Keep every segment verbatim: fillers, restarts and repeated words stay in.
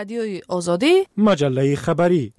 رادیوی آزادی، مجله خبری.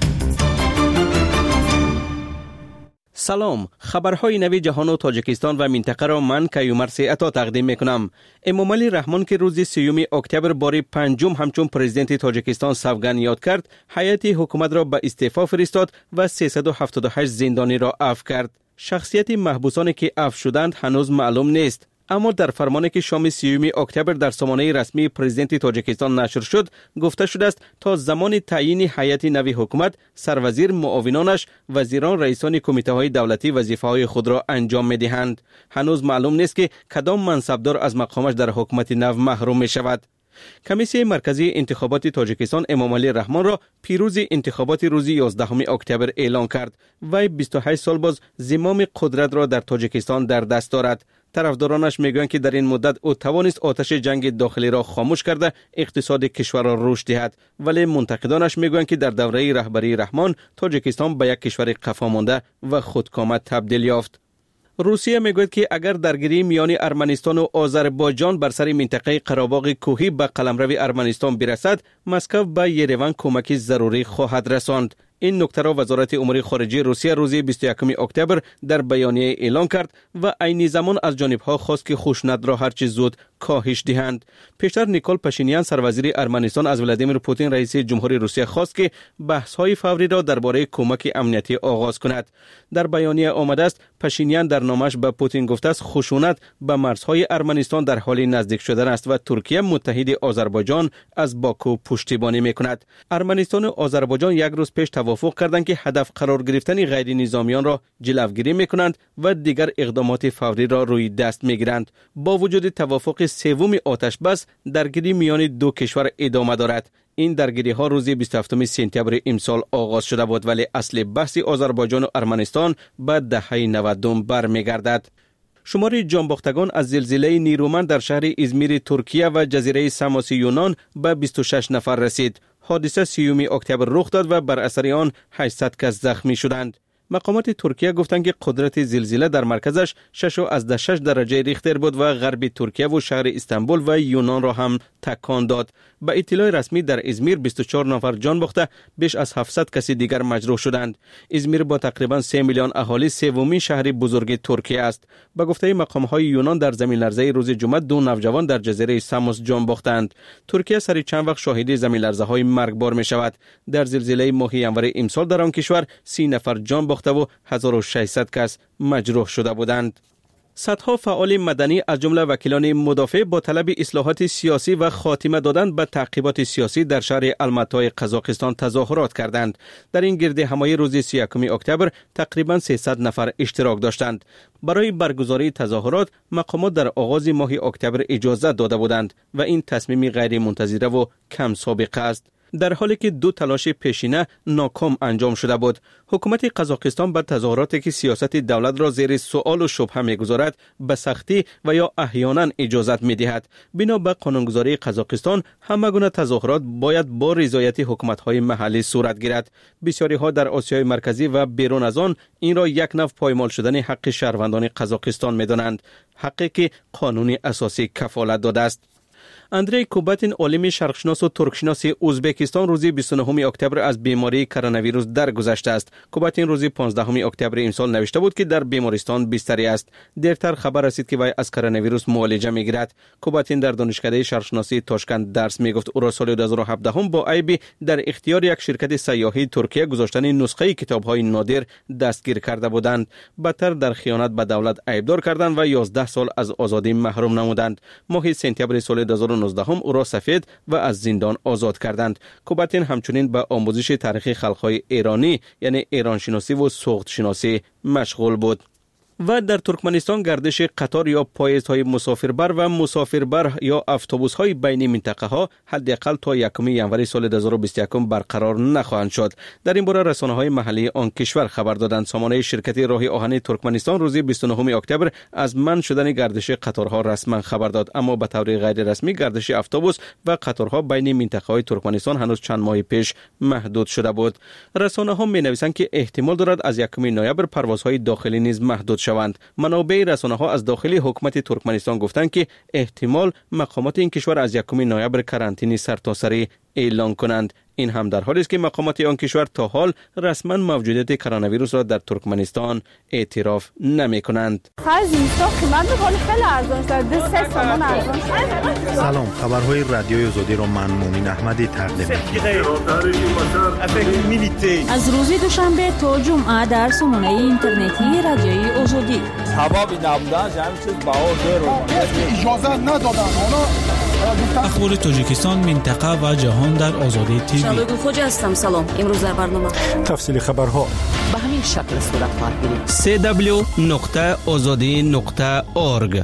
سلام، خبرهای نوی جهان و تاجیکستان و منطقه را من کیومرث عطا تقدیم میکنم. امامعلی رحمان که روز سیوم اکتبر بار پنجم همچون پرزیدنت تاجیکستان سوگند یاد کرد، هیئت حکومت را به استعفا فرستاد و سیصد و هفتاد و هشت زندانی را عفو کرد. شخصیت محبوسانی که عفو شدند هنوز معلوم نیست، اما در فرمانی که شام سیوم اکتبر در سامانه رسمی پرزیدنت تاجیکستان نشر شد، گفته شده است تا زمان تعیین هیئت نوی حکومت، سروزیر، معاونانش، وزیران، رئیسان کمیته های دولتی وظیفه های خود را انجام می دهند. هنوز معلوم نیست که کدام منصبدار از مقامش در حکومت نو محروم می شود. کمیسیون مرکزی انتخابات تاجیکستان امامعلی رحمان را پیروز انتخابات روز یازدهم اکتبر اعلام کرد. وی بیست و هشت سال باز زمام قدرت را در تاجیکستان در دست دارد. طرفدارانش میگویند که در این مدت او توانست آتش جنگ داخلی را خاموش کرده اقتصاد کشور را رشد دهد، ولی منتقدانش میگویند که در دوره رهبری رحمان تاجیکستان به یک کشور قفا مانده و خودکامه تبدیل یافت. روسیه میگوید که اگر درگیری میان ارمنستان و آذربایجان بر سر منطقه قره‌باغ کوهی به قلمرو ارمنستان برسد، مسکو به یریون کمک ضروری خواهد رساند. این نکته را وزارت امور خارجه روسیه روز بیست و یکم اکتبر در بیانیه اعلام کرد و عین زمان از جانبها خواست که خشونت را هرچه زود کاهش دهند. پیشتر نیکول پاشینیان سروزیر ارمنستان از ولادیمیر پوتین رئیس جمهوری روسیه خواست که بحث‌های فوری را درباره کمک امنیتی آغاز کند. در بیانیه آمده است پاشینیان در نامش به پوتین گفته است خشونت به مرزهای ارمنستان در حال نزدیک شدن است و ترکیه متحد آذربایجان از باکو پشتیبانی می‌کند. ارمنستان و آذربایجان یک روز پیش توافق کردند که هدف قرار گرفتن غیر نظامیان را جلوگیری می‌کنند و دیگر اقدامات فوری را روی دست می‌گیرند. با وجود توافق سوم آتش بس، درگیری میان دو کشور ادامه دارد. این درگیری ها روز بیست و هفتم سپتامبر امسال آغاز شده بود، ولی اصل بحث آذربایجان و ارمنستان به دهه نود برمیگردد. شمار جانباختگان از زلزله نیرومند در شهر ازمیر ترکیه و جزیره ساموس یونان به بیست و شش نفر رسید. حادثه سیوم اکتبر رخ داد و بر اثر آن هشتصد کس زخمی شدند. مقامات ترکیه گفتند که قدرت زلزله در مرکزش شش و شش درجه ریختر بود و غرب ترکیه و شهر استانبول و یونان را هم تکان داد. با اطلاع رسمی در ازمیر بیست و چهار نفر جان باخته، بیش از هفتصد کسی دیگر مجروح شدند. ازمیر با تقریبا سه میلیون اهالی سومین شهر بزرگ ترکیه است. با گفته مقام‌های یونان در زمین لرزه روز جمعه دو نوجوان در جزیره ساموس جان باختند. ترکیه سری چند وقت شاهد زمین لرزه‌های مرگبار می‌شود. در زلزله ماه ژانویه امسال در آن کشور سی نفر جان باخته و هزار و ششصد کس مجروح شده بودند. صدها فعال مدنی از جمله وکیلان مدافع با طلب اصلاحات سیاسی و خاتمه دادن به تعقیبات سیاسی در شهر الماتای قزاقستان تظاهرات کردند. در این گرد همایی روز سی و یکم اکتبر تقریبا سیصد نفر اشتراک داشتند. برای برگزاری تظاهرات مقامات در آغاز ماه اکتبر اجازه داده بودند و این تصمیم غیر منتظره و کم سابقه است، در حالی که دو تلاش پیشینه ناکام انجام شده بود. حکومت قزاقستان به تظاهراتی که سیاست دولت را زیر سؤال و شبهه می‌گذارد به سختی و یا احیانا اجازت می‌دهد. بنا به قانونگذاری قزاقستان همه گونه تظاهرات باید با رضایت حکومت‌های محلی صورت گیرد. بسیاری‌ها در آسیای مرکزی و بیرون از آن این را یک نوع پایمال شدن حق شهروندان قزاقستان می‌دانند، حقی که قانون اساسی کفالت داده است. اندری کوباتین، عالم شرقشناس و ترکشناس ازبکستان، روز بیست و نه اکتبر از بیماری کرونا ویروس درگذشته است. کوباتین روز پانزدهم اکتبر امسال نوشته بود که در بیمارستان بستری است. دیرتر خبر رسید که وی از کرونا ویروس معالجه میگیرد. کوباتین در دانشکده شرقشناسی تاشکند درس میگفت. او را سال دو هزار و هفده هم با عیب در اختیار یک شرکت سیاحی ترکیه گذاشتن نسخه کتاب‌های نادر دستگیر کرده بودند. بدتر در خیانت به دولت عیبدار کردند و یازده سال از آزادی محروم نمودند. ماه سپتامبر سال دو هزار و نوزده هم او را سفید و از زندان آزاد کردند. کوباتین همچنین به آموزش تاریخ خلق‌های ایرانی یعنی ایران شناسی و سوخت شناسی مشغول بود. و در ترکمنستان گردش قطار یا پایزهای مسافربر و مسافربر یا اتوبوس‌های بین منطقه ها حداقل تا یکم ژانویه سال دو هزار و بیست و یک برقرار نخواهند شد. در این باره رسانه‌های محلی آن کشور خبر دادند. سامانه شرکت راه آهن ترکمنستان روز بیست و نه اکتبر از منع شدن گردش قطارها رسما خبر داد، اما به طور غیر رسمی گردش اتوبوس و قطارها بین منطقه‌های ترکمنستان هنوز چند ماه پیش محدود شده بود. رسانه‌ها می‌نویسند که احتمال دارد از یکم نوامبر پروازهای داخلی نیز محدود شوند. منابع رسانه‌ها از داخل حکومت ترکمنستان گفتند که احتمال مقامات این کشور از یکم نوامبر کارانتین سرتاسری اعلان کنند. این هم در حالی است که مقامات آن کشور تا حال رسما موجودیت کرونا ویروس را در ترکمنستان اعتراف نمی کنند. سلام، خبرهای رادیوی آزادی را من مومن احمدی تقدیم می‌کنم. از روز دوشنبه تا جمعه در سامانه اینترنتی رادیوی آزادی. سبب نبودن همین چیز باور اجازه ندادن. اخبار تاجیکستان، منطقه و جهان در آزادی تیوی. شبگون خوجا هستم. سلام. امروز در برنامه تفصیل خبرها به همین شکل صورت خواهد گرفت. سی دبلیو نقطه آزادی نقطه اورگ.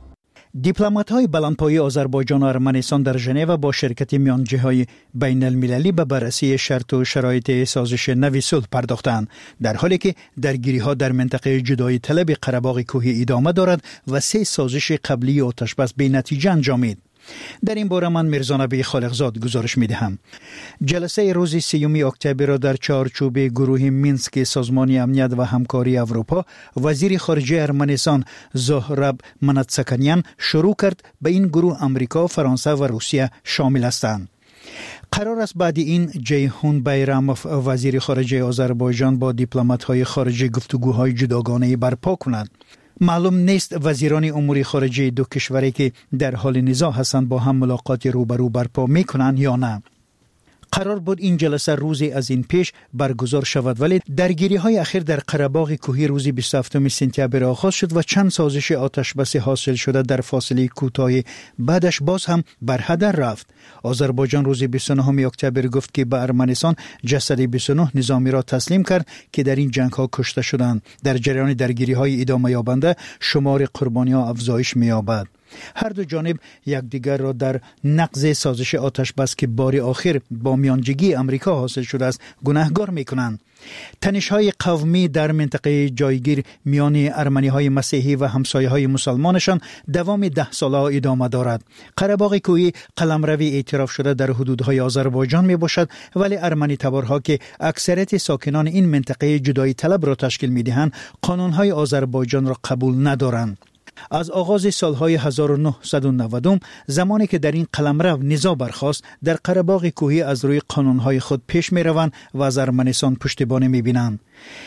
دیپلمات‌های بلندپایه آذربایجان و ارمنستان در ژنو با شرکت میانجی‌های بین المللی به بررسی شرط و شرایط سازش نوی صلح پرداختند، در حالی که درگیری‌ها در منطقه جدایی طلب قره‌باغ کوهی ادامه دارد و سه سازش قبلی آتش‌بس به نتیجه انجامید. در این باره من میرزا نبی خالقزاد گزارش میدهم. جلسه روز سیوم اکتبر را در چارچوب گروه مینسک سازمان امنیت و همکاری اروپا وزیر خارجه ارمنستان زهراب مناتساکانیان شروع کرد. به این گروه امریکا، فرانسه و روسیه شامل هستند. قرار است بعد این جیهون بیراموف وزیر خارجه آذربایجان با دیپلمات‌های خارجه گفتگوهای جداگانه برپا کند. معلوم نیست وزیران امور خارجه دو کشوری که در حال نزاع هستند با هم ملاقات روبرو برپا میکنند یا نه. قرار بود این جلسه روزی از این پیش برگزار شود، ولی درگیری های اخیر در قره‌باغ کوهی روزی بیست و هفتم سپتامبر آغاز شد و چند سازش آتش‌بس حاصل شده در فاصله کوتاه بعدش باز هم بر هدر رفت. آذربایجان روز بیست و نهم اکتبر گفت که به ارمنستان جسد بیست و نه نظامی را تسلیم کرد که در این جنگ ها کشته شدند. در جریان درگیری های ادامه یابنده شمار قربانی ها افزایش می‌یابد. هر دو جانب یکدیگر را در نقض سازش آتش‌بس که بار آخر با میانجیگی امریکا حاصل شده است گناهکار می‌کنند. تنش‌های قومی در منطقه جایگیر میان ارمنی‌های مسیحی و همسایه‌های مسلمانشان دوام ده ساله ادامه دارد. قره‌باغ کوهی قلمروی اعتراف شده در حدودهای آذربایجان میباشد، ولی ارمنی تبارها که اکثریت ساکنان این منطقه جدایی طلب را تشکیل میدهند قانون‌های آذربایجان را قبول ندارند. از آغاز سالهای هزار و نهصد و نود زمانی که در این قلمرو نزاع برخاست، در قره‌باغ کوهی از روی قانونهای خود پیش می روند و از ارمنستان پشتیبانی می بینند.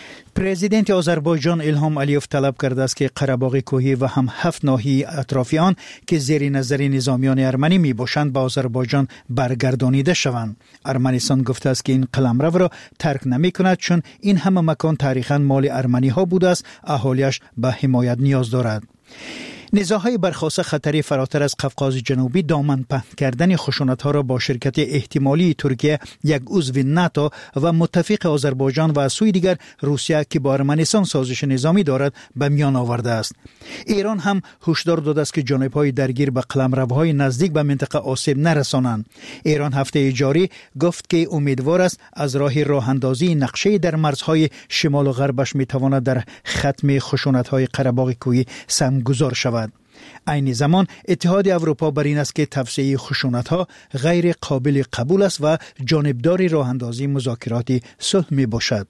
پرزیدنت آذربایجان الهام علیوف طلب کرده است که قره‌باغ کوهی و هم هفت ناحیه اطرافی آن که زیر نظر نظامیان ارمنی می باشند به آذربایجان برگردانیده شوند. ارمنستان گفته است که این قلمرو را ترک نمی کند، چون این همه مکان تاریخاً مال ارمنی ها بوده است، اهالیش به حمایت نیاز دارد. نزاع‌های برخاسته خطری فراتر از قفقاز جنوبی دامن پهن کردن خشونت‌ها را با شرکت احتمالی ترکیه، یک عضو ناتو و متفق آذربایجان و از سوی دیگر روسیه که با ارمنستان سازش نظامی دارد به میان آورده است. ایران هم هشدار داده است که جانب‌های درگیر به قلمروهای نزدیک به منطقه آسیب نرسانند. ایران هفته جاری گفت که امیدوار است از راه راه‌اندازی نقشه در مرزهای شمال و غربش می‌تواند در ختم خشونت‌های قره‌باغ کوهی سمگذار شود. عین زمان اتحاد اروپا بر این است که توسعه خشونت‌ها غیر قابل قبول است و جانبداری راه اندازی مذاکرات صلح می باشد.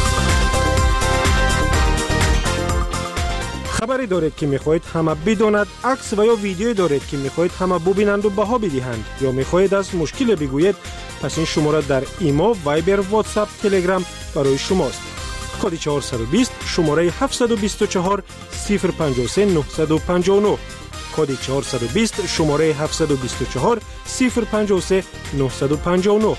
خبری دارید که می‌خواهید همه بداند، عکس و یا ویدیویی دارید که می‌خواهید همه ببینند و بها بدهند، یا می‌خواهید از مشکل بگویید، پس این شماره در ایمو، وایبر، واتساپ، تلگرام برای شماست. کد چهارصد و بیست شماره هفتصد و بیست و چهار صفر پنجاه و سه نهصد و پنجاه و نه. کد چهارصد و بیست شماره هفتصد و بیست و چهار صفر پنجاه و سه نهصد و پنجاه و نه.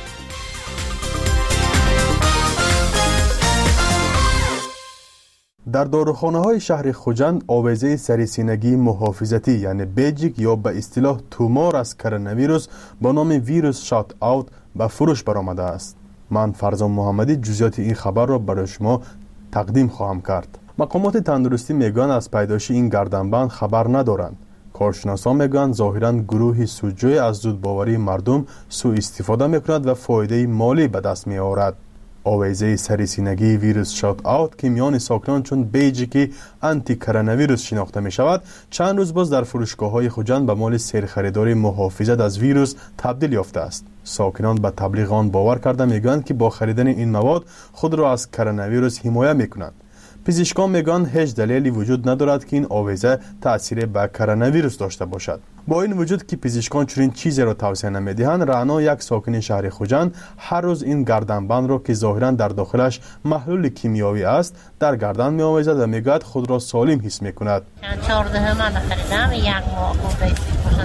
در داروخانه‌های شهر خوجند آویزه سریسینگی محافظتی یعنی بیجیک یا به اصطلاح تومار از کرونا ویروس با نام ویروس شات اوت به فروش برآمده است. من فرزان محمدی جزئیات این خبر را برای شما تقدیم خواهم کرد. مقامات تندرستی میگن از پیدایش این گردنبند خبر ندارند. کارشناسان میگن ظاهراً گروهی سودجوی از زودباوری مردم سوء استفاده میکند و فایده مالی به دست میآورد. آویزه سریسینگی ویروس شات اوت که میان ساکنان چون بیجیکی آنتی کرونا ویروس شناخته می شود، چند روز باز در فروشگاه‌های خوجند به مال سرخریداری محافظت از ویروس تبدیل یافته است. ساکنان به تبلیغ آن باور کرده میگویند که با خریدن این مواد خود را از کرونا ویروس حمایت میکنند. پزشکان میگن هیچ دلیلی وجود ندارد که این آویزه تاثیر به کرونا ویروس داشته باشد. با این وجود که پزشکان چنین چیزی را توصیه نمیدهند، رعنا یک ساکن شهر خوجند هر روز این گردنبند را که ظاهرا در داخلش محلول کیمیایی است در گردن می آویزد و میگوید خود را سالم حس میکند. چهارده من خریدم، یک ماه خورده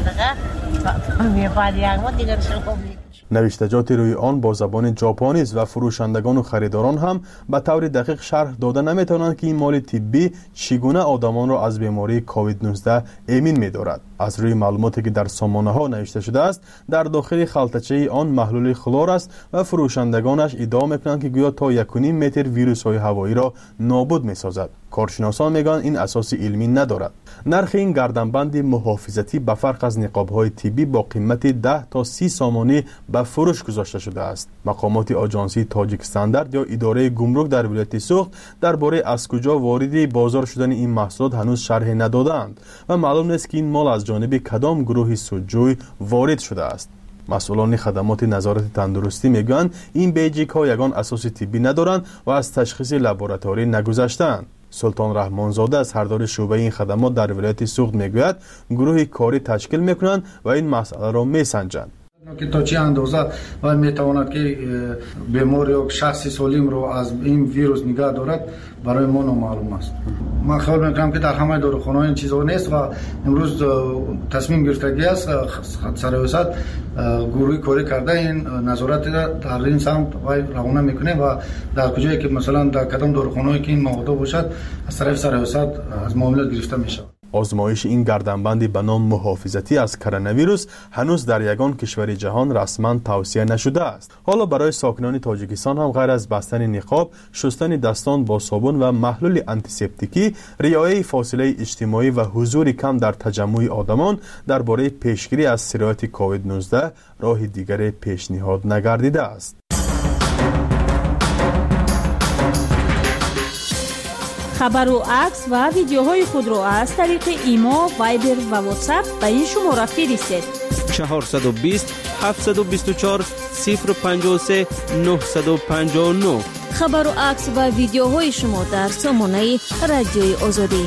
بعد یک ماه دیگر شروع نوشتجات روی آن با زبان ژاپنی است و فروشندگان و خریداران هم به طور دقیق شرح داده نمیتوانند که این مال طبی چگونه آدمان را از بیماری کووید نوزده امین می‌دارد. از روی معلوماتی که در سامانه ها نوشته شده است، در داخل خلطچه آن محلول خلور است و فروشندگانش ادعا میکنند که گویا تا یک و نیم متر ویروس های هوایی را نابود میسازد. کارشناسان میگن این اساس علمی ندارد. نرخ این گردنبند محافظتی به فرق از نقاب‌های طبی با قیمت ده تا سی سامانی به فروش گذاشته شده است. مقامات آژانسی تاجیک استاندارد یا اداره گمرک در ولایت سوخت درباره از کجا وارد بازار شدن این محصولات هنوز شرح ندادند و معلوم نیست که این مال از جانب کدام گروهی سودجوی وارد شده است. مسئولان خدمات نظارت تندرستی میگویند این بیجیک ها یگان اساس طبی ندارند و از تشخیص لابراتوری نگذشتند. سلطان رحمانزاده از سردار شعبه این خدمات در ولایت سوخت میگوید گروه کاری تشکیل میکنند و این مسئله را میسنجند. که تا چه اندازه و میتواند که بیمار یا شخص سالم رو از این ویروس نگه دارد برای ما نامعلوم است. من خیال میکنم که در همه داروخانه‌ها این چیزا نیست و امروز تصمیم گرفتگی است سرایست گروهی کاری کرده این نظارت در این سمت روانه میکنه و در کجایی که مثلا در کدام داروخانه‌ای که این مواد باشد از طرف سرایست از معاملات گرفته میشه. آزمایش این گردنبندی به نام محافظتی از کرونا ویروس هنوز در یگان کشور جهان رسما توصیه نشده است. حالا برای ساکنان تاجیکستان هم غیر از بستن نقاب، شستن دستان با صابون و محلول آنتیسپتیکی، رعایت فاصله اجتماعی و حضور کم در تجمع آدمان درباره پیشگیری از سرایت کووید نوزده راه دیگر پیشنهاد نگردیده است. خبر و عکس و ویدیوهای خود را از طریق ایمو، وایبر و واتساپ به این شماره فرستید. چهارصد و بیست هفتصد و بیست و چهار صفر پنجاه و سه نهصد و پنجاه و نه. خبر و عکس و ویدیوهای شما در سامانه رادیوی آزادی.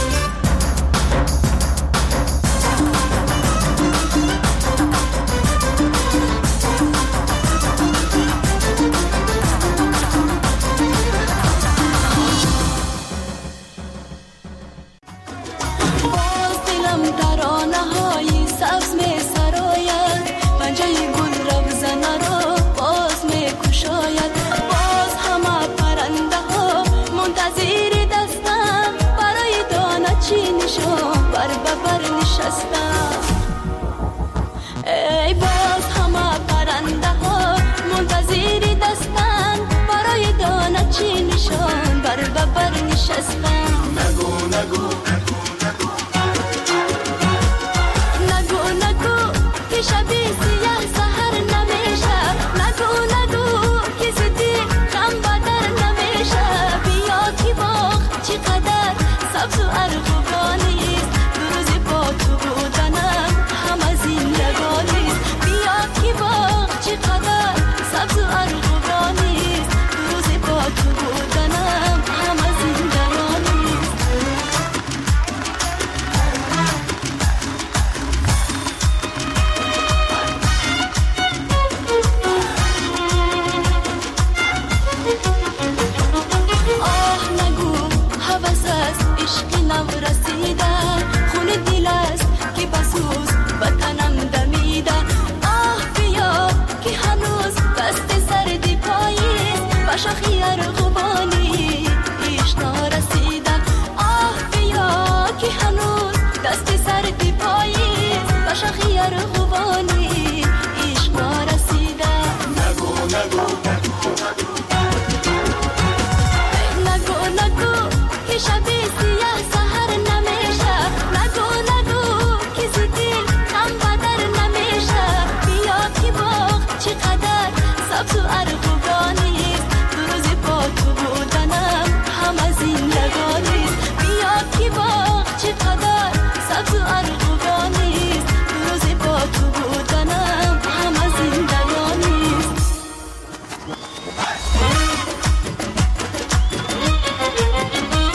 ای باز همه پرنده ها منتظر دستن برای دانه چی نشان بر ببر نشستن. نگو نگو نگو نگو که شبی سیاه سهر نمیشه. نگو نگو که زدی غم بدر نمیشه. بیا که باغ چقدر سبز و ارغوانی است. دو روزی با تو بودنم همه زندگانی است. بیا که باغ چقدر سبز و ارغوانی است. دو روزی با تو بودنم همه زندگانی است. آه نگو هوس است عشق نو رسیده. خون دل است که بسوز بطنم دمیده. آه بیا که هنوز دست سردی پاییست. به شاخی ارغوانی ایش نرسیده. آه بیا که هنوز دست سردی پاییست. به شاخی ارغوانی ایش نرسیده. نگو نگو نگو نگو که شبی سیاه سهر نمیشه. نگو نگو که زدی غم بدر نمیشه. بیا که باغ چقدر سبز و ارغوانی است. دو روزی با تو بودنم همه زندگانی است. بیا که باغ چقدر سبز و ارغوانی است. دو روزی با تو بودنم همه زندگانی است.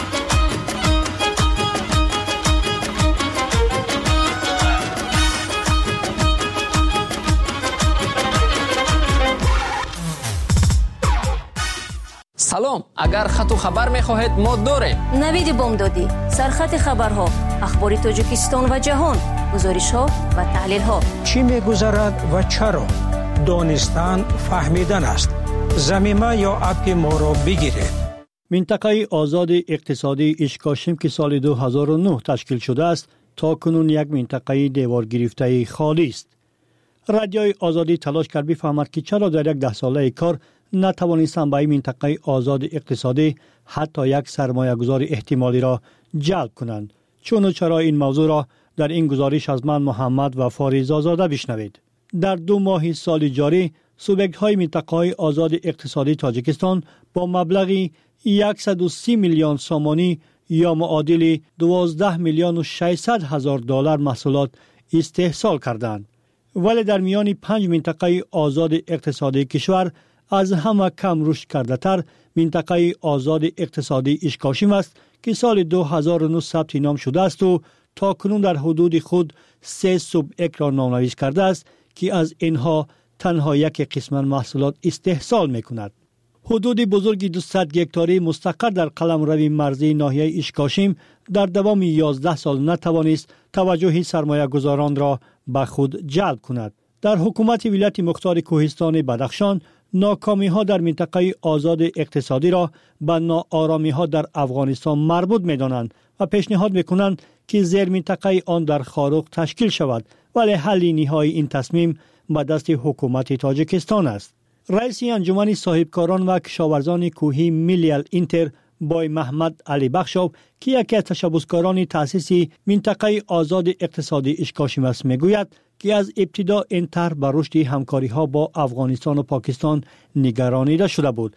سلام، اگر خط و خبر می‌خواهید ما داریم. نوید بامدادی، سرخط خبرها، اخبار تاجیکستان و جهان، گزارش‌ها و تحلیل‌ها. چی می‌گذرد و چرا؟ دانستن فهمیدن است. زمینه یا اپ ما را بگیرید. منطقه آزاد اقتصادی اشکاشم که سال دو هزار و نه تشکیل شده است تا کنون یک منطقه دیوار گرفته خالی است. رادیوی آزادی تلاش کرد بفهمد که چرا در یک ده ساله کار نتوانستند به این منطقه آزاد اقتصادی حتی یک سرمایه گذار احتمالی را جلب کنند. چون و چرا این موضوع را در این گزارش از من محمد و فاریز آزاده بشنوید. در دو ماه سال جاری سوبکت های منطقه آزاد اقتصادی تاجیکستان با مبلغی صد و سی میلیون سومانی یا معادل دوازده میلیون و ششصد هزار دلار محصولات استحصال کردند. ولی در میان پنج منطقه آزاد اقتصادی کشور از همه کم رشد کرده تر منطقه آزاد اقتصادی اشکاشم است که سال دو هزار و نه ثبت نام شده است و تا کنون در حدود خود سه سوبکت را نام‌نویس کرده است که از اینها تنها یک قسمت محصولات استحصال می‌کند. حدود بزرگی دویست هکتاری مستقر در قلمرو مرزی ناحیه اشکاشم در دوام یازده سال نتوانست توجه سرمایه گذاران را به خود جلب کند. در حکومت ولایت مختار کوهستان بدخشان ناکامی ها در منطقه آزاد اقتصادی را به ناآرامی ها در افغانستان مربوط می دانند و پیشنهاد می کنند که زیر منطقه آن در خاروق تشکیل شود، ولی حل نهایی این تصمیم به دست حکومت تاجیکستان است. رئیس انجمن صاحبکاران و کشاورزان کوهی میلیل اینتر بای محمد علی بخشاب که یکی از تشبسکاران تأسیس منطقه آزاد اقتصادی اشکاشم است میگوید که از ابتدا این طرح به رشد همکاری ها با افغانستان و پاکستان نگرانیده شده بود.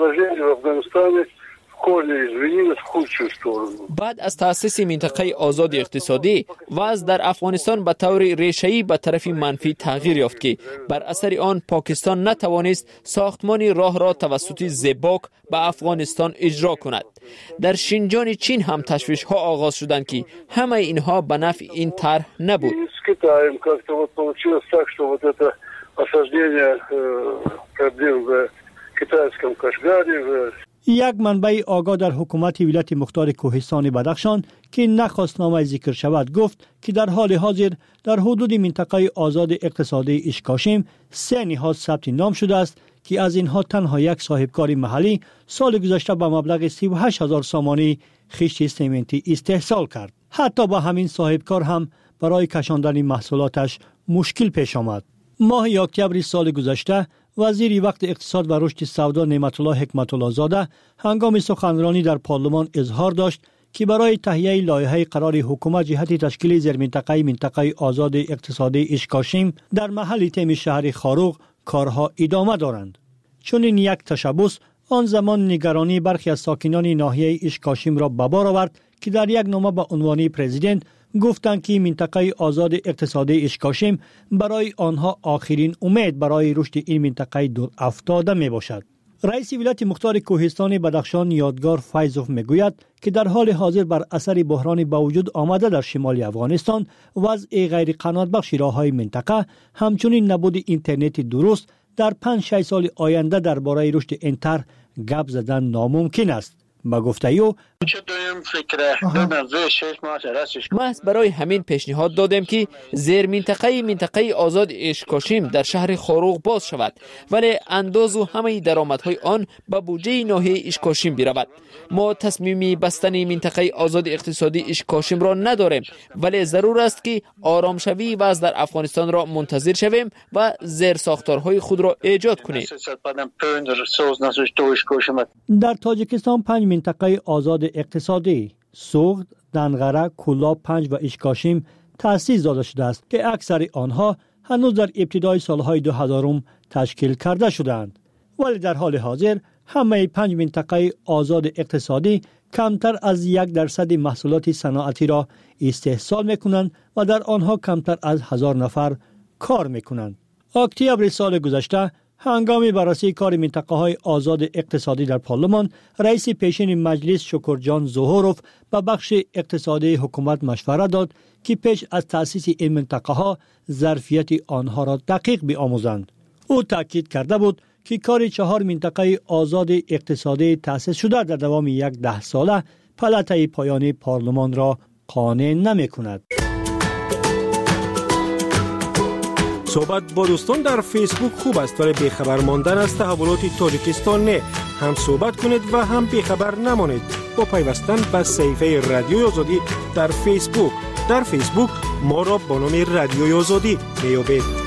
بعد از تأسیس منطقه آزاد اقتصادی وضع در افغانستان به طور ریشه‌ای به طرف منفی تغییر یافت که بر اثر آن پاکستان نتوانست ساختمان راه را توسط زباک به افغانستان اجرا کند. در شینجان چین هم تشویش ها آغاز شدند که همه اینها به نفع این طرح نبود. یک منبع آگاه در حکومت ولایت مختار کوهستان بدخشان که نخواست نام ذکر شود گفت که در حال حاضر در حدود منطقه آزاد اقتصادی اشکاشم سه نهاد ثبت نام شده است که از اینها تنها یک صاحبکار محلی سال گذشته به مبلغ سی و هشت هزار سامانی خشت سمنتی استحصال کرد. حتی با همین صاحبکار هم برای کشاندن محصولاتش مشکل پیش آمد. ماه اکتبر سال گذشته وزیر وقت اقتصاد و رشد سودا نعمت الله حکمت الله زاده هنگام سخنرانی در پارلمان اظهار داشت که برای تهیه لایحه قرار حکومت جهت تشکیل زیرمنطقه منطقه آزاد اقتصادی اشکاشم در محل تیم شهر خاروق کارها ادامه دارند. چون این یک تشبس آن زمان نگرانی برخی از ساکنان ناحیه اشکاشم را به بار آورد که در یک نامه به عنوان پرزیدنت گفتند که منطقه آزاد اقتصادی اشکاشم برای آنها آخرین امید برای رشد این منطقه دور افتاده می باشد. رئیس ولایت مختار کوهستان بدخشان یادگار فیضوف میگوید که در حال حاضر بر اثر بحران به وجود آمده در شمال افغانستان وضع غیر قناعت بخش راههای منطقه همچنین نبود اینترنت درست در پنج شش سال آینده درباره رشد این طرح گپ زدن ناممکن است. با گفته او محض برای همین پیشنهاد دادیم که زیر منطقه منطقه آزاد اشکاشم در شهر خاروق باز شود، ولی انداز و همه درآمدهای آن به بودجه ناحیه اشکاشم برود. ما تصمیمی بستن منطقه آزاد اقتصادی اشکاشم را نداریم، ولی ضرور است که آرام شوی وضع در افغانستان را منتظر شویم و زیر ساختارهای خود را ایجاد کنیم. در تاجیکستان پنج منطقه آزاد اقتصادی سوغد، دنغره، کولاب پنج و اشکاشم تأسیس داده شده است که اکثر آنها هنوز در ابتدای سالهای دو هزارم تشکیل کرده شدند، ولی در حال حاضر همه پنج منطقه آزاد اقتصادی کمتر از یک درصد محصولات صنعتی را استحصال میکنند و در آنها کمتر از هزار نفر کار میکنند. اکتبر سال گذشته هنگام بررسی کار منطقه های آزاد اقتصادی در پارلمان، رئیس پیشین مجلس شکرجان ظهوروف به بخش اقتصادی حکومت مشوره داد که پیش از تأسیس این منطقه ها ظرفیت آنها را دقیق بیاموزند. او تاکید کرده بود که کار چهار منطقه آزاد اقتصادی تأسیس شده در دوام یک ده ساله پلته پایانی پارلمان را قانع نمی کند. صحبت با دوستان در فیسبوک خوب است ولی بیخبر ماندن از تحولات تاجیکستان نه. هم صحبت کنید و هم بیخبر نمانید با پیوستن به صفحه رادیوی آزادی در فیسبوک. در فیسبوک ما را با نام رادیوی آزادی میابید.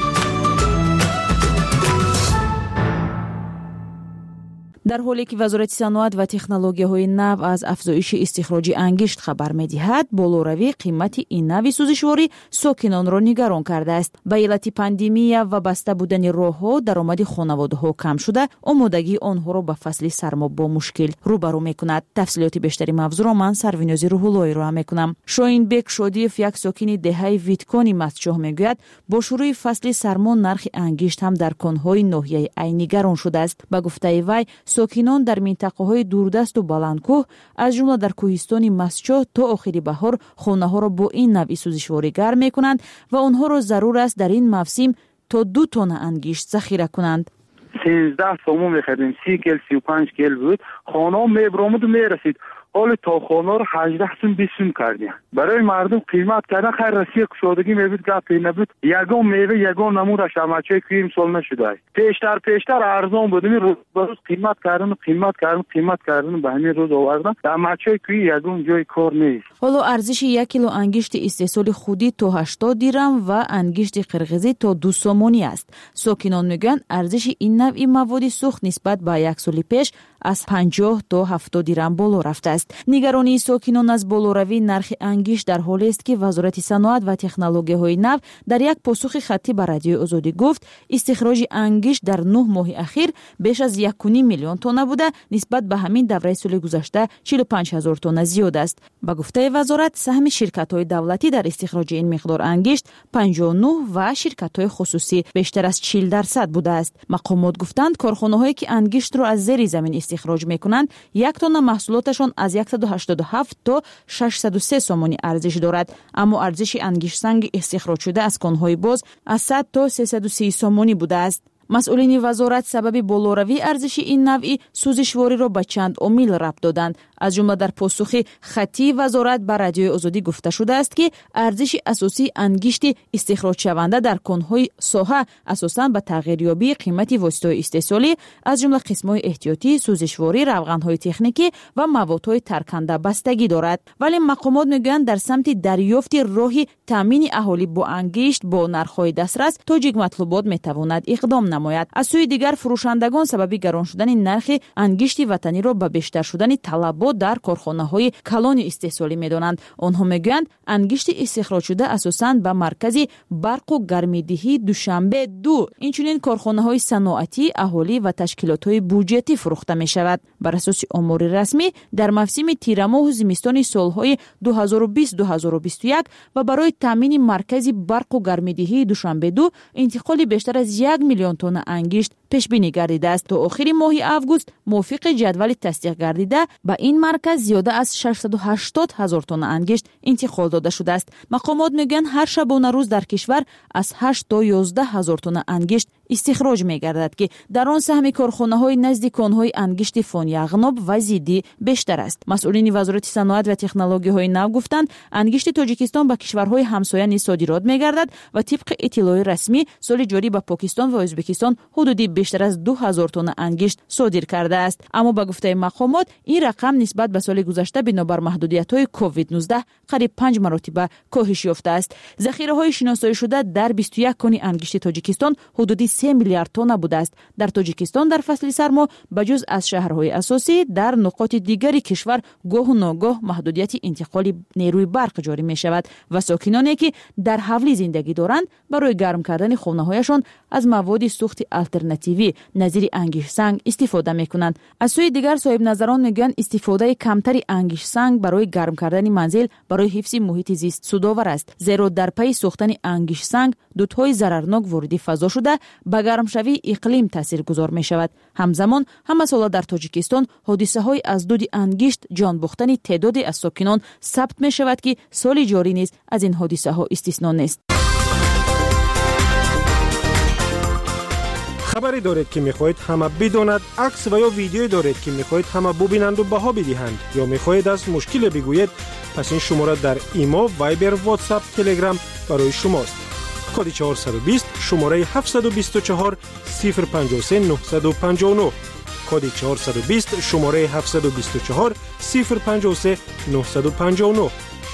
در حالی که وزارت صنعت و تکنولوژی‌های نو از افزایش استخراج انگشت خبر می‌دهد، بالوروی قیمت این نوع سوزشواری ساکنان را نگران کرده است. به علت پاندемیا و بسته بودن راه‌ها درآمد خانواده‌ها کم شده، آمادگی آنها را به فصل سرما با مشکل روبرو می‌کند. تفصیلات بیشتری موضوع را من سرویناز روح‌اللهی را می‌کنم. شاهین بیگ شادیف یک ساکن دهه ویتکانی مستشاه میگوید با شروع فصل سرما نرخ انگشت هم در کان‌های ناحیه ای نگران شده است. با گفته وی ساکنان در منطقه‌های دوردست و بلندکوه از جمله در کوهستان مسچو تا آخر بهار خانه‌ها را با این نوع سوزشواری گرم می‌کنند و آنها را ضرور است در این موسم تا دو تن انگشت ذخیره کنند. سیزده سومو می‌خریدیم، سی کیل سی و پنج کیل بود. خانه میبرامد و میرسید. حالا تا خانه رو هجده سوم بیست سوم کردیم. برای مردم قیمت کردن خیر رسیق شدگی میبود گپی نبود. یگان میوه یگان نمودش همچه کریم سال نشده. پیشتر پیشتر ارزان بودیم روز روز قیمت کردن قیمت کردن قیمت کردن به همین روز آوردن. همچه کی یگان جای کار نیست. حالا ارزش یک کیلو انگشت استحصال خودی تا هشتاد درم و انگشت قرقیزی تا دو سومانی است. ساکنان میگن ارزش این نوع مواد سوخت نسبت به یک سال پیش از پنجاه تا هفتاد درم بالا رفته است. نگرانی ساکنان از بالوروی نرخ انگشت در حالی است که وزارت صنعت و تکنولوژی‌های نو در یک پاسخ خطی به رادیوی آزادی گفت استخراج انگشت در نه ماه اخیر بیش از یک و نیم میلیون تن بوده، نسبت به همین دوره سال گذشته چهل و پنج هزار تن زیاد است. با گفته وزارت سهم شرکت‌های دولتی در استخراج این مقدار انگشت پنجاه و نه و شرکت‌های خصوصی بیشتر از چهل درصد بوده است. مقامات گفتند کارخانه‌هایی که انگشت را از زیر زمین استخراج می‌کنند یک تن محصولاتشان از صد و هشتاد و هفت تا ششصد و سه سومانی ارزش دارد، اما ارزش انگشت سنگ استخراج شده از کان‌های باز از صد تا سیصد و سی سومانی بوده است. مسئولین وزارت سبب بالوروی ارزش این نوع سوزشواری را به چند عامل ربط دادند. از جمله در پاسخ خطی وزارت به رادیوی آزادی گفته شده است که ارزش اساسی انگشت استخراج شونده در کان‌های ساحه اساساً به تغییریابی قیمت واسطه‌های استحصالی از جمله قسم‌های احتیاطی، سوزشواری، روغن‌های تکنیکی و موادهای ترکنده بستگی دارد. ولی مقامات میگویند در سمت دریافت راهی تامین اهالی با انگشت با نرخ‌های دسترس تاجیک مطلوبات میتواند اقدام نماید. از سوی دیگر فروشندگان سبب گران شدن نرخ انگشت وطنی را به بیشتر شدن طلبات در کارخانه‌های کلان استحصالی می‌دانند. آنها میگویند انگشت استخراج شده اساساً به مرکز برق و گرمیدهی دوشنبه دو اینچنین کارخانه‌های صنعتی، اهالی و تشکیلات‌های بودجتی فروخته می‌شود. بر اساس آمار رسمی در موسم تیر ماه و زمستان سال‌های دو هزار و بیست دو هزار و بیست و یک و برای تامین مرکز برق و گرمیدهی دوشنبه دو انتقال بیشتر از یک میلیون تن انگشت پیش بینی گردیده است. تا آخر ماه آگوست موافق جدول تصدیق گردیده به این مرکز زیاده از ششصد و هشتاد هزار تن انگشت انتقال داده شده است. مقامات میگن هر شبانه روز در کشور از هشت تا یازده هزار تن انگشت استخراج می‌گردد که در آن سهم کارخانه‌های نزد کان‌های انگشت فونیاغنوب و زیدی بیشتر است. مسئولین وزارت صنعت و تکنولوژی‌های نو گفتند انگشت تاجیکستان به کشورهای همسایه نیز صادرات می‌گردد و طبق اطلاع رسمی سال جاری به پاکستان و ازبکستان حدودی بیشتر از دو هزار تن انگشت صادر کرده است. اما با گفته مقامات این رقم نسبت به سال گذشته بنابر محدودیت‌های کووید نوزده قریب پنج مرتبه کاهش یافته است. ذخیره‌های شناسایی شده در بیست و یک کان انگشت تاجیکستان حدودی سه میلیارد تن بوده است. در تاجیکستان در فصل سرما بجز از شهرهای اساسی در نقاط دیگری کشور گاه و ناگاه محدودیت انتقال نیروی برق جاری می شود و ساکنانی که در حولی زندگی دارند برای گرم کردن خانه‌هایشان از مواد سوخت آلترناتیوی نظیر انگشت سنگ استفاده می کنند. از سوی دیگر صاحب نظران میگن استفاده کمتری انگشت سنگ برای گرم کردن منزل برای حفظ محیط زیست سودآور است، زیرا در پی سوختن انگشت سنگ دودهای ضررناک وارد فضا شده به گرمشوی اقلیم تاثیرگذار می شود. همزمان همه ساله در تاجیکستان حادثه های از دود انگشت جان باختن تعدادی از ساکنان ثبت می شود که سال جاری نیز از این حادثه ها استثنا نیست. خبری دارید که میخواهید همه بداند، عکس و یا ویدیویی دارید که میخواهید همه ببینند و بها بدهند یا میخواهید از مشکل بگویید، پس این شماره در ایمو، وایبر، واتساپ، تلگرام برای شماست. کد چهارصد و بیست شماره هفتصد و بیست و چهار صفر پنجاه و سه نهصد و پنجاه و نه. کد چهارصد و بیست شماره هفتصد و بیست و چهار صفر پنجاه و سه نهصد و پنجاه و نه.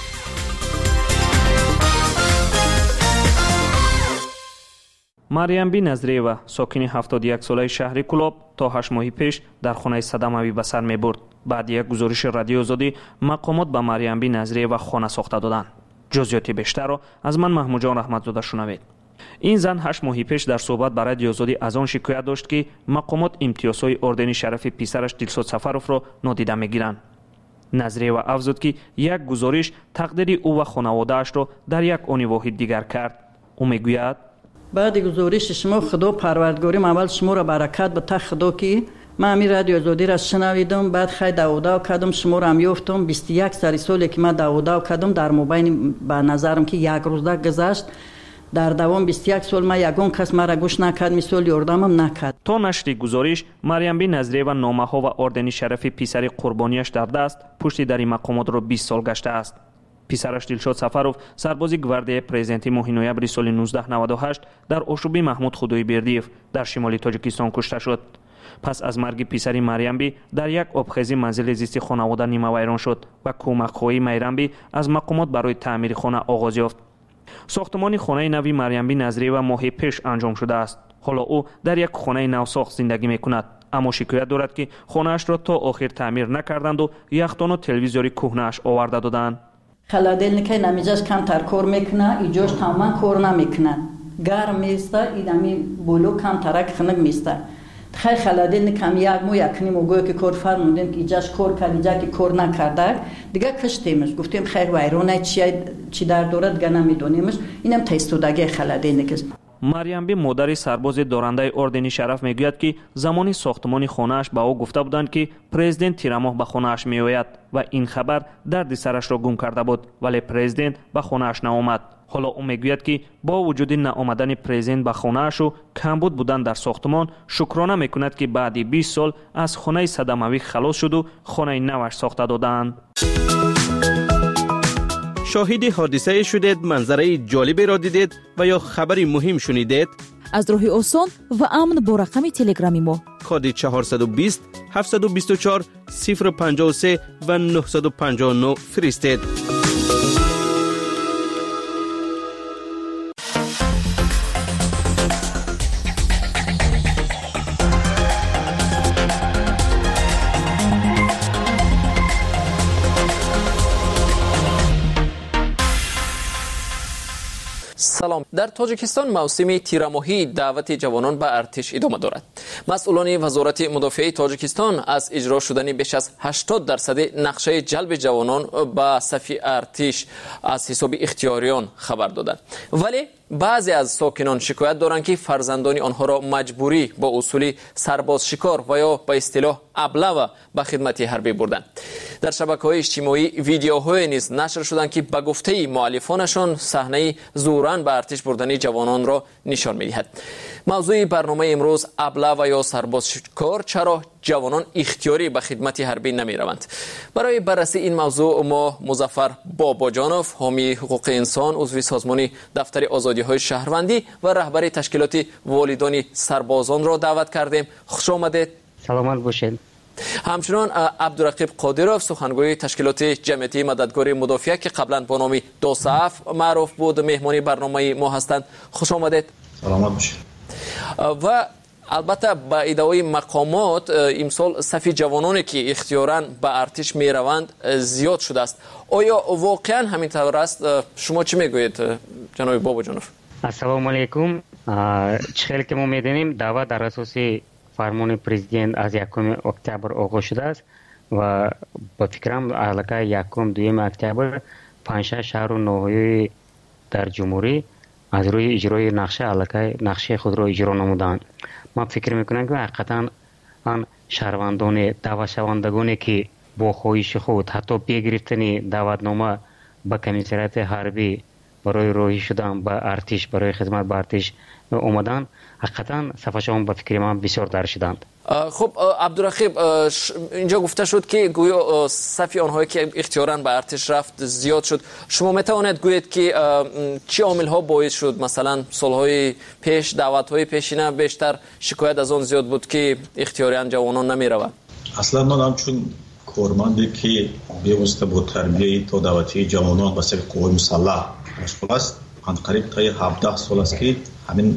مریم بی نظریوا ساکن هفتاد و یک ساله شهر کلاب تا هشت ماه پیش در خانه صدموی به سر می‌برد. بعد یک گزارش رادیو آزادی مقامات به مریم بی نظریوا خانه ساخته دادند. جزئیات بیشتر را از من محمود جان رحمتزاده شنوید. این زن هشت ماه پیش در صحبت با رادیو آزادی از آن شکایت داشت که مقامات امتیازهای اردن شرف پسرش دلسوز سفروف را نادیده می‌گیرند. نظریوا افزود که یک گزارش تقدیر او و خانواده‌اش را در یک آن واحد دیگر کرد. او میگوید بعد گزارش شما خدا پروردگاریم اول شما را برکت بده خدا که من همین رادیو آزادی را شنویدم، بعد خیلی دعوا کردم شما را هم یافتم. بیست و یک سال سالی که من دعوا کردم در مبین به نظرم که یک روزه گذشت، در دوام بیست و یک سال من یگان کس مرا گوش نکرد، مثال یاردمم نکرد. تا نشر گزارش مریم بی نظریوا نامه ها و اردن شرف پسر قربانیش در دست پشت در مقامات را بیست سال گشته است. پسرش دلشاد سفروف سربازی گواردی پرزیدنتی ماه نوامبر سال نوزده نود و هشت در اشوبی محمود خدوی بردیف در شمال تاجیکستان کشته شد. پس از مرگ پسری مریم بی در یک آبخیزی منزل زیستی خانواده نیمه ویران شد و کمک‌خواهی مریم بی از مقامات برای تعمیر خانه آغاز یافت. ساختمان خانه نوی مریم بی نظریوا ماه پیش انجام شده است. حالا او در یک خانه نوساخت زندگی میکند، اما شکایت دارد که خانه‌اش را تا آخر تعمیر نکردند و یخدان و تلویزیون کهنه‌اش آورده دادند. خلادل نکای نمیجاش کم تر کار میکنه، ایجاش تمام کار نمیکنه، گرم میسته، ایدامی بولو کم ترک خنک میسته. خیلی خلادل نکم یک مو یکنی موگوی که کار فرمودیم که ایجاش کار کرد، ایجا که کار نکرده دیگه کشتیمش. گفتیم خیر ویرانه چی چی در دورت دیگه نمیدونیمش. اینم تایستودگی خلادل نکست. مریم بی مادر سرباز دارنده اردن شرف میگوید که زمانی ساختمان خانه‌اش با او گفته بودند که پرزیدنت تیرماه به خانه‌اش میآید و این خبر درد سرش را گم کرده بود، ولی پرزیدنت به خانه‌اش نآمد. حالا او میگوید که با وجود نآمدن پرزیدنت به خانه‌اش و کمبود بودن در ساختمان شکرانه میکند که بعد بیست سال از خانه صدموی خلاص شد و خانه نوش ساخته دادند. شاهد حادثه شدید، منظره جالبی را دیدید و یا خبری مهم شنیدید؟ از راه آسان و امن با رقم تلگرامی ما کد چهارصد و بیست هفتصد و بیست و چهار صفر پنجاه و سه و نهصد و پنجاه و نه فرستید. سلام. در تاجیکستان موسم تیرماهی دعوت جوانان به ارتش ادامه دارد. مسئولان وزارت مدافعه تاجیکستان از اجرا شدن بیش از هشتاد درصد نقشه جلب جوانان به صف ارتش از حساب اختیاریان خبر دادند. ولی بعضی از ساکنان شکایت دارند که فرزندان آنها را مجبوری با اصول سرباز شکار و یا به اصطلاح ابله به خدمت حربی بردند. در شبکه‌های اجتماعی ویدیوهای نیز نشر شدند که به گفته مؤلفانشان صحنه زورن به ارتش بردن جوانان را نشان می‌دهد. موضوع برنامه امروز ابله و یا سرباز شکار چرا جوانان اختیاری به خدمت حربی نمی‌روند. برای بررسی این موضوع ما مظفر باباجانوف، حامی حقوق انسان، عضو سازمان دفتر آزادی‌های شهروندی و رهبر تشکیلات والدان سربازان را دعوت کردیم. خوش آمدید. سلامت باشید. همچنان عبدالرقیب قادروف، سخنگوی تشکیلات جمعیتی مددگار مدافع که قبلا با نام دوصف معروف بود، مهمانی برنامه ما هستند. خوش آمدید. سلامت باشید. و البته با ادعای مقامات امسال صف جوانانی که اختیاراً به ارتش می روند زیاد شده است. آیا واقعا همین طور است؟ شما چی میگویید جناب بابا جانوف؟ السلام علیکم. چخیلی که ما میدونیم دعوت در اساس فرمان پرزیدنت از یکم اکتبر آغاز شده است و با فکرم علاقه یکم دویم اکتبر پنج شهر و ناحیه در جمهوری از روی اجرای نقشه علاقه نقشه خود را اجرا نمودند. من فکر میکنم که حقیقتا آن شهروندان دعوت شوندگانی که با خواهش خود حتی بگرفتن دعوتنامه به کمیسریت حربی برای روحی شدن به ارتش، برای خدمت به ارتش اومدن، حقیقتا صفحه‌شان به فکر من بسیار در شدند. خب عبدالرقیب، اینجا گفته شد که گویا صفی آنهایی که اختیاراً به ارتش رفت زیاد شد. شما میتوانید گویید که چه عامل ها باعث شد مثلا سالهای پیش، دعوت های پیشینه بیشتر شکایت از آن زیاد بود که اختیاراً جوانان نمی روند؟ اصلا من همچون کارمندی که بیوسته با تربیه تا دعوتی جوانان به سر قوای مسلح مشغول است، من قریب تا هفده سال است که همین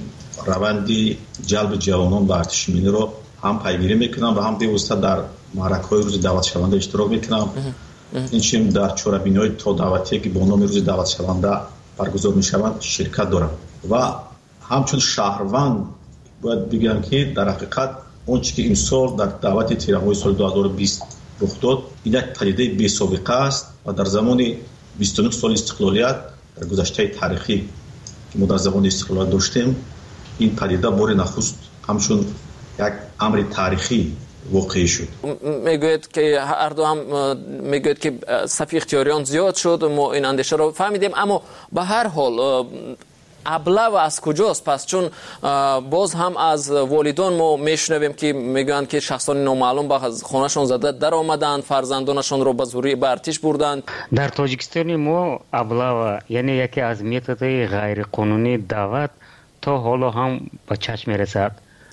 روندی جلب جوانان به ارتش ملی رو هم پیگیری میکنم و هم بیوسته در معرکه‌های روز دعوت شونده اشتراک میکنم. این چیم در چهاربینی‌های تا دعوتی که با نام روز دعوت شونده برگزار میشوند شرکت دارم و همچون شهروند باید بگم که در حقیقت اون چیزی که این سال در دعوت تیره‌های سال دو هزار و بیست رخ داد یک پدیده بی سابقه است و در زمان بیست و نه سال استقلالیت در گذشته تاریخی که ما در زمان استقلال داشتیم، این پدیده بار نخست همچون یک امر تاریخی واقعی شد. میگوید که هر دو هم میگوید که صف اختیاریان زیاد شد، ما این اندیشه رو فهمیدیم، اما به هر حال ابله و از کجاست؟ پس چون باز هم از والدان ما میشنویم که میگن که شخصان نامعلوم به خانهشون زده در آمدند، فرزندانشون رو به زوری به ارتش بردند. در تاجیکستان ما ابله یعنی یکی از میتودهای غیر قانونی دعوت تا حالا هم به چشم میرسد.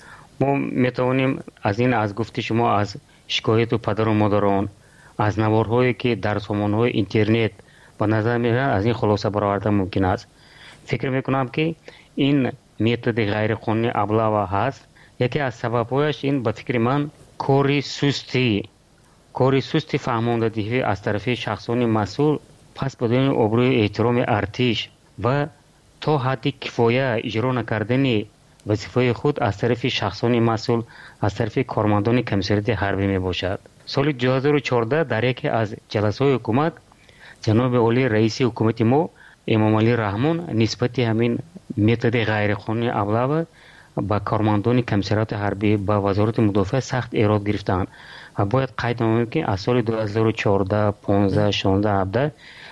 ما میتوانیم از این از گفت شما از شکایت و پدر و مادران، از نوارهایی که در سامانهای اینترنت به نظر میرسد، از این خلاصه برآوردن ممکن است. فکر میکنم که این میتود غیر قانونی ابله هست. یکی از سببهایش این به فکر من کاری سستی کاری سستی فهماندهی از طرف شخصان مسئول پس بدون ابروی احترام ارتش و تا حدی کفایه اجرا نکردن وظیفه خود از طرف شخصان مسئول از طرف کارمندان کمیساریات حربی می باشد. سال دو هزار و چهارده در یکی از جلسات حکومت جناب عالی رئیس حکومت ما امام علی رحمان نسبت همین میتود غیر قانونی ابله با کارمندان کمیساریات حربی با وزارت مدافع سخت ایراد گرفتند و باید قید نماییم که از سال دو هزار و چهارده، پانزده، شانزده، هفده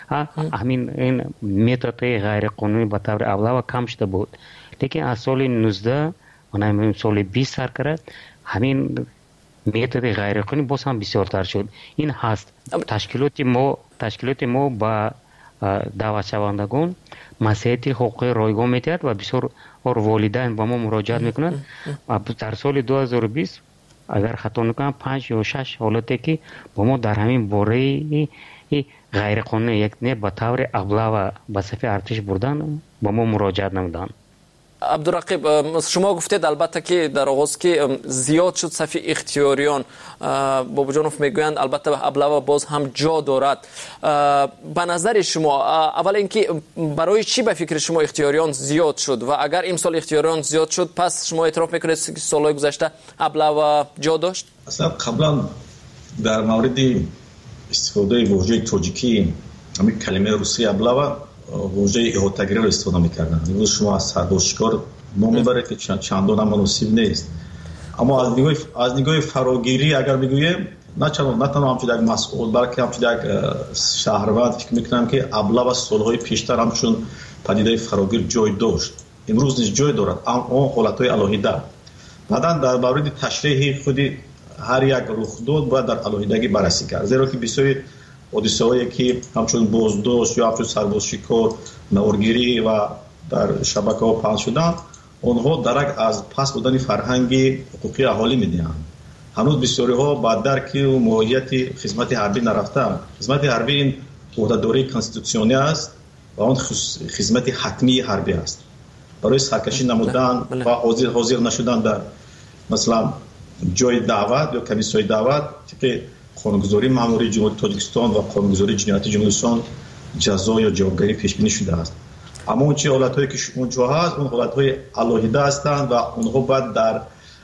همین این میتود غیر قانونی به طور ابله کم شده بود، لیکن از سال نوزده و همین سال بیست سر کرد همین میتود غیر قانونی باز هم بسیارتر شد. این هست تشکیلات ما تشکیلات ما با دعوت شوندگان مسئله حقوق رایگان میتید و بسیار اور والدین با ما مراجعت میکنند و در سال دو هزار و بیست اگر خطا نکنم پنج یا شش حالتی که با ما در همین باره غیر قانونی یک نه به طور ابله و به صف ارتش بردن با ما مراجعت نمودند. عبدالرقیب، شما گفتید البته که در آغاز که زیاد شد صف اختیاریان، بابا جانوف میگویند البته به ابله و باز هم جا دارد. به نظر شما اول اینکه برای چی به فکر شما اختیاریان زیاد شد و اگر امسال اختیاریان زیاد شد پس شما اعتراف میکنید که سالهای گذشته ابله و جا داشت؟ اصلا قبلا در مورد استفاده واژه تاجیکی همین کلمه روسی ابله و واژه احاطه‌گری رو استفاده می‌کردن. امروز شما از سربازشکار نام می‌برید که چندان هم مناسب نیست، اما از نگاه از نگاه فراگیری اگر بگویم نه چرا نه تنها همچون یک مسئول بلکه همچون یک شهروند فکر می‌کنم که ابله و سال‌های پیشتر همچون پدیده فراگیر جای داشت، امروز نیز جای دارد، اما حالت‌های علاهیده. بعداً در مورد تشریح خودی هر یک رخداد باید در علاهیدگی بررسی کرد، زیرا که بسیاری حادثه‌هایی که همچون بازداشت یا همچون سربازشکار، نوارگیری و در شبکه‌ها پخش شدن، آنها درک از پس بودن فرهنگ حقوقی اهالی می‌دهند. هنوز بسیاری‌ها با درک و ماهیت خدمت حربی نرفتند. خدمت حربی این عهده‌داری کانستیتوسیونی است و آن خدمت حتمی حربی است. برای سرکشی نمودن و حاضر حاضر نشدن در مثلا جای دعوت یا کمیسیون دعوت که قانونگذاری ماموری جمهوری تاجیکستان و قانونگذاری جنایتی جمهوریستان جزا یا جوابگری پیش بینی شده است. اما اون چه حالت‌هایی که اونجا هست اون حالت‌های علاهیده هستند و اونها باید در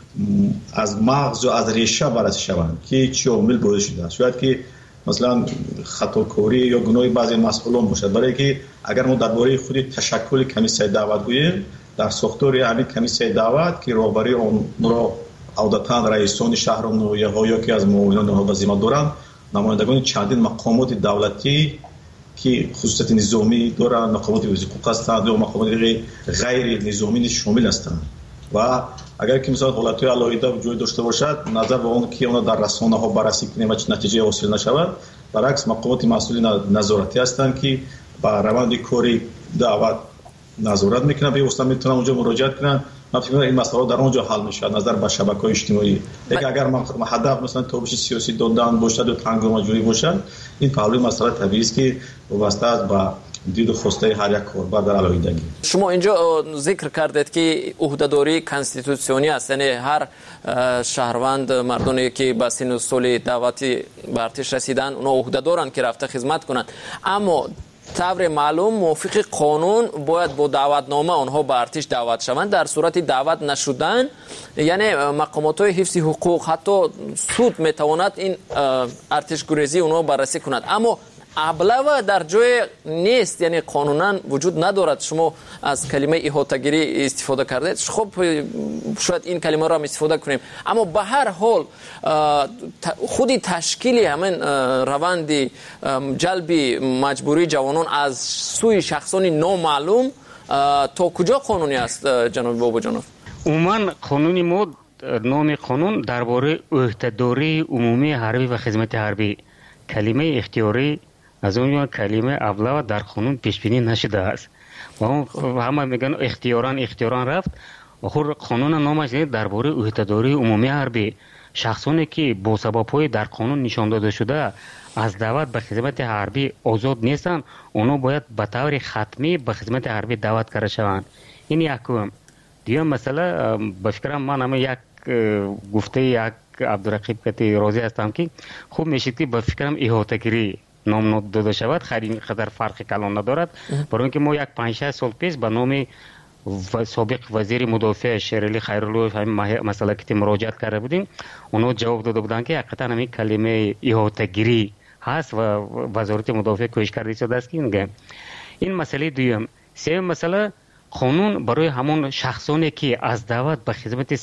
از مغز و از ریشه بررسی شوند که چه عامل باعث شده است. شاید که مثلا خطاکاری یا گناه بعضی مسئولان باشد، برای که اگر ما درباره خود تشکل کمیسیون دعوت گوییم، در ساختار همین کمیسیون دعوت که راهبری اون را عودتاً رئیسان شهر و نویه ها یا که از معاونان آنها وظیفه دارند، نمایندگان چندین مقامات دولتی که خصوصیت نظامی دارند، مقامات وزیر حقوق هستند یا مقامات غیر نظامی شامل هستند و اگر که مثلا حالت‌های علایده جای داشته باشد نظر به اون که اونا در رسانه‌ها بررسی کنیم و نتیجه حاصل نشود، برعکس مقامات مسئول نظارتی هستند که با روند کاری دعوت نظارت میکنن، به واسطه میتونن اونجا مراجعت کنن. من فکر می‌کنم این مسئله در اونجا حل میشه نظر به شبکه‌های اجتماعی. دیگه اگر ما هدف مثلا تابش سیاسی دادن باشد و تنگام جویی باشد، این پهلوی مسئله طبیعی است که وابسته است به دید و خواسته هر یک کاربر در علایدگی. شما اینجا ذکر کردید که عهده‌داری کانستیتوسیونی است، یعنی هر شهروند مردمی که به سن و سال دعوتی به ارتش رسیدن اونا عهده دارن که رفته خدمت کنند، اما طور معلوم موافق قانون باید با دعوتنامه آنها به ارتش دعوت شوند. در صورت دعوت نشدن یعنی مقامات های حفظ حقوق حتی سود میتواند این ارتش گریزی اونها بررسی کند، اما ابله در جای نیست، یعنی قانونا وجود ندارد. شما از کلمه احاطه‌گیری استفاده کردید، خب شاید این کلمه را هم استفاده کنیم، اما به هر حال خودی تشکیل همین روند جلب مجبوری جوانان از سوی شخصان نامعلوم تا کجا قانونی است جناب بابا جانов؟ عموما قانونی ما نام قانون درباره عهده‌داری عمومی حربی و خدمت حربی، کلمه اختیاری از اون کلمه ابله در قانون پیش بینی نشده است و همه میگن اختیاران اختیاران رفت. آخر قانون نامش درباره عهده‌داری عمومی حربی، شخصانی که با سبب‌های در قانون نشان داده شده از دعوت به خدمت حربی آزاد نیستند، اونا باید به طور ختمی به خدمت حربی دعوت کرده شوند. این یکم. دیگه مثلا به فکرم من هم یک گفته یک عبدالرقیب کتی راضی هستم که خوب میشه که به فکرم احاطه‌گیری نام داده شود، خیلی قدر فرق کلان ندارد، برای اینکه ما یک پنج شش سال پیش به نام سابق وزیر مدافع شیرعلی خیرالله همین مسئله که مراجعت کرده بودیم، اونا جواب داده بودن که حقیقتا همین کلمه احاطه‌گیری هست و وزارت مدافع کوشش کرده شده است که اینگه. این مسئله دوم. سوم مسئله قانون برای همون شخصانی که از دعوت به خدمت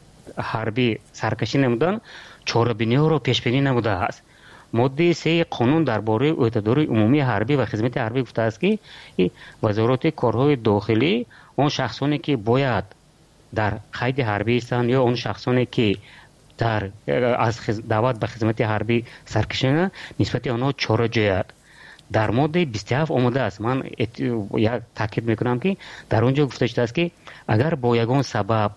حربی سرکشی نمودن چاره‌بینی ها رو پیش بینی نموده است. ماده سه قانون درباره عهده‌داری عمومی حربی و خدمت حربی گفته است که وزارت کارهای داخلی اون شخصانی که باید در قید حربی هستند یا اون شخصانی که در از دعوت به خدمت حربی سرکشی نمودن نسبت آنها چاره جوید. در ماده بیست و هفت آمده است. من یک تاکید میکنم که در اونجا گفته شده است که اگر با یگان سبب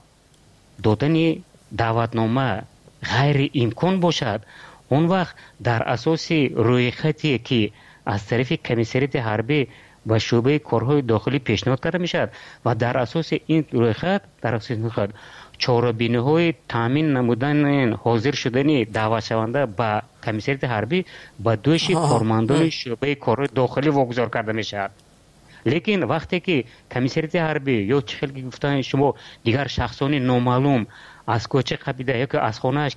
دادن دعوتنامه غیر امکان باشد، اون وقت در اساس رویخطی که از طرف کمیسریت حربی و شعبه کارهای داخلی پیشنهاد کرده میشد و در اساس این رویخط در اساس این رویخط چاره‌بینی‌های تامین نمودن حاضر شدن دعوت شونده به کمیسریت حربی به دوش کارمندان شعبه کارهای داخلی واگذار کرده میشد. لیکن وقتی که کمیسریت حربی یا چه خیلی گفتن شما دیگر شخصانی نامعلوم از کوچه قبیده یا که از خانه‌اش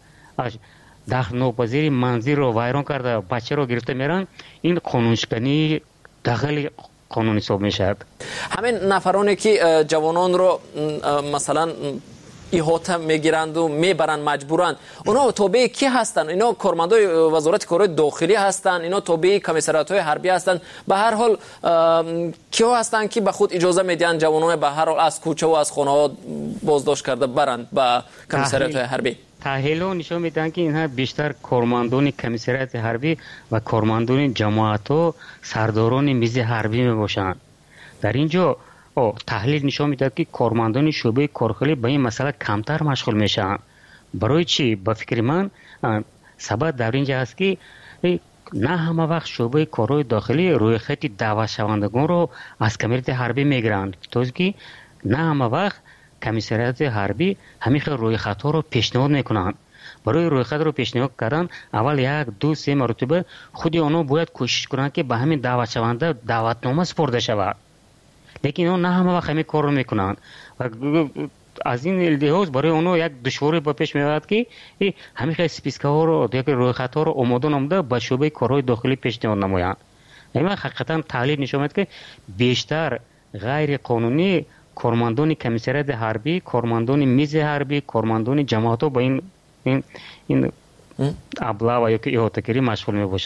داخل ناپذیر منزل رو ویران کرده بچه رو گرفته میرن، این قانونشکنی داخل قانونی حساب میشد. همین نفرانی که جوانان رو مثلا احاطه میگیرند و میبرند مجبورند، اونا تابع کی هستند؟ اینا کارمندای وزارت کارهای داخلی هستند؟ اینا تابع کمیسریات‌های حربی هستند؟ به هر حال کیا هستند که به خود اجازه میدن جوانان به هر حال از کوچه و از خانه‌ها بازداشت کرده برند به کمیسریات‌های حربی؟ تحلیل‌ها نشون میدن که اینها بیشتر کارمندان کمیسریات حربی و کارمندان جماعت و سرداران میز حربی میباشند. در اینجا تحلیل نشون میده که کارمندان شعبه کارخانه به این مسئله کمتر مشغول میشن. برای چی؟ به فکر من سبب در اینجا است که نه همه وقت شعبه کارهای داخلی روی خط دعوت شوندگان رو از کمیسریات حربی میگیرند، توزی که نه همه وقت کمیسریات حربی همیشه روی خط ها رو پیشنهاد میکنند. برای روی خط رو پیشنهاد کردن اول یک دو سه مرتبه خودی آنها باید کوشش کنند که به همین دعوت شونده دعوتنامه سپرده شود، لیکن اون نه همه وقت همین کار رو میکنند و از این لحاظ برای اونها یک دشواری با پیش میاد که همیشه سپیسکه ها رو دیگه روی خط ها رو آماده نموده به شعبه کارهای داخلی پیشنهاد نمایند. این حقیقتا تحلیل نشون میده که بیشتر غیر قانونی کارمندان کمیسریات حربی، کارمندان میز حربی، کارمندان جماعت ها با این این این ابله و یا که احاطه‌گیری مشغول می باشند.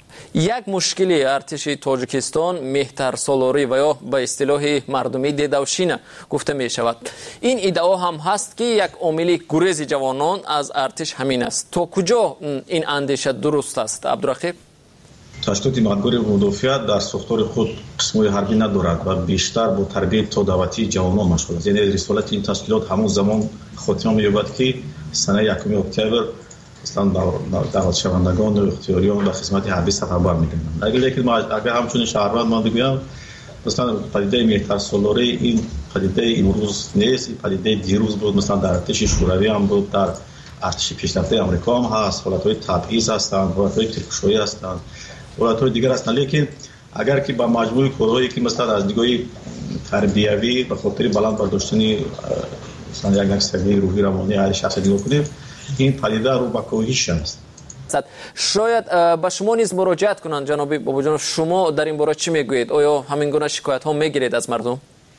یک مشکلی ارتش تاجیکستان مهترسالاری و یا به اصطلاح مردمی دیدوشینه گفته می شود. این ادعا هم هست که یک عامل گریز جوانان از ارتش همین است. تا کجا این اندیشه درست است عبدالرقیب؟ تشکیلات مقداری مدافعات در ساختار خود قسم‌های حربی ندارد و بیشتر با تربیت تا دعوتی جوانان مشغول است. یعنی رسالت این تشکیلات همون زمان خاتمه می‌یابد که سنه یکم اکتبر اصلا دعوت شوندگان و اختیاریان در خدمت حربی سفربر می‌گردند. اگر لیکن ما اگر همچون شهروند من بگویم مثلا پدیده مهترسالاری این پدیده امروز نیست، این پدیده دیروز بود، مثلا در ارتش شوروی هم بود، در ارتش پیشرفته آمریکا هم هست، حالت‌های تبعیض هستند، حالت‌های ترکشایی هستند، حالت‌های دیگر هستند. لیکن اگر که با مجموع کارهایی که مثلا از نگاه تربیوی به خاطر بلند برداشتن مثلا یک نقصی روحی روانی هر شخص نگاه کنیم، این پدیده رو با کاهش است. شاید به شما نیز مراجعت کنند جناب بابا جان، شما در این باره چی میگویید؟ آیا همین گونه شکایت ها میگیرید از مردم؟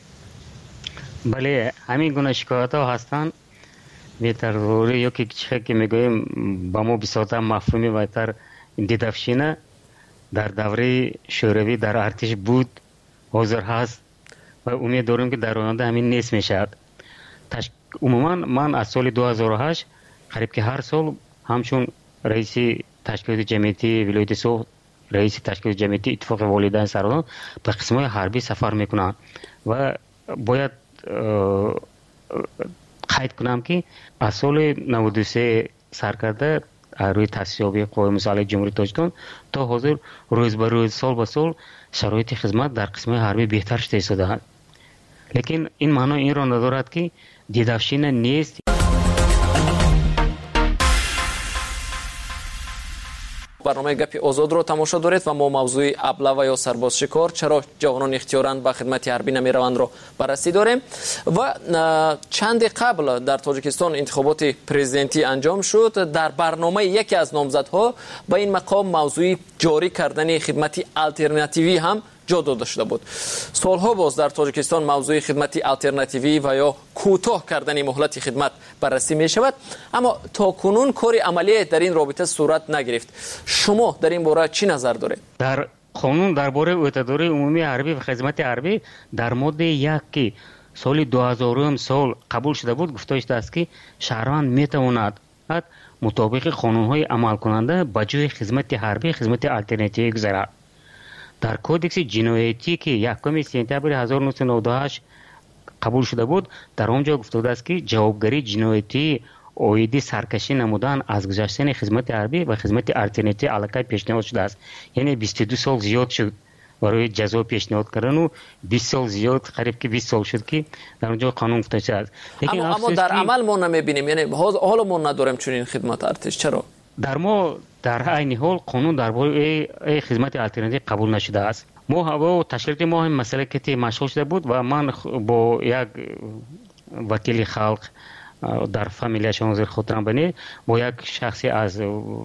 بله، همین گونه شکایت ها هستند. بهتر روی یا که چه که میگویم با ما بسیار مفهومی بهتر دیدفشینه در دوره شوروی در ارتش بود، حاضر هست و امید داریم که در آینده همین نیست میشد. عموما من از سال دو هزار و هشت قریب که هر سال همچون رئیس تشکیلات جمعیتی ولایت سوخت، رئیس تشکیلات جمعیتی اتفاق والدین سران به قسم‌های حربی سفر میکنند و باید قید کنم که از سال نود و سه سر کرده روی تاسیس‌یابی قوای مسلح جمهوری تاجیکستان تا حاضر روز به روز سال به سال شرایط خدمت در قسم‌های حربی بهتر شده ایستاده. لیکن این معنی این را ندارد که دیدفشین نیست. برنامه گپی آزاد رو تماشا دارید و ما موضوع ابله و یا سرباز شکار چرا جوانان اختیاراً به خدمت حربی نمی روند رو بررسی داریم. و چند قبل در تاجیکستان انتخابات پرزیدنتی انجام شد. در برنامه یکی از نامزدها به این مقام موضوع جاری کردن خدمت آلترناتیوی هم جا داده شده بود. سالها باز در تاجیکستان موضوع خدمت آلترناتیوی و یا کوتاه کردن مهلت خدمت بررسی می شود، اما تا کنون کاری عملی در این رابطه صورت نگرفت. شما در این باره چی نظر دارید؟ در قانون درباره عهدهداری عمومی حربی و خدمت حربی در ماده یک که سال دو هزار سال قبول شده بود گفته شده است که شهروند می تواند مطابق قانون‌های عمل کننده به جای خدمت حربی خدمت آلترناتیوی گذارد. در کودکس جنایتی که یکم سپتامبر هزار و نهصد و نود و هشت قبول شده بود در آنجا گفته است که جوابگری جنایتی اویدی سرکشی نمودن از گذشتن خدمت حربی و خدمت آلترناتیوی علاقه پیشنهاد شده است. یعنی بیست و دو سال زیاد شد برای جزا پیشنهاد کردن و بیست سال زیاد قریب که بیست سال شد که در اونجا قانون گفته شده. اما, اما در عمل ما نمیبینیم، یعنی حالا ما نداریم چنین خدمت ارتش. چرا؟ در ما در عین حال قانون درباره خدمت آلترناتیوی قبول نشده است. ما هوا تشکیلات ما هم مسئله که مشغول شده بود و من با یک وکیل خلق در فامیلیش حاضر خاطرم بنی با یک شخصی از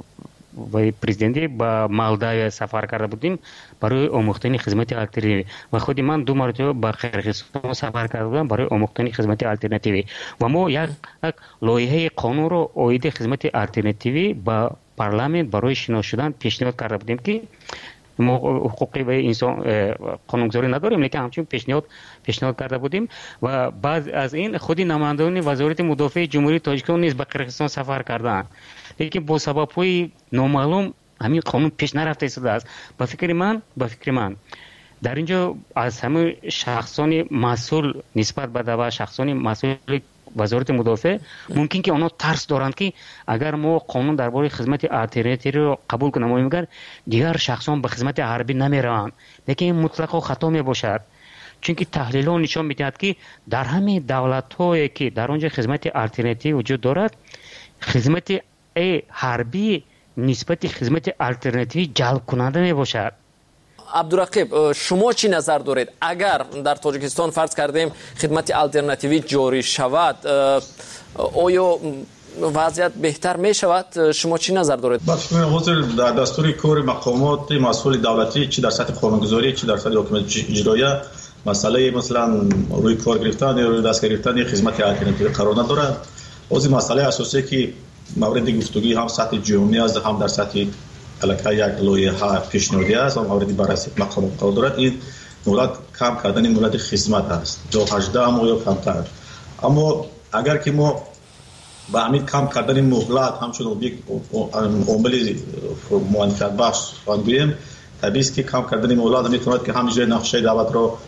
و پرزیدنتی با مالداوی سفر کرده بودیم برای آموختن خدمت آلترناتیوی و خودی من دو مرتبه با قرقیزستان سفر کرده بودم برای آموختن خدمت آلترناتیوی و ما یک لایحه قانون رو عاید خدمت آلترناتیوی با پارلمان برای شناخته شدن پیشنهاد کرده بودیم که ما حقوقی به انسان قانونگذاری نداریم، لیکن همچنین پیشنهاد پیشنهاد کرده بودیم و بعد از این خودی نمایندگان وزارت مدافع جمهوری تاجیکستان نیز به قرقیزستان سفر کردند، لیکن با سبب‌های نامعلوم همین قانون پیش نرفته ایستاده است. با فکر من با فکر من در اینجا از همه شخصان مسئول نسبت به دعوا شخصان مسئول وزارت مدافع ممکن که آنها ترس دارند که اگر ما قانون درباره خدمت آلترناتیوی رو قبول کنیم میگن دیگر شخصان به خدمت حربی نمیروند، لیکن این مطلقاً خطا می باشد، چون که تحلیل‌ها نشان می‌دهد که در همه دولت‌هایی که در آنجا خدمت آلترناتیوی وجود دارد خدمت حربی نسبت خدمت آلترناتیوی جلب کننده می باشد. عبدالرقیب شما چی نظر دارید؟ اگر در تاجیکستان فرض کردیم خدمت آلترناتیوی جاری شود آیا وضعیت بهتر می شود؟ شما چی نظر دارید؟ حاضر در دستور کار مقامات مسئول دولتی چی در سطح قانونگذاری چی در سطح حکومت اجرایی مسئله مثلا روی کار گرفتن یا روی دست گرفتن خدمت آلترناتیوی قرار ندارد. از مسئله اساسی که مورد گفتگوی هم سطح جمهوری است هم در سطح الکه یک لایحه پیشنهادی است و مورد بررسی مقام مقرر دارد. این مهلت کم کردن مهلت خدمت است تا هجده ماه یا کمتر. اما اگر که ما با همین کم کردن مهلت همچون یک عامل موفقیت بخش بگوییم، طبیعی است که کم کردن مهلت میتواند که هم اجرای نقشه دعوت را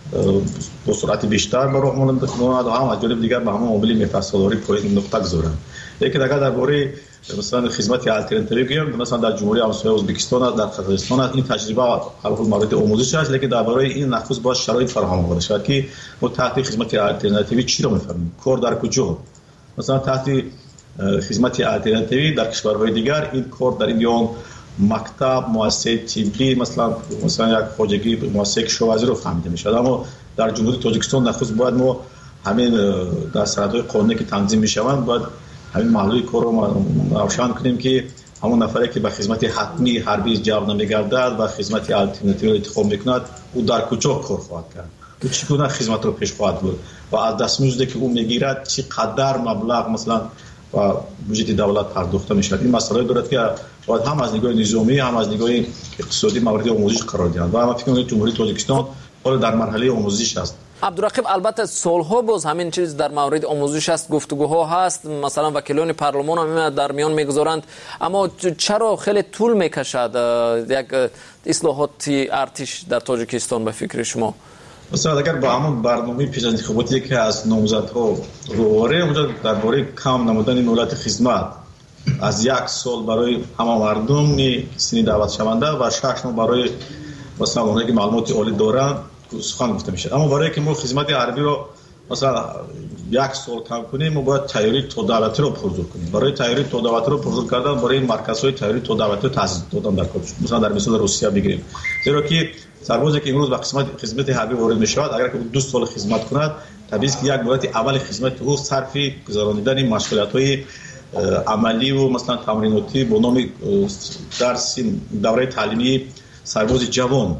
با سرعت بیشتر به راه ماند و هم از جانب دیگر به همون عامل مفصل‌واری پایین نقطه گذارند. لیکن اگر درباره مثلا خدمت آلترناتیوی بگیم، مثلا در جمهوری همسایه ازبکستان است، در قزاقستان است، این تجربه حالا مورد آموزش است، لیکن درباره این نخست باید شرایط فراهم آورده شود که ما تحت خدمت آلترناتیوی چی را می‌فهمیم، کار در کجا. مثلا تحت خدمت آلترناتیوی در کشورهای دیگر این کار در این یا مکتب، مؤسسه طبی، مثلا مثلا یک خواجگی مؤسسه کشاورزی رو فهمیده میشد. اما در جمهوری تاجیکستان نخست باید ما همین در سرحدهای قانونی که تنظیم میشوند باید همین محلوی کار رو روشن کنیم که همون نفری که به خدمت حتمی حربی جلب نمیگردد و خدمت آلترناتیوی رو انتخاب میکند او در کجا کار خواهد کرد، او چگونه خدمت رو پیش خواهد برد و از دستمزدی که او میگیرد چقدر مبلغ مثلا و بودجه دولت پرداخته میشود. این مسئله دارد که باید هم از نگاه نظامی هم از نگاه اقتصادی مورد آموزش قرار دهند و من فکر می‌کنم جمهوری تاجیکستان حالا در مرحله آموزش است. عبدالرقیب، البته سالها باز همین چیز در مورد آموزش است، گفتگوها هست، مثلا وکیلان پارلمان هم در میان میگذارند، اما چرا خیلی طول میکشد یک اصلاحات ارتش در تاجیکستان به فکر شما؟ مثلا اگر با همون برنامه پیش از انتخاباتی که از نامزدها رواره اونجا درباره کم نمودن مهلت خدمت از یک سال برای همه مردم سنی دعوت شونده و شش ماه برای مثلا اونایی که معلومات عالی دارن سخن گفته میشه. اما برای که ما خدمت حربی رو مثلا یک سال کم کنیم ما باید تیاری تا دولتی رو پرزور کنیم. برای تیاری تا دولتی رو پرزور کردن برای مرکزهای تیاری تا دولتی رو تأسیس دادن در کار. مثلا در مثال روسیه بگیریم، زیرا که سربازی که امروز به خدمت خدمت حربی وارد میشود اگر که دو سال خدمت کند طبیعی است که یک مدت اول خدمت او صرف گذراندن مشغولیت‌های عملی و مثلا تمریناتی با نام درس دوره تعلیمی سرباز جوان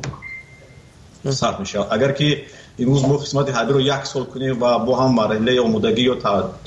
صرف میشه. اگر که امروز ما خدمت حربی رو یک سال کنیم و با هم مرحله آمادگی یا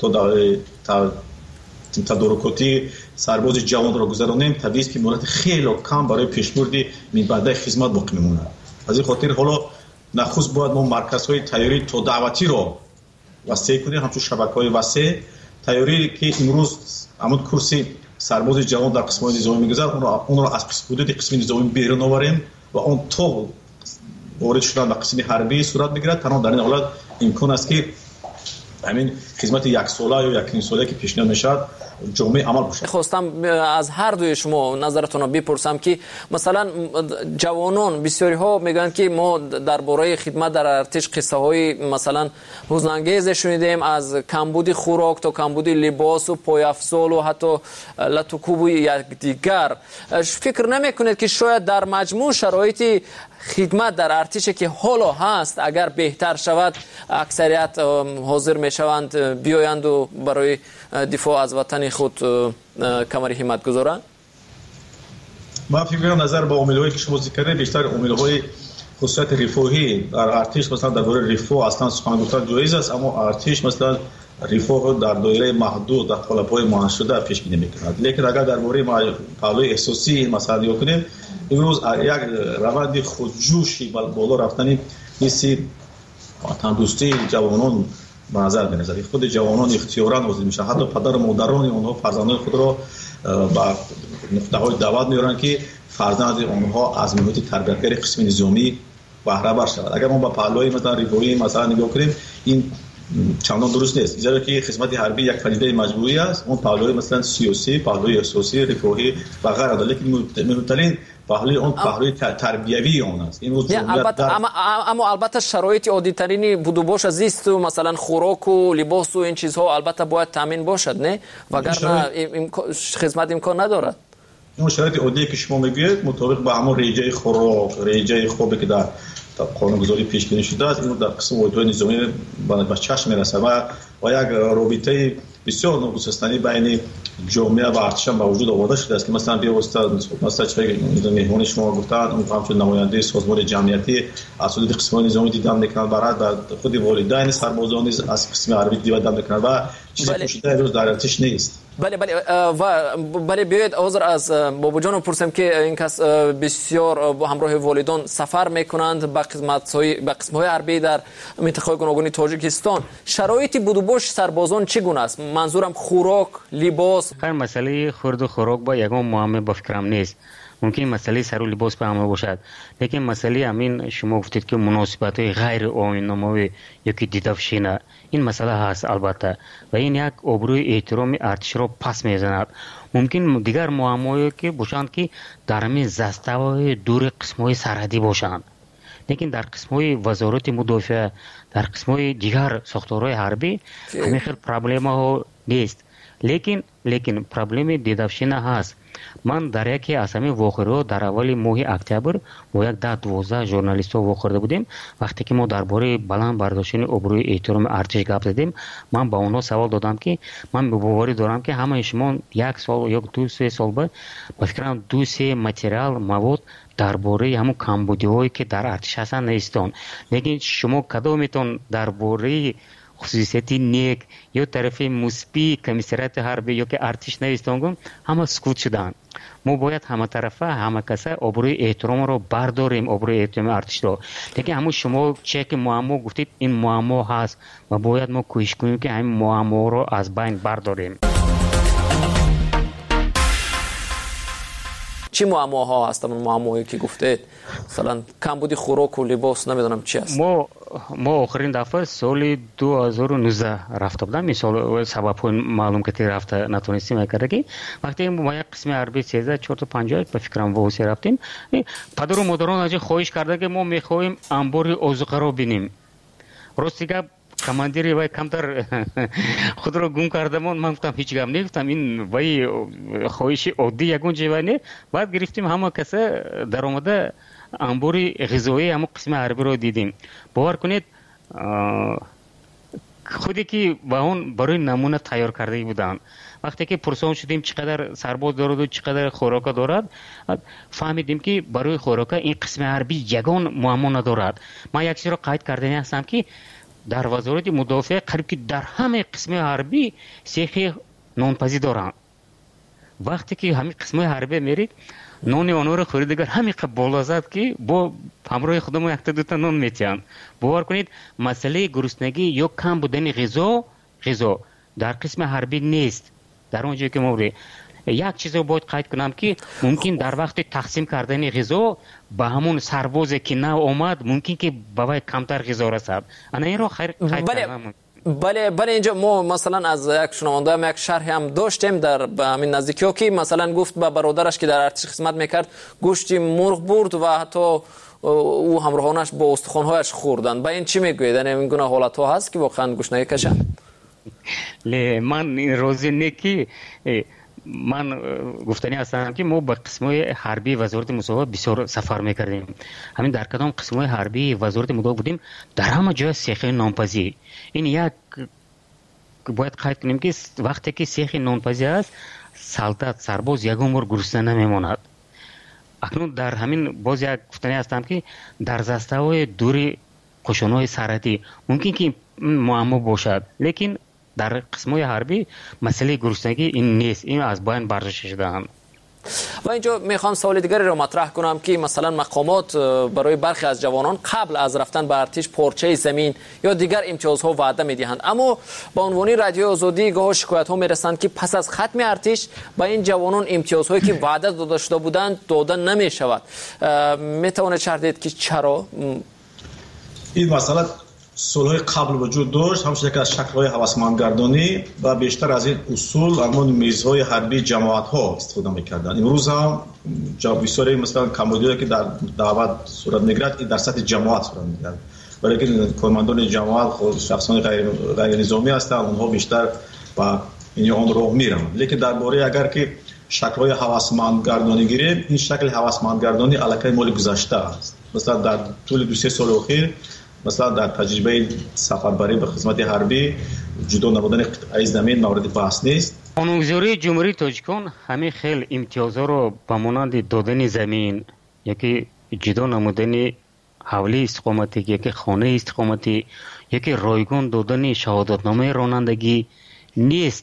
تا تدارکاتی سرباز جوان رو گذرانیم طبیعی است که مدت خیلی کم برای پیشبردی من بعد خدمت باقی میمونه. از این خاطر حالا نخست باید ما مرکزهای تیاری تا دعوتی رو وسیع کنیم، همچون شبکه‌های وسیع تیاری که امروز همون کورسی سرباز جوان در قسمت نظامی میگذره اون رو اون رو از حدود قسم نظامی بیرون آوریم و اون تو وارد شدن به قسم حربی صورت میگیرد. تنها در این حالت امکان است که همین خدمت یک ساله یا یک نیم ساله که پیشنهاد میشد جامعه عمل بشه. خواستم از هر دوی شما نظرتون رو بپرسم که مثلا جوانان بسیاری ها میگن که ما درباره خدمت در ارتش قصه های مثلا حزن‌انگیز شنیدیم، از کمبود خوراک تا کمبود لباس و پایافزال و حتی لطوکوب یکدیگر. فکر نمیکنید که شاید در مجموع شرایط خدمت در ارتش که حالا هست اگر بهتر شود اکثریت حاضر میشوند بیایند و برای دفاع از وطن خود کمر همت گذارند؟ من فکر می‌کنم نظر با عامل‌هایی که شما ذکر کردید بیشتر عامل‌های خصوصیت رفاهی در ارتش مثلا در دوره رفاه اصلا سخن گفتن جایز است، اما ارتش مثلا رفاه در دایره محدود در قالب‌های معین شده پیش بینی می‌کند. لیکن اگر درباره پهلوی احساسی مثلا نگاه کنیم امروز یک روند خودجوشی بالا رفتنی مثل تندرستی جوانان به نظر می‌رسد. خود جوانان اختیاراً حاضر میشن، حتی پدر و مادران اونها فرزندان خود را با نقطه‌های دعوت میارن که فرزند اونها از محیط تربیتگری قسم نظامی بهره بر شود. اگر ما با پهلوی مثلا رفاهی مثلا نگاه کنیم این چندان درست نیست، زیرا که خدمت حربی یک پدیده مجبوری است. اون پهلوی مثلا سیاسی، پهلوی احساسی، رفاهی و غیره، لیکن مهمترین پهلوی اون پهلوی تربیوی اون است. این البته اما, اما البته شرایط عادی ترین بود و باشه، زیست و مثلا خوراک و لباس و این چیزها البته باید تامین باشد، نه وگرنه خدمت امکان ندارد. اون شرایط عادی که شما میگید مطابق با همون ریجه خوراک، ریجه خوبی که در قانونگذاری پیش بینی شده است، این در قسم واحدهای نظامی به چشم میرسه و و یک رابطه بسیار ناگسستنی بین جامعه و ارتش با وجود آورده شده است که مثلا بیا استاد مثلا چه مهمون شما گفتن اون همچون نماینده سازمان جمعیتی از حدود قسم نظامی دیدن میکنن، برای در خود والدین سربازان از قسم عربی دیدن میکنن و چیزی پوشیده روز در ارتش نیست. بله بله و بله بیاید حاضر از بابا جان پرسم که این کس بسیار با همراه والدان سفر میکنند به قسمت‌های به قسمت‌های حربی در منطقه گوناگون تاجیکستان. شرایط بود و باش سربازان چگونه است؟ منظورم خوراک، لباس. هر مسئله خورد و خوراک با یگان معامله با فکرم نیست. ممکن مسئله سر و لباس به همه باشد، لیکن مسئله همین شما گفتید که مناسبت های غیر آیین‌نمایی یکی دیدافشینه، این مسئله هست البته و این یک آبروی احترام ارتش را پس میزند. ممکن دیگر معامله‌ای که باشند که در همین زسته‌های دور قسم‌های سرحدی باشند، لیکن در قسم‌های وزارت مدافع، در قسم‌های دیگر ساختارهای حربی همین خیلی پرابلم‌ها نیست. لیکن لیکن پرابلم دیدافشینه هست. من در یکی از همین واقعه در اول ماه اکتبر با یک ده دوازده ژورنالیست ها واقع بودیم. وقتی که ما درباره بلند برداشتن آبروی احترام ارتش گپ زدیم، من با اونها سوال دادم که من باوری دارم که همه شما یک سال یا دو سه سال بعد با فکرم دو سه متریال مواد درباره همون کمبودی‌هایی که در ارتش هستن نیستن، لیکن شما کدومتون درباره خصوصیتی نیک یا طرف مثبت کمیسریت حربی یا که ارتش نویستانگون همه سکوت شدن. ما باید همه طرفه همه کسا آبروی احترام رو برداریم، آبروی احترام ارتش رو. لیکن همون شما چک معما گفتید این معما هست و باید ما کوشش کنیم که همین معما رو از بین برداریم. چی معماها هستن معماهایی که گفتید؟ مثلا کمبودی خوراک و لباس نمیدونم چی است. ما ما آخرین دفعه سال دو هزار و نوزده رفته بودم، مثال سبب معلوم که رفته نتونستیم کردیم. وقتی ما یک قسم حربی سیزده چهار تا پنجاه به فکرم واسه رفتیم، پدر و مادران از خواهش کرده که ما میخوایم انبار آذوقه رو ببینیم. راستی که کماندیری وای کمتر خود رو گم کردم، من گفتم هیچ گم نگفتم، این وای خواهش عادی یگون چیزی نه. بعد گرفتیم همه کسا در اومده انباری غذایی همه قسم حربی رو دیدیم. باور کنید خودی که با اون برای نمونه تیار کرده بودن. وقتی که پرسان شدیم چقدر سرباز دارد و چقدر خوراک دارد، فهمیدیم که برای خوراک این قسم حربی یگان معما ندارد. من یک چیز رو قید کرده هستم که در وزارت مدافع قریب که در همه قسم حربی سیخ نانپزی دارن. وقتی که همین قسم حربی میرید نان آنها رو خورید اگر همین قبل بالا زد که با همراه خودمون یک تا دو تا نان میتیان. باور کنید مسئله گرسنگی یا کم بودن غذا غذا در قسم حربی نیست. در اونجایی که ما بودیم یک چیز رو باید قید کنم که ممکن در وقت تقسیم کردن غذا به همون سربازی که نه اومد ممکن که بابای کمتر غذا رسد. انا این رو خیر قید کردم. بله بله اینجا ما مثلا از یک شنونده هم یک شرح هم داشتیم در همین نزدیکی ها که مثلا گفت به برادرش که در ارتش خدمت میکرد گوشت مرغ برد و حتی او همراهانش با استخوان‌هایش خوردن. با این چی میگوید؟ یعنی این گونه حالت ها هست که واقعا گوشت نکشن؟ لی من این روزی نکی من گفتنی هستم که ما به قسمای حربی وزارت مدافع بسیار سفر میکردیم. همین در کدام قسمای حربی وزارت مدافع بودیم در همه جای سیخ نانپزی. این یک باید قید کنیم که وقتی که سیخ نانپزی است سلطت سرباز یک عمر گرسنه نمیماند. اکنون در همین باز یک گفتنی هستم که در زسته‌های دوری قشون‌های سرحدی ممکن که معما باشد، لیکن در قسم‌های حربی مسئله گرسنگی این نیست، این از بین برداشته شده‌اند. و اینجا میخوام سوال دیگری را مطرح کنم که مثلا مقامات برای برخی از جوانان قبل از رفتن به ارتش پارچه زمین یا دیگر امتیازها وعده میدهند، اما با عنوان رادیو آزادی گاه شکایت ها میرسند که پس از ختم ارتش با این جوانان امتیازهایی که وعده داده شده بودند داده نمیشود. میتونه چردید که چرا این مسئله سالهای قبل وجود داشت؟ همچنین که از شکل‌های هوسمندگردانی و بیشتر از این اصول همون میزهای حربی جماعت‌ها استفاده می‌کردند. امروز هم بسیاری مثلا کمبودی که در دعوت صورت می‌گیرد این در سطح جماعت صورت می‌گیرد، برای که کارمندان جماعت خود شخصان غیر غیر نظامی هستند، اونها بیشتر با این اون راه میرن. لیکن درباره اگر که شکل‌های هوسمندگردانی گیریم، این شکل هوسمندگردانی علاقه مال گذشته است. مثلا در طول دو سه سال اخیر مثلا در تجربه سفربری به خدمت حربی جدا نبودن قطعه زمین مورد بحث نیست. قانونگذاری جمهوری تاجیکستان همه خیل امتیازها رو به مانند دادن زمین، یکی جدا نمودن حولی استقامتی، یکی خانه استقامتی، یکی رایگان دادن شهادتنامه رانندگی نیست.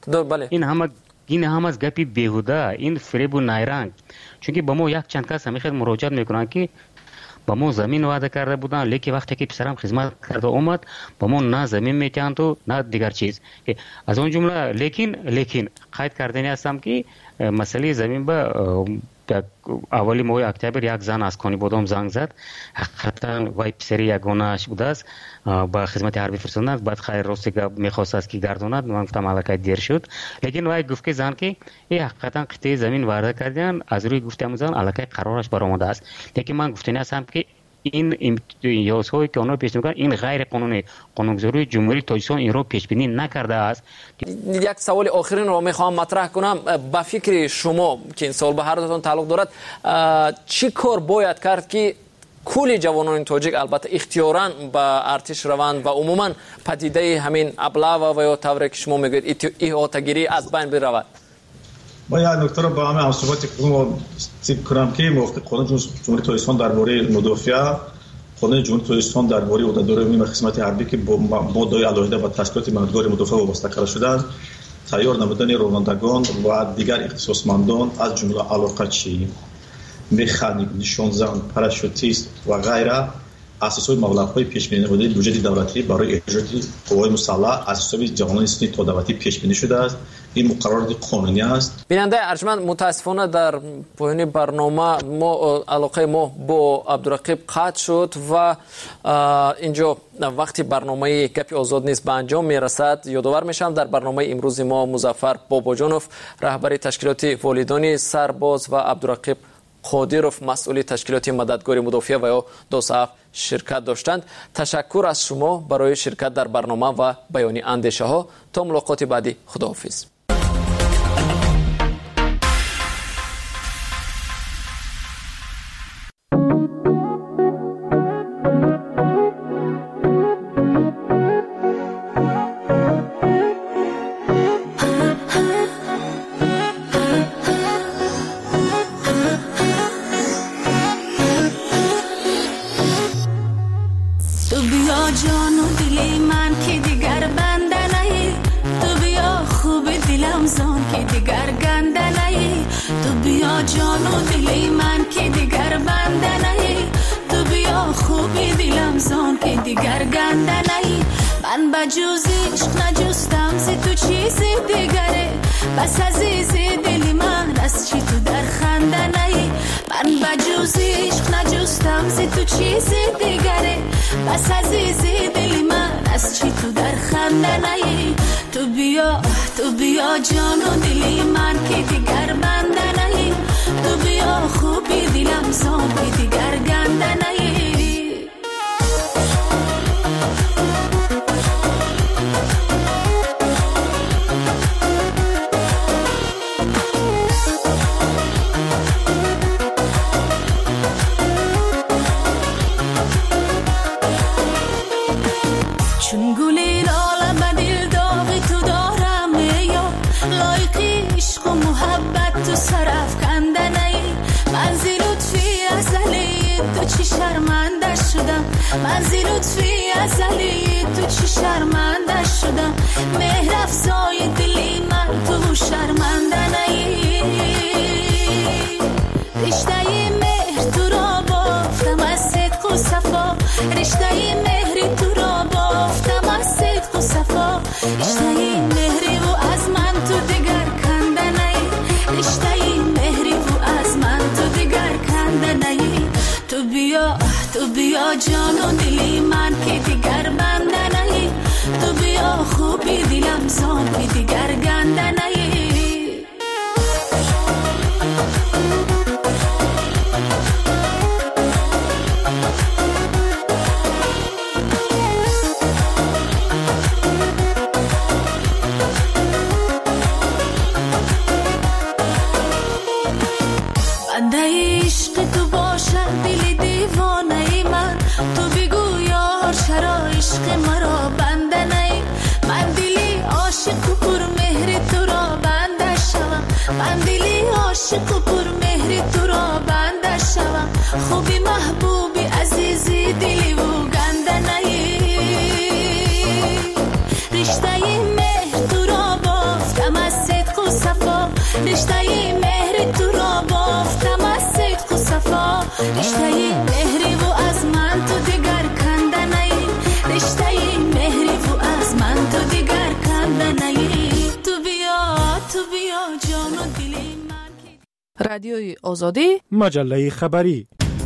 بله این همه این هم از گپی بیهوده، این فریب و نیرنگ. چون که با ما یک چند کس همیشه مراجعت میکنن که با ما زمین وعده کرده بودن، لیکن وقتی که پسرم خدمت کرده اومد با ما نه زمین میتیند و نه دیگر چیز. از اون جمله لیکن لیکن قید کردنی هستم که مسئله زمین به اولی ماه اکتبر یک زن از کانی بودم زنگ زد، حقیقتا وای پسری یگانه‌اش بوده است، با خدمت حربی فرستادند. بعد خیر راستی که میخواست است که گرداند، من گفتم الکی دیر شد، لیکن وای گفت که زن که این حقیقتا قطعه زمین وعده کردن، از روی گفتم زن الکی قرارش برآمده است. لیکن من گفتنی هستم که این امتیازهایی که آنها پیش میکنن این غیر قانونی، قانونگذاری جمهوری تاجیکستان این رو پیش بینی نکرده است. یک سوال آخرین رو میخوام مطرح کنم. با فکر شما که این سوال به هر دوتون تعلق دارد، چی کار باید کرد که کل جوانان تاجیک البته اختیاراً به ارتش روند و عموما پدیده همین ابلاغ و یا طوری که شما میگید احاطه‌گیری از بین برود؟ با یک نکته رو با همه همصحبت کنم که موافق قانون جمهوری تاجیکستان درباره مدافع، قانون جمهوری تاجیکستان درباره عهدهداران عمومی خدمت حربی که با دای علاهیده با تشکیلات مددگار مدافع وابسته قرار شده است، تیار نمودن رانندگان و دیگر اختصاصمندان از جمله علاقه‌چی، مکانیک، نشانزن، پاراشوتیست و غیره اساسای مبلغ‌های پیش بینی نموده بودجه دولتی برای اجرای قوای مسلح از حساب جوانان سنی تا دولتی پیش بینی شده است. این مقررات قانونی است. بیننده ارجمند، متاسفانه در پایان برنامه ما علاقه ما با عبدالرقیب قطع شد و اینجا وقتی برنامه گپ آزاد نیست به انجام میرسد. یادآور میشم در برنامه امروز ما مظفر باباجانوف رهبر تشکیلات والدان سرباز و عبدالرقیب قادروف مسئول تشکیلات مددگار مدافع و یا دوساف شرکت داشتند. تشکر از شما برای شرکت در برنامه و بیان اندیشه ها. تا ملاقات بعدی، خداحافظ. بس عزیز دلی من از چی تو در خنده نهی، من بجوز عشق نجستم زی تو چیز دیگره. بس عزیز دلی من از چی تو در خنده نهی، تو بیا تو بیا جان و دلی من که دیگر بنده نهی، تو بیا خوبی دلم زان که دیگر گنده نهی. من زی لطفی ازلی تو چی شرمنده شدم، مهر افزای دلی من تو شرمنده نهی. رشته مهر تو را بافتم از صدق و صفا، رشته مهری تو را بافتم از صدق و صفا، رشته مهری و از من تو دیگر کنده نهی، رشته مهری و از من تو دیگر کنده نهی. تو بیا تو بیا جان و دلی من که دیگر بنده نهی، تو بیا خوبی دلم زان که دیگر گنده نهی. بنده عشق تو باشد دل دیوانه من، تو بگو یار چرا عشق مرا بنده نهی. من دلی عاشق و پر مهر تو را بنده شوم، من دلی عاشق و پر مهر تو را بنده شوم. خوبی محبوبی عزیزی دلی و گنده نهی، رشته مهر تو را بافتم رشته مهری و از من تو دیگر کندنی رشته مهری و از من تو دیگر کندنی تو بیا تو بیا جان و دلی من. رادیوی آزادی مجله خبری.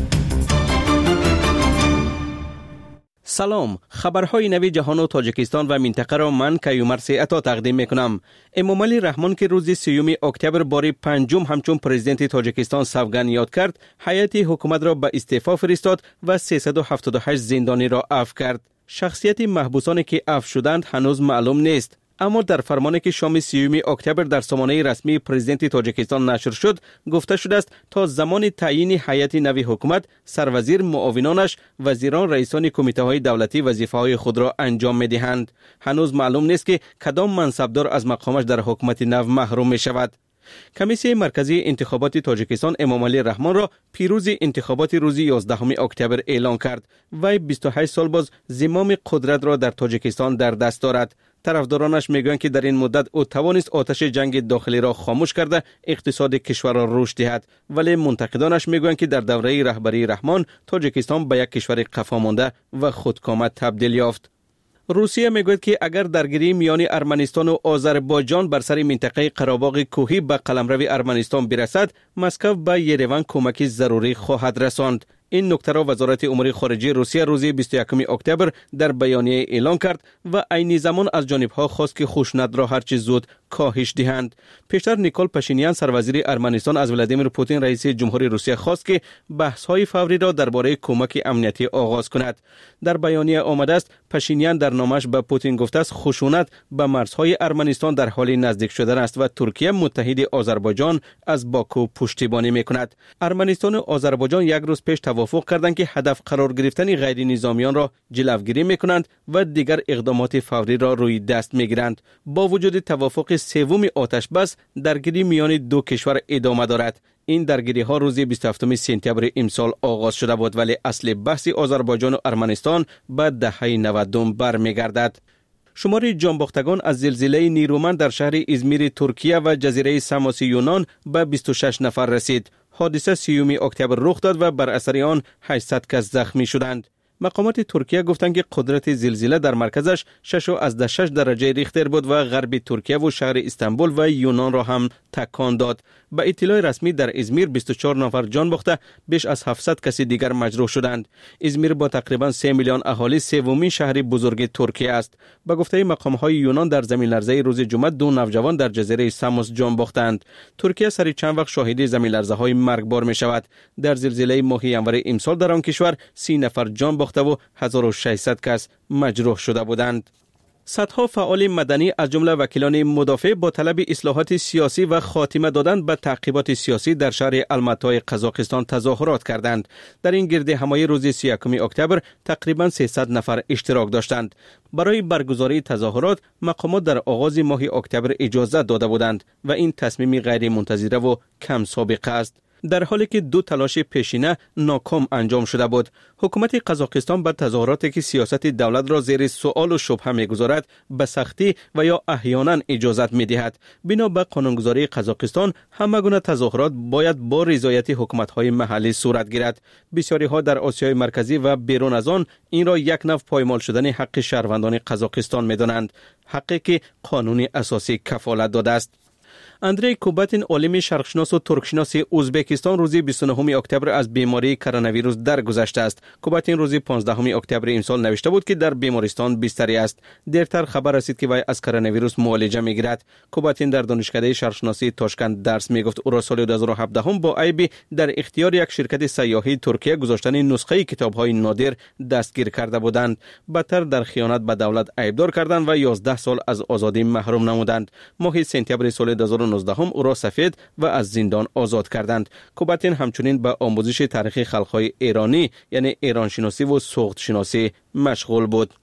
سلام، خبرهای نوی جهان و تاجیکستان و منطقه را من کیومرث عطا تقدیم میکنم. امامعلی رحمان که روز سیوم اکتبر بار پنجم همچون پرزیدنت تاجیکستان سوگند یاد کرد، هیئت حکومت را به استعفا فرستاد و سیصد و هفتاد و هشت زندانی را عفو کرد. شخصیت محبوسانی که عفو شدند هنوز معلوم نیست، اما در فرمانی که شام سیوم اکتبر در سامانه رسمی پرزیدنت تاجیکستان نشر شد گفته شده است تا زمان تعیین هیئت نوی حکومت سروزیر، معاونانش، وزیران، رئیسان کمیته های دولتی وظیفه های خود را انجام می دهند. هنوز معلوم نیست که کدام منصبدار از مقامش در حکومت نو محروم می شود. کمیسیون مرکزی انتخابات تاجیکستان امامعلی رحمان را پیروز انتخابات روز یازدهم اکتبر اعلام کرد. وی بیست و هشت سال باز زمام قدرت را در تاجیکستان در دست دارد. طرفدارانش میگویند که در این مدت او توانست آتش جنگ داخلی را خاموش کرده اقتصاد کشور را رشد دهد، ولی منتقدانش میگویند که در دوره رهبری رحمان تاجیکستان به یک کشور قفا مانده و خودکامه تبدیل یافت. روسیه میگوید که اگر درگیری میان ارمنستان و آذربایجان بر سر منطقه قره‌باغ کوهی به قلمرو ارمنستان برسد، مسکو به یریوان کمکی ضروری خواهد رساند. این نکته را وزارت امور خارجه روسیه روز بیست و یکم اکتبر در بیانیه اعلام کرد و عین زمان از جانب‌ها خواست که خشونت را هرچه زود کاهش دهند. پیشتر نیکول پاشینیان سروزیر ارمنستان از ولادیمیر پوتین رئیس جمهوری روسیه خواست که بحث‌های فوری را درباره کمک امنیتی آغاز کند. در بیانیه آمده است پاشینیان در نامش به پوتین گفته است خشونت به مرزهای ارمنستان در حال نزدیک شدن است و ترکیه متحد آذربایجان از باکو پشتیبانی می‌کند. ارمنستان و آذربایجان یک روز پیش توافق کردند که هدف قرار گرفتن غیر نظامیان را جلوگیری می‌کنند و دیگر اقدامات فوری را روی دست می‌گیرند. با وجود توافق سوم آتش بس، درگیری میان دو کشور ادامه دارد. این درگیری ها روز بیست و هفتم سپتامبر امسال آغاز شده بود، ولی اصل بحث آذربایجان و ارمنستان به دهه نود برمیگردد. شمار جانباختگان از زلزله نیرومند در شهر ازمیر ترکیه و جزیره ساموس یونان به بیست و شش نفر رسید. حادثه سیوم اکتبر رخ داد و بر اثر آن هشتصد کس زخمی شدند. مقامات ترکیه گفتند که قدرت زلزله در مرکزش شش و شش درجه ریختر بود و غرب ترکیه و شهر استانبول و یونان را هم تکان داد. با اطلاع رسمی در ازمیر بیست و چهار نفر جان باخته، بیش از هفتصد کسی دیگر مجروح شدند. ازمیر با تقریبا سه میلیون اهالی سومین شهر بزرگ ترکیه است. با گفته مقام‌های یونان در زمین لرزه روز جمعه دو نوجوان در جزیره ساموس جان باختند. ترکیه سری چند وقت شاهد زمین لرزه‌های مرگبار می‌شود. در زلزله ماه ینور امسال در آن کشور سی نفر جان باخته و هزار و ششصد کس مجروح شده بودند. صدها فعال مدنی از جمله وکیلان مدافع با طلب اصلاحات سیاسی و خاتمه دادن به تعقیبات سیاسی در شهر الماتای قزاقستان تظاهرات کردند. در این گرد همایی روز سی و یکم اکتبر تقریبا سیصد نفر اشتراک داشتند. برای برگزاری تظاهرات مقامات در آغاز ماه اکتبر اجازه داده بودند و این تصمیم غیر منتظره و کم سابقه است، در حالی که دو تلاش پیشینه ناکام انجام شده بود. حکومت قزاقستان به تظاهراتی که سیاست دولت را زیر سؤال و شبهه می‌گذارد به سختی و یا احیانا اجازت می‌دهد. بنا به قانونگذاری قزاقستان همه گونه تظاهرات باید با رضایت حکومت‌های محلی صورت گیرد. بسیاری‌ها در آسیای مرکزی و بیرون از آن این را یک نوع پایمال شدن حق شهروندان قزاقستان می‌دانند، حقی که قانون اساسی کفالت داده است. اندری کوباتین، عالم شرقشناس و ترکشناس ازبکستان، روز بیست و نهم اکتبر از بیماری کرونا ویروس درگذشته است. کوباتین روز پانزدهم اکتبر امسال نوشته بود که در بیمارستان بستری است. دیرتر خبر رسید که وی از کرونا ویروس معالجه میگیرد. کوباتین در دانشکده شرقشناسی تاشکند درس میگفت. او را سال دو هزار و هفده با عیب در اختیار یک شرکت سیاحی ترکیه گذاشتن نسخه کتاب‌های نادر دستگیر کرده بودند. بدتر در خیانت به دولت عیبدار کردند و یازده سال از آزادی محروم نمودند. ماه سپتامبر سال دو هزار و نوزده او را سفید و از زندان آزاد کردند. کوباتین همچنین به آموزش تاریخ خلق‌های ایرانی یعنی ایران شناسی و سوخت شناسی مشغول بود.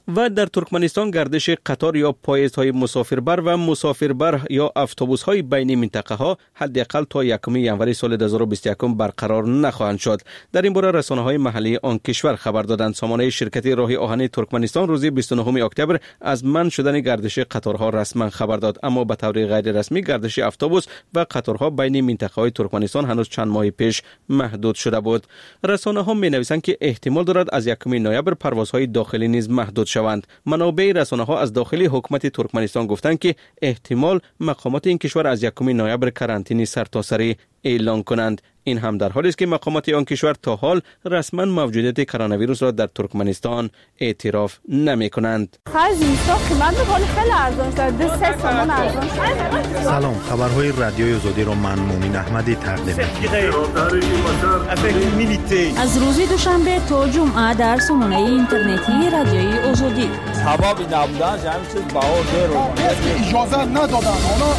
و در ترکمنستان گردش قطار یا پایزهای مسافربر و مسافربر یا اتوبوس‌های بین منطقه ها حداقل تا یکم ژانویه سال دو هزار و بیست و یک برقرار نخواهند شد. در این باره رسانه‌های محلی آن کشور خبر دادند. سامانه شرکت راه آهن ترکمنستان روز بیست و نهم اکتبر از منع شدن گردش قطارها رسما خبر داد، اما به طور غیر رسمی گردش اتوبوس و قطارها بین منطقه‌های ترکمنستان هنوز چند ماه پیش محدود شده بود. رسانه‌ها می‌نویسند که احتمال دارد از یکم نوامبر پروازهای داخلی نیز محدود شوند. منابع رسانه‌ها از داخل حکومت ترکمنستان گفتند که احتمال مقامات این کشور از یکم نوامبر کرانتینی سرتاسری اعلان کنند. این هم در حالی است که مقامات آن کشور تا حال رسما موجودیت کرونا ویروس را در ترکمنستان اعتراف نمی کنند. سلام، خبرهای رادیوی آزادی را من مومن احمدی تقدیم می‌کنم. از روز دوشنبه تا جمعه در سامانه اینترنتی رادیوی آزادی. حبابی نبودن جمع چیز بهار رو اجازه ندادن.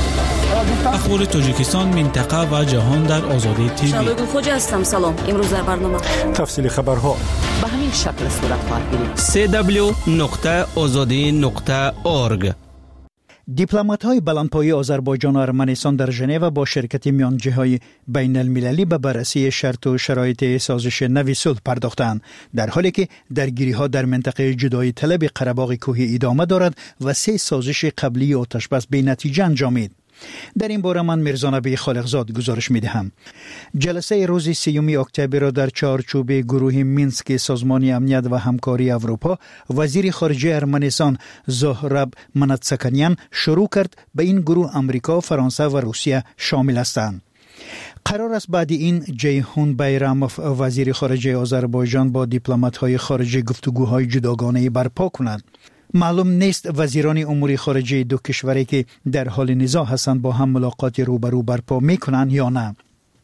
اخبار تاجیکستان، منطقه و جهان در آزادی تیوی. شبگون خوجا هستم. سلام. امروز در برنامه تفصیل خبرها به همین شکل صورت خواهد گرفت. سی دبلیو نقطه آزادی نقطه اورگ. دیپلمات‌های بلندپایه آذربایجان و ارمنستان در ژنو با شرکت میانجی‌های بین المللی به بررسی شرط و شرایط سازش نوی صلح پرداختند، در حالی که درگیری‌ها در منطقه جدایی طلب قره‌باغ کوهی ادامه دارد و سه سازش قبلی آتش‌بس بی نتیجه انجامید. در این باره من میرزا نبی خالقزاد گزارش میدهم. جلسه روز سیوم اکتبر را در چارچوب گروه مینسک سازمان امنیت و همکاری اروپا وزیر خارجه ارمنستان زهراب مناتسکانیان شروع کرد. به این گروه امریکا، فرانسه و روسیه شامل هستند. قرار است بعد این جیهون بیراموف وزیر خارجه آذربایجان با دیپلمات‌های خارجه گفتگوهای جداگانه برپا کند. معلوم نیست وزیران امور خارجه دو کشوری که در حال نزاع هستند با هم ملاقات روبرو برپا میکنند یا نه.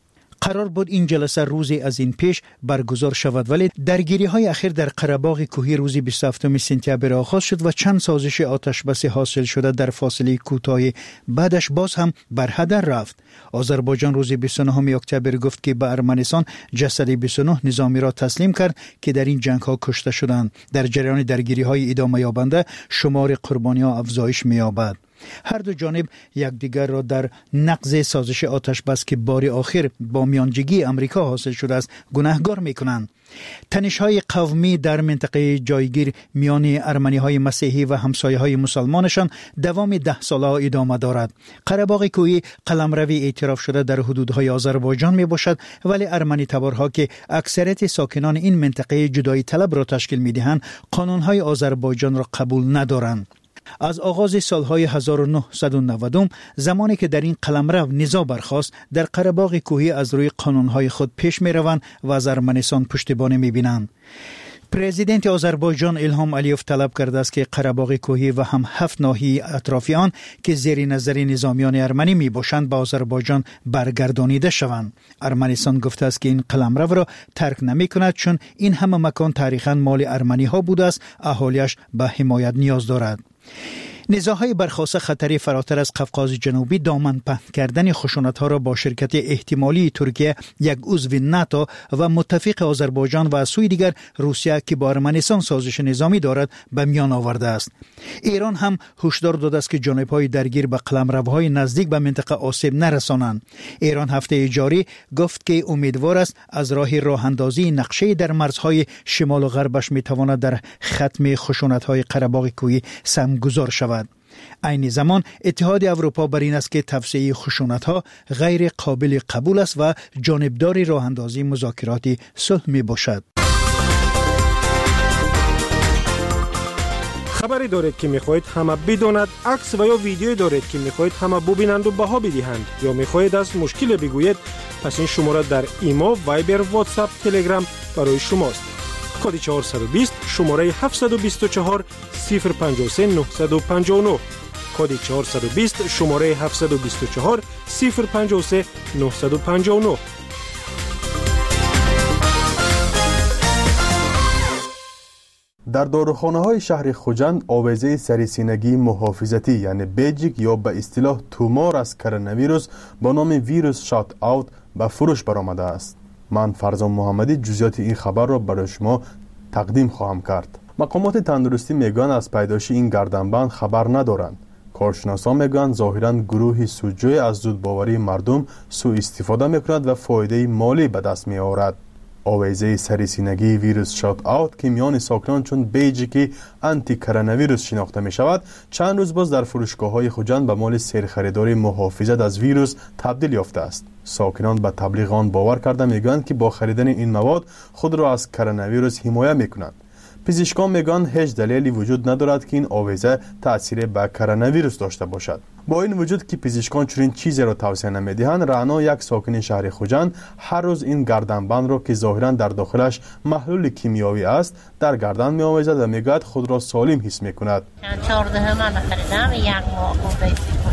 قرار بود این جلسه روزی از این پیش برگزار شود، ولی درگیری های اخیر در قره‌باغ کوهی روز بیست و هفتم سپتامبر آغاز شد و چند سازش آتش‌بس حاصل شده در فاصله کوتاه بعدش باز هم بر هدر رفت. آذربایجان روز بیست و نهم اکتبر گفت که به ارمنستان جسد بیست و نه نظامی را تسلیم کرد که در این جنگ ها کشته شدند. در جریان درگیری های ادامه یابنده شمار قربانی ها افزایش می‌یابد. هر دو جانب یکدیگر را در نقض سازش آتش‌بس که بار آخر با میانجیگی امریکا حاصل شده است گناهکار می‌کنند. تنش‌های قومی در منطقه جایگیر میان ارمنی‌های مسیحی و همسایه‌های مسلمانشان دوام ده ساله ادامه دارد. قره‌باغ کوهی قلمروی اعتراف شده در حدودهای آذربایجان میباشد، ولی ارمنی تبارها که اکثریت ساکنان این منطقه جدایی طلب را تشکیل می‌دهند قانون‌های آذربایجان را قبول ندارند. از آغاز سالهای هزار و نهصد و نود زمانی که در این قلمرو نزاع برخاست، در قره‌باغ کوهی از روی قانونهای خود پیش می روند و از ارمنستان پشتیبانی می بینند. پرزیدنت آذربایجان الهام علیوف طلب کرده است که قره‌باغ کوهی و هم هفت ناحیه اطراف آن که زیر نظر نظامیان ارمنی می باشند به آذربایجان برگردانیده شوند. ارمنستان گفته است که این قلمرو را ترک نمی کند، چون این همه مکان تاریخاً مال ارمنی ها بوده است، اهالیش به حمایت نیاز دارد. نزاع‌های برخاسته خطری فراتر از قفقاز جنوبی دامن پهن کردن خشونت‌ها را با شرکت احتمالی ترکیه، یک عضو ناتو و متفق آذربایجان و از سوی دیگر روسیه که با ارمنستان سازش نظامی دارد به میان آورده است. ایران هم هشدار داده است که جانب‌های درگیر به قلمروهای نزدیک به منطقه آسیب نرسانند. ایران هفته جاری گفت که امیدوار است از راه راه‌اندازی نقشه در مرزهای شمال و غربش می‌تواند در ختم خشونت‌های قره‌باغ کوهی سمگذار شود. عین زمان اتحاد اروپا بر این است که توسعه خشونت‌ها غیر قابل قبول است و جانبدار راه اندازی مذاکرات صلح می باشد. خبری دارید که می‌خواهید همه بداند، عکس و یا ویدیویی دارید که می‌خواهید همه ببینند و بها بدهند، یا می‌خواهید از مشکل بگویید، پس این شماره در ایمو، وایبر، واتساپ، تلگرام برای شماست. کد چهارصد و بیست شماره هفتصد و بیست و چهار صفر پنجاه و سه نهصد و پنجاه و نه. کد چهارصد و بیست شماره هفتصد و بیست و چهار صفر پنجاه و سه نهصد و پنجاه و نه. در داروخانه‌های شهر خوجند آویزه سریسینگی محافظتی یعنی بیجیک یا به اصطلاح تومار از کرونا ویروس با نام ویروس شات اوت به فروش برآمده است. من فرزان محمدی جزئیات این خبر را برای شما تقدیم خواهم کرد. مقامات تندرستی میگن از پیدایش این گردنبند خبر ندارند. کارشناسان میگن ظاهراً گروهی سودجوی از زودباوری مردم سوء استفاده میکند و فایده مالی به دست میآورد. آویزه سریسینگی ویروس شات آوت که میان ساکنان چون بیجیکی آنتی کرونا ویروس شناخته می شود چند روز باز در فروشگاه های خوجند به مال سرخریداری محافظت از ویروس تبدیل یافته است. ساکنان به تبلیغ آن باور کرده میگویند که با خریدن این مواد خود را از کرونا ویروس حمایت میکنند. پزشکان میگن هیچ دلیلی وجود ندارد که این آویزه تأثیر به کرونا ویروس داشته باشد. با این وجود که پزشکان چنین چیزی را توصیه نمیدهند، رعنا یک ساکن شهر خوجند هر روز این گردنبند را که ظاهرا در داخلش محلول کیمیایی است در گردن می آویزد و میگوید خود را سالم حس میکند. چهارده من خریدم، یک ماه خورده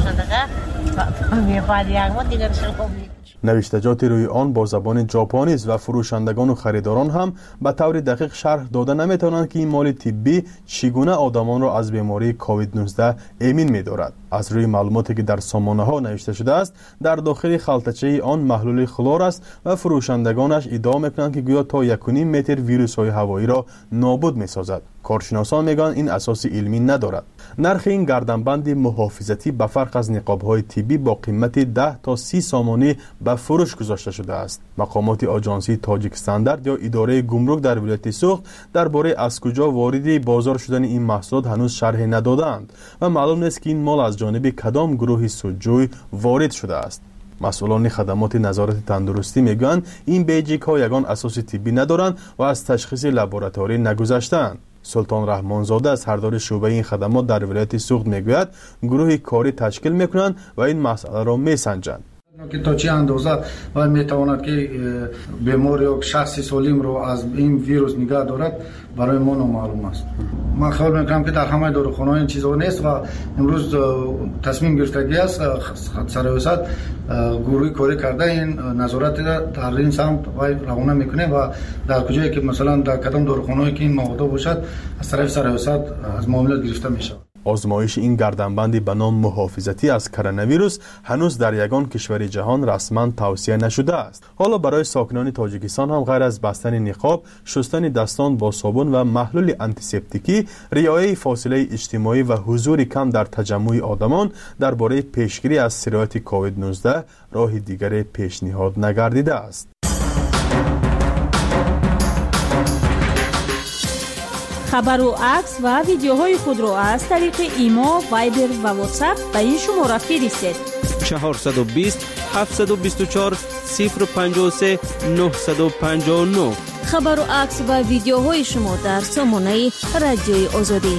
است، بعد یک ماه دیگر شروع نوشتجات روی آن با زبان ژاپنی است و فروشندگان و خریداران هم به طور دقیق شرح داده نمیتوانند که این مال طبی چگونه آدمان را از بیماری کووید نوزده امین می‌دارد. از روی معلوماتی که در سامانه ها نوشته شده است، در داخل خلطچه آن محلول خلور است و فروشندگانش ادعا میکنند که گویا تا یک و نیم متر ویروس های هوایی را نابود میسازد. کارشناسان میگن این اساس علمی ندارد. نرخ این گردنبند محافظتی به فرق از نقاب‌های طبی با قیمت ده تا سی سامانی به فروش گذاشته شده است. مقامات آژانسی تاجیک استاندارد یا اداره گمرک در ولایت سوخت درباره از کجا وارد بازار شدن این محصولات هنوز شرح ندادند و معلوم نیست که این مال از جانب کدام گروه سودجوی وارد شده است. مسئولان خدمات نظارت تندرستی میگن این بیجیک ها یگان اساس طبی ندارند و از تشخیص لابراتواری نگذشتند. سلطان رحمانزاده از سردار شعبه این خدمات در ولایت سوخت میگوید گروه کاری تشکیل میکنند و این مسئله را میسنجند. که تا چه اندازه و میتواند که بیمار یا شخص سالم رو از این ویروس نگه دارد برای ما نامعلوم است. من خیال میکنم که در همه داروخانه‌ها این چیزا نیست و امروز تصمیم گرفتگی است سرایست گروهی کاری کرده این نظارت در این سمت روانه میکنه و در کجایی که مثلا در کدام داروخانه‌ای که این مواد باشد از طرف سرایست از معاملات گرفته میشه. آزمایش این گردنبندی به نام محافظتی از کرونا ویروس هنوز در یگان کشور جهان رسما توصیه نشده است. حالا برای ساکنان تاجیکستان هم غیر از بستن نقاب، شستن دستان با صابون و محلول آنتیسپتیکی، رعایت فاصله اجتماعی و حضور کم در تجمع آدمان درباره پیشگیری از سرایت کووید نوزده راه دیگر پیشنهاد نگردیده است. خبر و عکس و ویدیوهای خود را از طریق ایما، وایبر و واتساپ به این شماره فرستید. چهارصد و بیست هفتصد و بیست و چهار صفر پنجاه و سه نهصد و پنجاه و نه. خبر و عکس و ویدیوهای شما در سامانه رادیوی آزادی.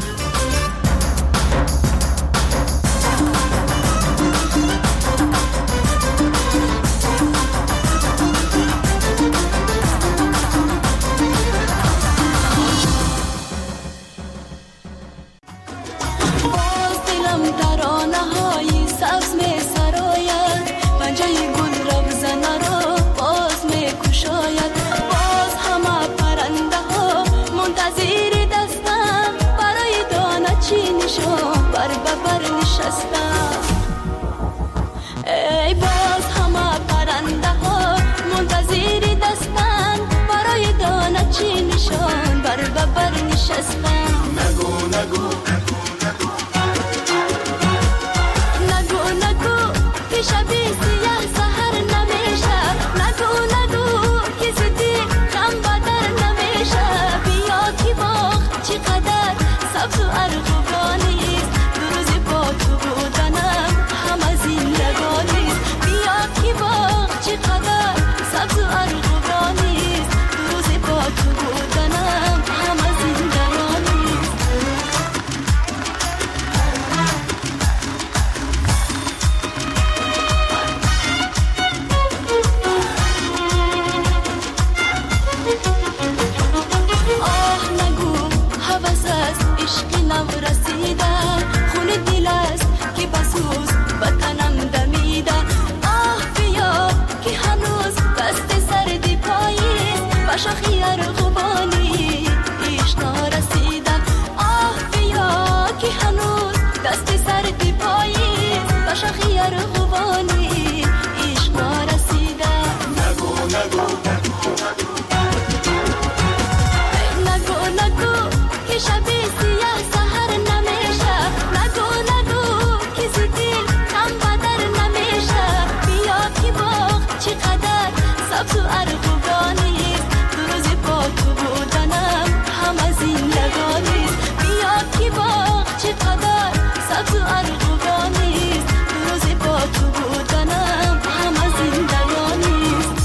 سبز و ارغوانیست دو روزی با تو بودنم همه زندگانیست بیا که باغ چقدر سبز و ارغوانیست دو روزی با تو بودنم همه زندگانیست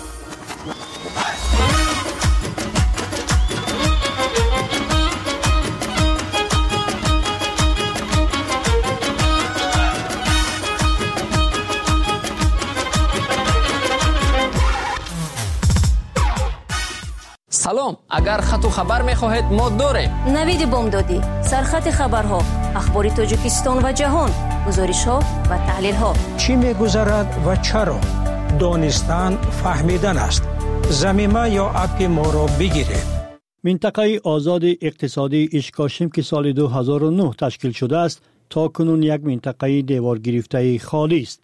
سلام، اگر خط و خبر می‌خواهید ما داریم. نوید بامدادی، سرخط خبرها، اخبار تاجیکستان و جهان، گزارش‌ها و تحلیل‌ها. چی می‌گذرد و چرا؟ دانستن فهمیدن است. زمینه یا اپ ما را بگیرید. منطقه آزاد اقتصادی اشکاشم که سال دو هزار و نه تشکیل شده است تا کنون یک منطقه دیوار گرفته خالی است.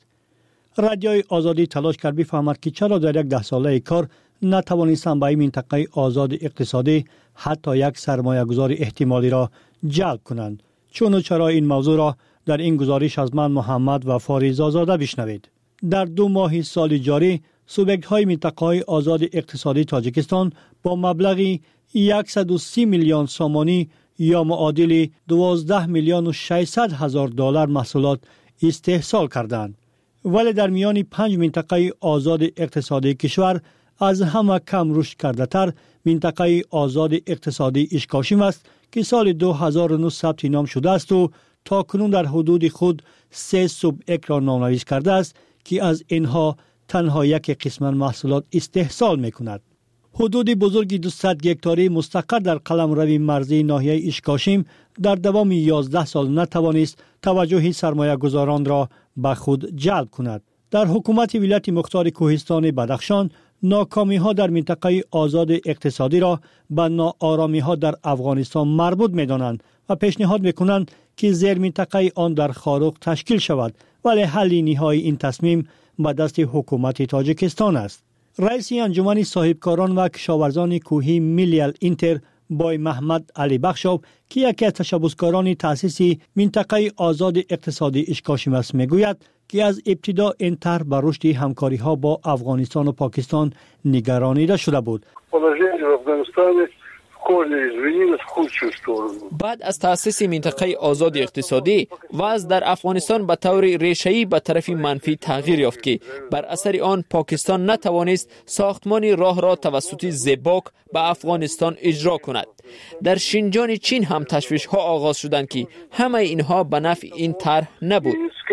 رادیوی آزادی تلاش کرد بفهمد که چرا در یک ده ساله کار نتوانستند به این منطقه آزاد اقتصادی حتی یک سرمایه گذار احتمالی را جلب کنند. چون و چرا این موضوع را در این گزارش از من محمد و فاریز آزاده بشنوید. در دو ماه سال جاری سوبیکت های منطقه آزاد اقتصادی تاجیکستان با مبلغی صد و سی میلیون سومانی یا معادل دوازده میلیون و ششصد هزار دلار محصولات استحصال کردند. ولی در میان پنج منطقه آزاد اقتصادی کشور از همه کم رشد کرده تر منطقه آزاد اقتصادی اشکاشم است که سال دو هزار و نه ثبت نام شده است و تا کنون در حدود خود سه سوبیکت را نامنویس کرده است که از اینها تنها یک قسم محصولات استحصال می کند. حدود بزرگی دویست هکتاری مستقر در قلمرو مرزی ناحیه اشکاشم در دوام یازده سال نتوانست توجه سرمایه گذاران را به خود جلب کند. در حکومت ولایت مختار کوهستان بدخشان ناکامی ها در منطقه آزاد اقتصادی را به ناآرامی ها در افغانستان مربوط می دانند و پیشنهاد می کنند که زیر منطقه آن در خاروق تشکیل شود، ولی حل نهایی این تصمیم به دست حکومت تاجیکستان است. رئیس انجمن صاحبکاران و کشاورزان کوهی میلیل اینتر بای محمد علی بخشاب که یکی از تشبسکاران تأسیس منطقه آزاد اقتصادی اشکاشم است میگوید که از ابتدا اینتر بر رشد همکاری ها با افغانستان و پاکستان نگرانیده شده بود. بعد از تأسیس منطقه آزاد اقتصادی وضع در افغانستان به طور ریشه‌ای به طرف منفی تغییر یافت که بر اثر آن پاکستان نتوانست ساختمان راه را توسط زباک به افغانستان اجرا کند. در شینجان چین هم تشویش ها آغاز شدند که همه اینها به نفع این طرح نبود.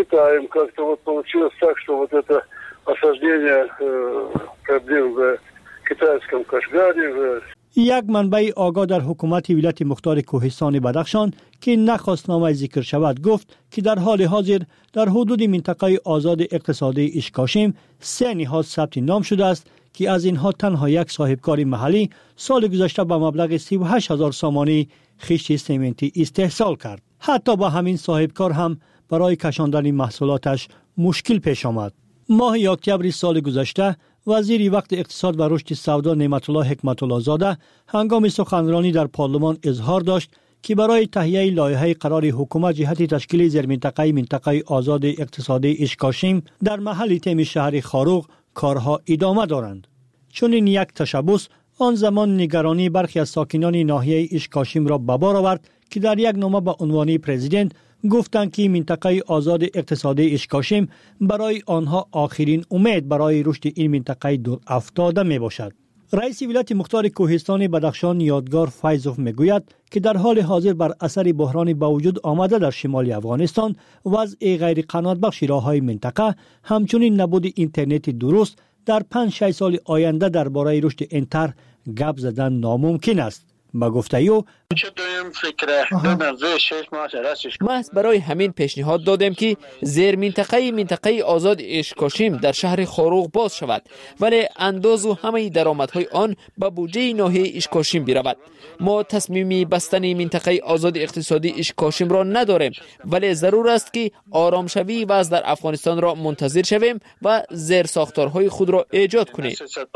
یک منبع آگاه در حکومت ولایت مختار کوهستان بدخشان که نخواست نام ذکر شود گفت که در حال حاضر در حدود منطقه آزاد اقتصادی اشکاشم سه نهاد ثبت نام شده است که از اینها تنها یک صاحبکار محلی سال گذشته با مبلغ سی و هشت هزار سامانی خشت سمنتی استحصال کرد. حتی با همین صاحبکار هم برای کشاندن محصولاتش مشکل پیش آمد. ماه اکتبر سال گذشته وزیر وقت اقتصاد و رشد سودا نعمت الله حکمت الله زاده هنگام سخنرانی در پارلمان اظهار داشت که برای تهیه لایحه قرار حکومت جهت تشکیل زیرمنطقه منطقه آزاد اقتصادی اشکاشم در محل تیم شهر خاروق کارها ادامه دارند. چون این یک تشبث آن زمان نگرانی برخی از ساکنان ناحیه اشکاشم را به بار آورد که در یک نامه به عنوان پرزیدنت گفتند که منطقه آزاد اقتصادی اشکاشم برای آنها آخرین امید برای رشد این منطقه دور افتاده می باشد. رئیس ولایت مختار کوهستان بدخشان یادگار فیضوف میگوید که در حال حاضر بر اثر بحران با وجود آمده در شمال افغانستان وضع غیر قناعت بخش راههای منطقه همچنین نبود اینترنت درست در پنج شش سال آینده درباره رشد اینتر گپ زدن ناممکن است. با گفته او محض برای همین پیشنهاد دادیم که زیر منطقه منطقه آزاد اشکاشم در شهر خاروق باز شود، ولی انداز و همه درآمدهای آن به بودجه ناحیه اشکاشم برود. ما تصمیمی بستن منطقه آزاد اقتصادی اشکاشم را نداریم، ولی ضرور است که آرام شوی وضع در افغانستان را منتظر شویم و زیر ساختارهای خود را ایجاد کنیم.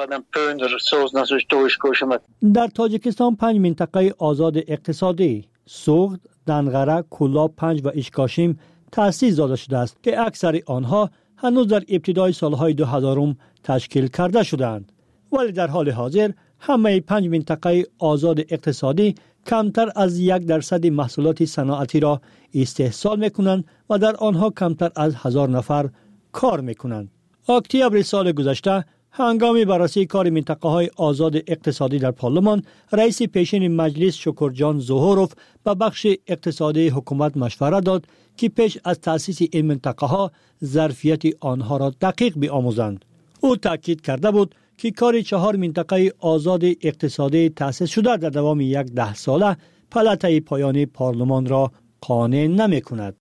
در تاجیکستان پنج منطقه آزاد اقتصادی سوغد، دنغره، کولاب پنج و اشکاشم تأسیس داده شده است که اکثر آنها هنوز در ابتدای سالهای دو هزارم تشکیل کرده شدند. ولی در حال حاضر همه پنج منطقه آزاد اقتصادی کمتر از یک درصد محصولات صنعتی را استحصال میکنند و در آنها کمتر از هزار نفر کار میکنند. اکتبر سال گذشته هنگام بررسی کار منطقه های آزاد اقتصادی در پارلمان، رئیس پیشین مجلس شکرجان ظهوروف به بخش اقتصادی حکومت مشوره داد که پیش از تأسیس این منطقه ها ظرفیت آنها را دقیق بیاموزند. او تاکید کرده بود که کار چهار منطقه آزاد اقتصادی تأسیس شده در دوام یک ده ساله پلته پایان پارلمان را قانع نمی کند.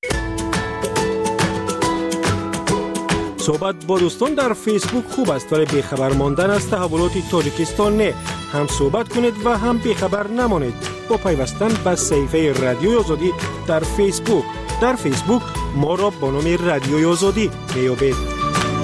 صحبت با دوستان در فیسبوک خوب است ولی بیخبر ماندن از تحولات تاجیکستان نه. هم صحبت کنید و هم بیخبر نمانید با پیوستن به صفحه رادیوی آزادی در فیسبوک. در فیسبوک ما را با نام رادیوی آزادی میابید.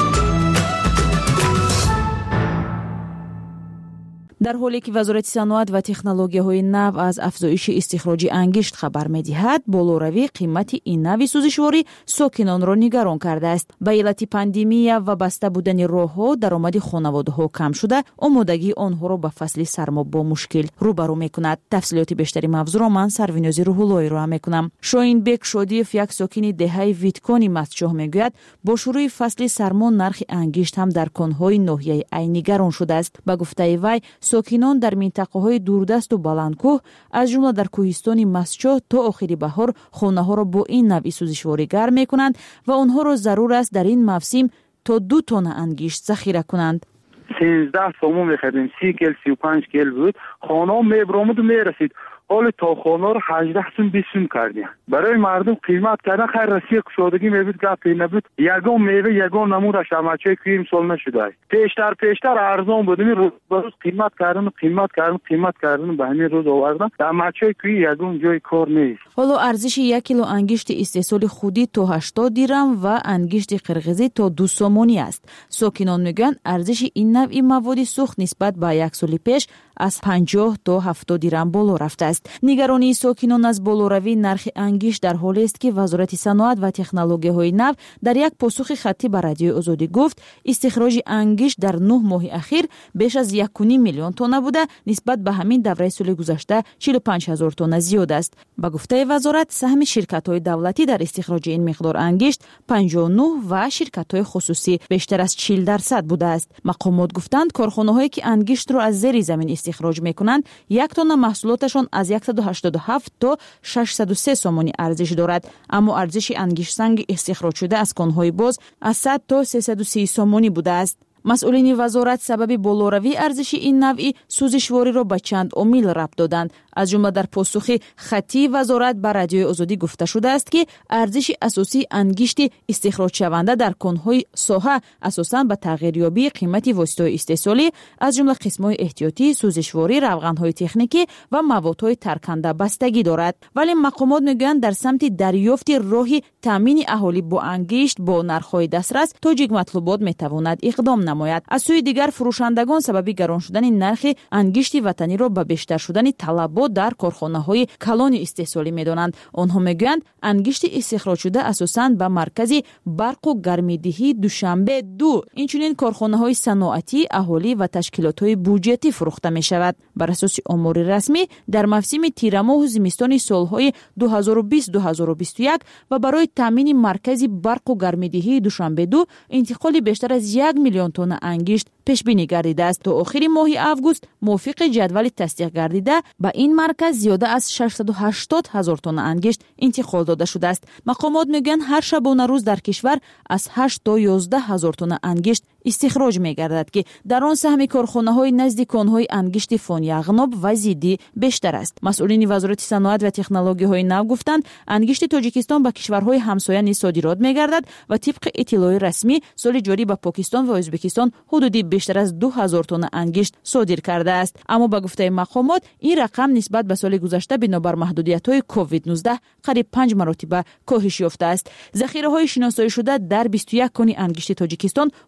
در حالی که وزارت صنعت و تکنولوژی‌های نو از افزایش استخراج انگشت خبر می‌دهد، بالوروی قیمت این نوع سوزشواری ساکنان را نگران کرده است. به علت پاندемیا و بسته بودن راه‌ها درآمد خانواده‌ها کم شده، آمادگی آنها را به فصل سرما با مشکل روبرو می‌کند. تفصیلات بیشتری موضوع را من سروینازی روح‌اللهی را می‌کنم. شاهین بک شادیف، یک ساکن دهه ویتکانی مستچاه میگوید با شروع فصل سرما نرخ انگشت هم در کان‌های ناحیه ای نگران شده است. به گفته وی ساکنان در منطقه‌های دوردست و بلندکوه از جمله در کوهستان مسچاه تا آخر بهار خانه‌ها را با این نوع سوزشواری گرم می‌کنند و آنها را ضرور است در این موسم تا دو تن انگشت ذخیره کنند. سیزده سوم می‌خریدیم، سی کیل سی و پنج کیل بود. خانه میبرامد و میرسید. حالا تا خانه رو هجده سوم بیست سوم کردیم. برای مردم قیمت کردن خیر رسی کشادگی میبود گپ نبود. یگان میوه یگان نمود شماچه کیم سال نشده است. پیشتر پیشتر ارزان بود. روز به روز قیمت کردن قیمت کردن قیمت کردن به همین روز آوردن. شماچه کی یگان جای کار نیست. حالا ارزش یک کیلو انگشت استحصال خودی تا هشتاد درم و انگشت قرقیزی تا دو سومانی است. ساکنان میگن ارزش این نوع مواد سوخت نسبت به یک سال پیش از پنجاه تا هفتاد درم بالا رفته است. نگرانی ساکنان از بالوروی نرخ انگشت در حالی است که وزارت صنعت و تکنولوژی‌های نو در یک پاسخ خطی به رادیوی آزادی گفت استخراج انگشت در نه ماه اخیر بیش از یک و نیم میلیون تن بوده، نسبت به همین دوره سال گذشته چهل و پنج هزار تن زیاد است. با گفته وزارت سهم شرکت‌های دولتی در استخراج این مقدار انگشت پنجاه و نه و شرکت‌های خصوصی بیشتر از چهل درصد بوده است. مقامات گفتند کارخانه‌هایی که انگشت را از زیر زمین استخراج می‌کنند یک تن محصولاتشان از صد و هشتاد و هفت تا ششصد و سه سومانی ارزش دارد، اما ارزش انگشت سنگ استخراج شده از کان‌های باز از صد تا سیصد و سی سومانی بوده است. مسئولین وزارت سبب بالوروی ارزش این نوع سوزشواری را به چند عامل ربط دادند. از جمله در پاسخ خطی وزارت به رادیوی آزادی گفته شده است که ارزش اساسی انگشت استخراج شونده در کان‌های ساحه اساساً به تغییریابی قیمت واسطه‌های استحصالی از جمله قسم‌های احتیاطی، سوزشواری، روغن‌های تکنیکی و موادهای ترکنده بستگی دارد. ولی مقامات میگویند در سمت دریافت راهی تامین اهالی با انگشت با نرخ‌های دسترس تاجیک مطلوبات میتواند اقدام نماید. از سوی دیگر فروشندگان سبب گران شدن نرخ انگشت وطنی را به بیشتر شدن طلبات در کارخانه‌های کلان استحصالی می‌دانند. آنها میگویند انگشت استخراج شده اساساً به مرکز برق و گرمیدهی دوشنبه دو اینچنین کارخانه‌های صنعتی، اهالی و تشکیلات‌های بودجتی فروخته می‌شود. بر اساس امور رسمی در موسم تیر ماه و زمستان سال‌های دو هزار و بیست دو هزار و بیست و یک و برای تامین مرکز برق و گرمیدهی دوشنبه دو انتقال بیشتر از یک میلیون تن انگشت پیش بینی گردیده است. تا آخر ماه آگوست موافق جدول تصدیق گردیده به این مرکز زیاده از ششصد و هشتاد هزار تن انگشت انتقال داده شده است. مقامات میگن هر شبانه روز در کشور از هشت تا یازده هزار تن انگشت استخراج می‌گردد که در آن سهم کارخانه‌های نزد کان‌های انگشت فونیاغناب و زیدی بیشتر است. مسئولین وزارت صنعت و تکنولوژی‌های نو گفتند انگشت تاجیکستان به کشورهای همسایه نیز صادرات می‌گردد و طبق اطلاع رسمی سال جاری به پاکستان و ازبکستان حدودی بیشتر از دو هزار تن انگشت صادر کرده است. اما به گفته مقامات این رقم نسبت به سال گذشته بنابر محدودیت‌های کووید نوزده قریب پنج مرتبه کاهش یافته است. ذخیره‌های شناسایی شده در بیست و یک کان انگشت تاجیکستان حدودی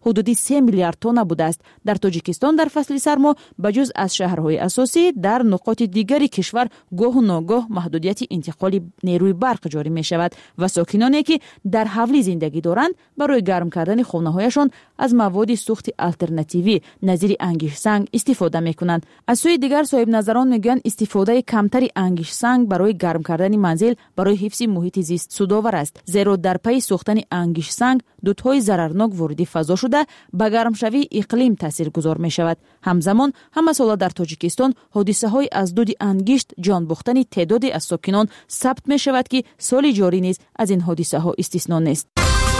سه میلیارد تن بوده است. در تاجیکستان در فصل سرما بجز از شهرهای اساسی در نقاط دیگری کشور گاه و ناگاه محدودیت انتقال نیروی برق جاری می شود و ساکنانی که در حولی زندگی دارند برای گرم کردن خانه‌هایشان از مواد سوخت آلترناتیوی نظیر انگیش سنگ استفاده می کنند. از سوی دیگر صاحب نظران میگن استفاده کمتری انگیش سنگ برای گرم کردن منزل برای حفظ محیط زیست سودآور است، زیرا در پی سوختن انگیش سنگ دودهای ضررناک وارد فضا شده به گرمشوی اقلیم تاثیرگذار می شود. همزمان همه ساله در تاجیکستان حادثه های از دود انگشت جان باختن تعدادی از ساکنان ثبت می شود که سال جاری نیز از این حادثه ها استثنا نیست.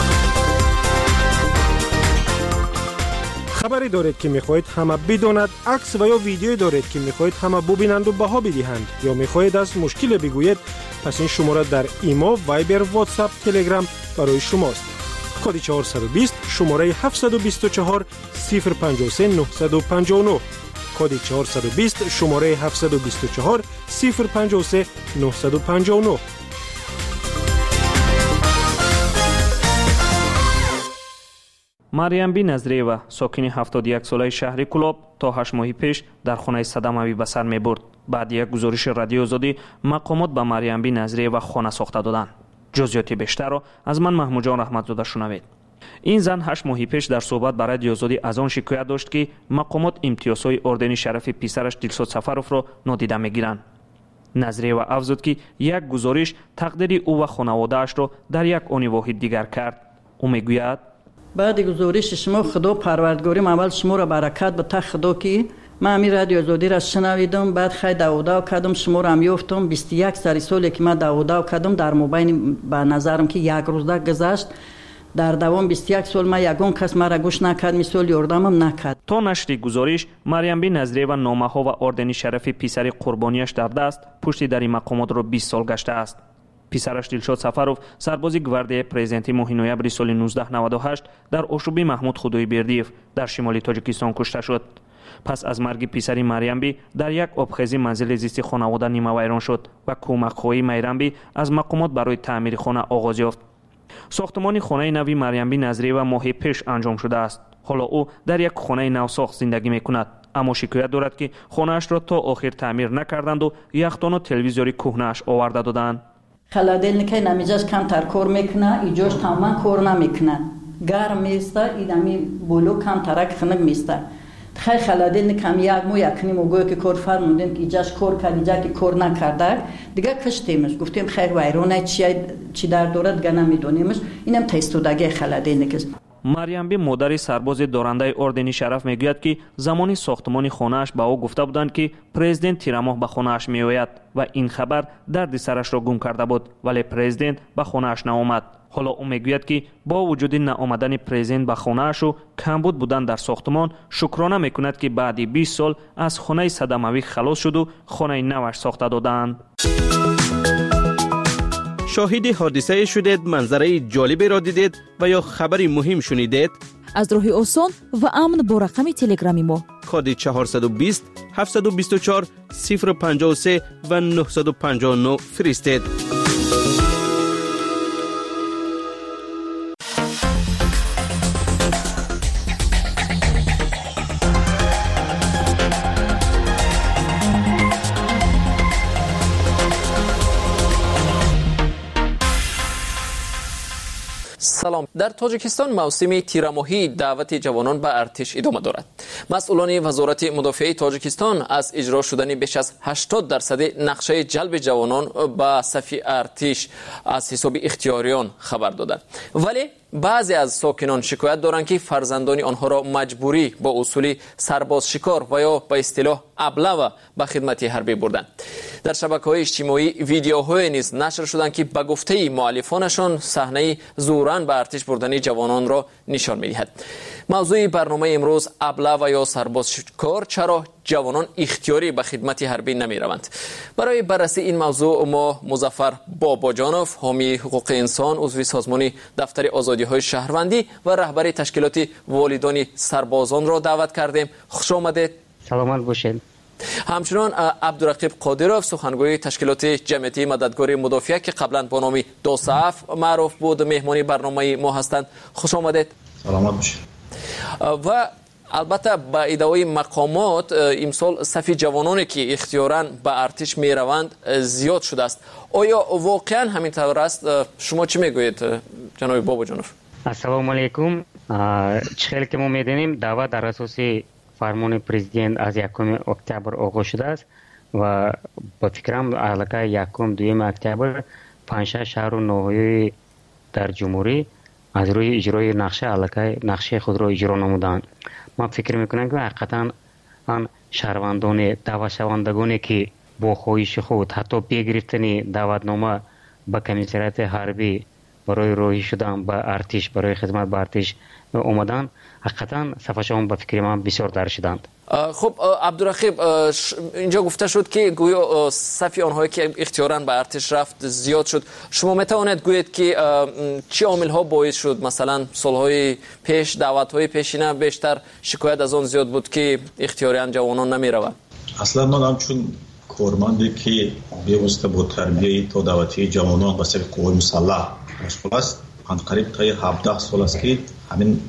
خبری دارید که میخواهید همه بداند، عکس و یا ویدیویی دارید که میخواهید همه ببینند و بها بدهند یا میخواهید از مشکل بگویید، پس این شماره در ایمو، وایبر، واتساپ، تلگرام برای شماست. کد چهارصد و بیست شماره هفتصد و بیست و چهار صفر پنجاه و سه نهصد و پنجاه و نه. کد چهارصد و بیست شماره هفتصد و بیست و چهار صفر پنجاه و سه نهصد و پنجاه و نه. مریم بی نظریه ساکن هفتاد و یک ساله شهر کلاب تا هشت ماه پیش در خانه صدموی به سر می‌برد. بعد یک گزارش رادیو آزادی مقامات به مریم بی نظریه و خانه ساخته دادند. جزئیات بیشتر را از من محمود جان رحمتزاده شنوید. این زن هشت ماه پیش در صحبت با رادیو آزادی از آن شکایت داشت که مقامات امتیازهای اردن شرف پسرش دلسوز سفروف را نادیده می‌گیرند. نظریه و افزود که یک گزارش تقدیر او و خانواده‌اش را در یک آن واحد دیگر کرد. او میگوید بعد گزارش شما خدا پروردگاریم اول شما را برکت به تا خدا که من همین رادیو آزادی را شنویدم، بعد خیلی داوداو کردم، شما را هم یافتم. بیست و یک سال سالی که من داوداو کردم در مبین به نظرم که یک روزه گذشت، در دوام بیست و یک سال من یگان کس مرا گوش نکرد، مثال یاردمم نکرد. تا نشر گزارش مریم بی نظریه و نامه ها و اردن شرف پسر قربانیش در دست پشت در این مقامات را بیست سال گشته است. پسرش دلشاد سفروف سربازی گواردی پرزیدنتی ماه نوامبر سال نوزده نود و هشت در اوشوبی محمود خدوی بردیف در شمال تاجیکستان کشته شد. پس از مرگ پسری مریم بی در یک آبخیزی منزل زیستی خانواده نیمه ویران شد و کمک‌خواهی مریم بی از مقامات برای تعمیر خانه آغاز یافت. ساختمان خانه نوی مریم بی نظریه و ماه پیش انجام شده است. حالا او در یک خانه نوساخت زندگی می‌کند، اما شکایت دارد که خانه‌اش را تا آخر تعمیر نکردند و یخدان و تلویزیوری کهنه‌اش آورده دادند. خلادل که نمیجاش کم تر کار میکنه، ایجاش تمام کار نمیکنه، گرم میسته، ایدامی بولو کم ترک خنک میسته. خیلی خلادل کم یک مو یکنی موگوی که کار فرمودیم که ایجاش کار کرد، ایجا که کار نکرده دیگه کشتیمش. گفتیم خیلی ویرونه چی چی در دورت دیگه نمیدونیمش. اینم تایستودگی خلادل نکست. مریم بی مادر سرباز دارنده اردن شرف میگوید که زمانی ساختمان خانه‌اش با او گفته بودند که پرزیدنت تیرماه به خانه‌اش میآید و این خبر درد سرش را گم کرده بود، ولی پرزیدنت به خانه‌اش نآمد. حالا او میگوید که با وجود نآمدن پرزیدنت به خانه‌اش و کمبود بودن در ساختمان شکرانه میکند که بعد بیست سال از خانه صدموی خلاص شد و خانه نوش ساخته دادند. شاهد حادثه شدید، منظره جالبی را دیدید و یا خبری مهم شنیدید؟ از راه آسان و امن با رقم تلگرامی ما کد چهارصد و بیست هفتصد و بیست و چهار صفر پنجاه و سه و نهصد و پنجاه و نه فرستید. سلام. در تاجیکستان موسم تیرماهی دعوت جوانان به ارتش ادامه دارد. مسئولان وزارت مدافع تاجیکستان از اجرا شدن بیش از هشتاد درصد نقشه جلب جوانان به صف ارتش از حساب اختیاریان خبر دادند. ولی بعضی از ساکنان شکایت دارند که فرزندان آنها را مجبوری با اصول سرباز شکار و یا به اصطلاح ابله به خدمت حربی بردند. در شبکه‌های اجتماعی ویدیوهای نیز نشر شدند که به گفته مؤلفانشان صحنه زوراً به ارتش بردن جوانان را نشان می‌دهد. موضوع برنامه امروز ابله و یا سرباز شکار، چرا جوانان اختیاری به خدمت حربی نمی‌روند؟ برای بررسی این موضوع ما مظفر باباجانوف، حامی حقوق انسان، عضو سازمان دفتر آزادی‌های شهروندی و رهبر تشکیلات والدان سربازان را دعوت کردیم. خوش آمدید. سلامت باشید. همچنان عبدالرقیب قادروف، سخنگوی تشکیلات جمعیتی مددگار مدافع که قبلا با نام دو صف معروف بود، مهمانی برنامه ما هستند. خوش آمدید. سلامت باشید. و البته با ادعای مقامات امسال صف جوانانی که اختیاراً به ارتش میروند زیاد شده است. آیا واقعا همین طور است؟ شما چی میگویید جناب بابا جانوف؟ السلام علیکم. چخیلی که ما میدونیم دعوت در اساس فرمان پرزیدنت از یکم اکتبر آغاز شده است و با فکرم علاقه یکم دویم اکتبر پنج شهر و ناحیه در جمهوری از روی اجرای نقشه علاقه نقشه خود را اجرا نمودند. ما فکر میکنم که حقیقتا آن شهروندان دعوت شوندگانی که با خواهش خود حتی بگرفتن دعوتنامه به کمیسریت حربی برای روی شدن به ارتش برای خدمت به ارتش اومدن، حقیقتا صفشان به فکر من بسیار در شدند. خب عبدالرقیب، اینجا گفته شد که گویا صف آنهایی که اختیاراً به ارتش رفت زیاد شد. شما میتوانید گویید که چه عامل ها باعث شد مثلا سالهای پیش دعوت های پیشینه بیشتر شکایت از آن زیاد بود که اختیاراً جوانان نمی روند؟ اصلا من همچون کارمندی که بیوسته با تربیه تا دعوتی جوانان به سر قوای مسلح مشغول است، من قریب تا هفده سال است که همین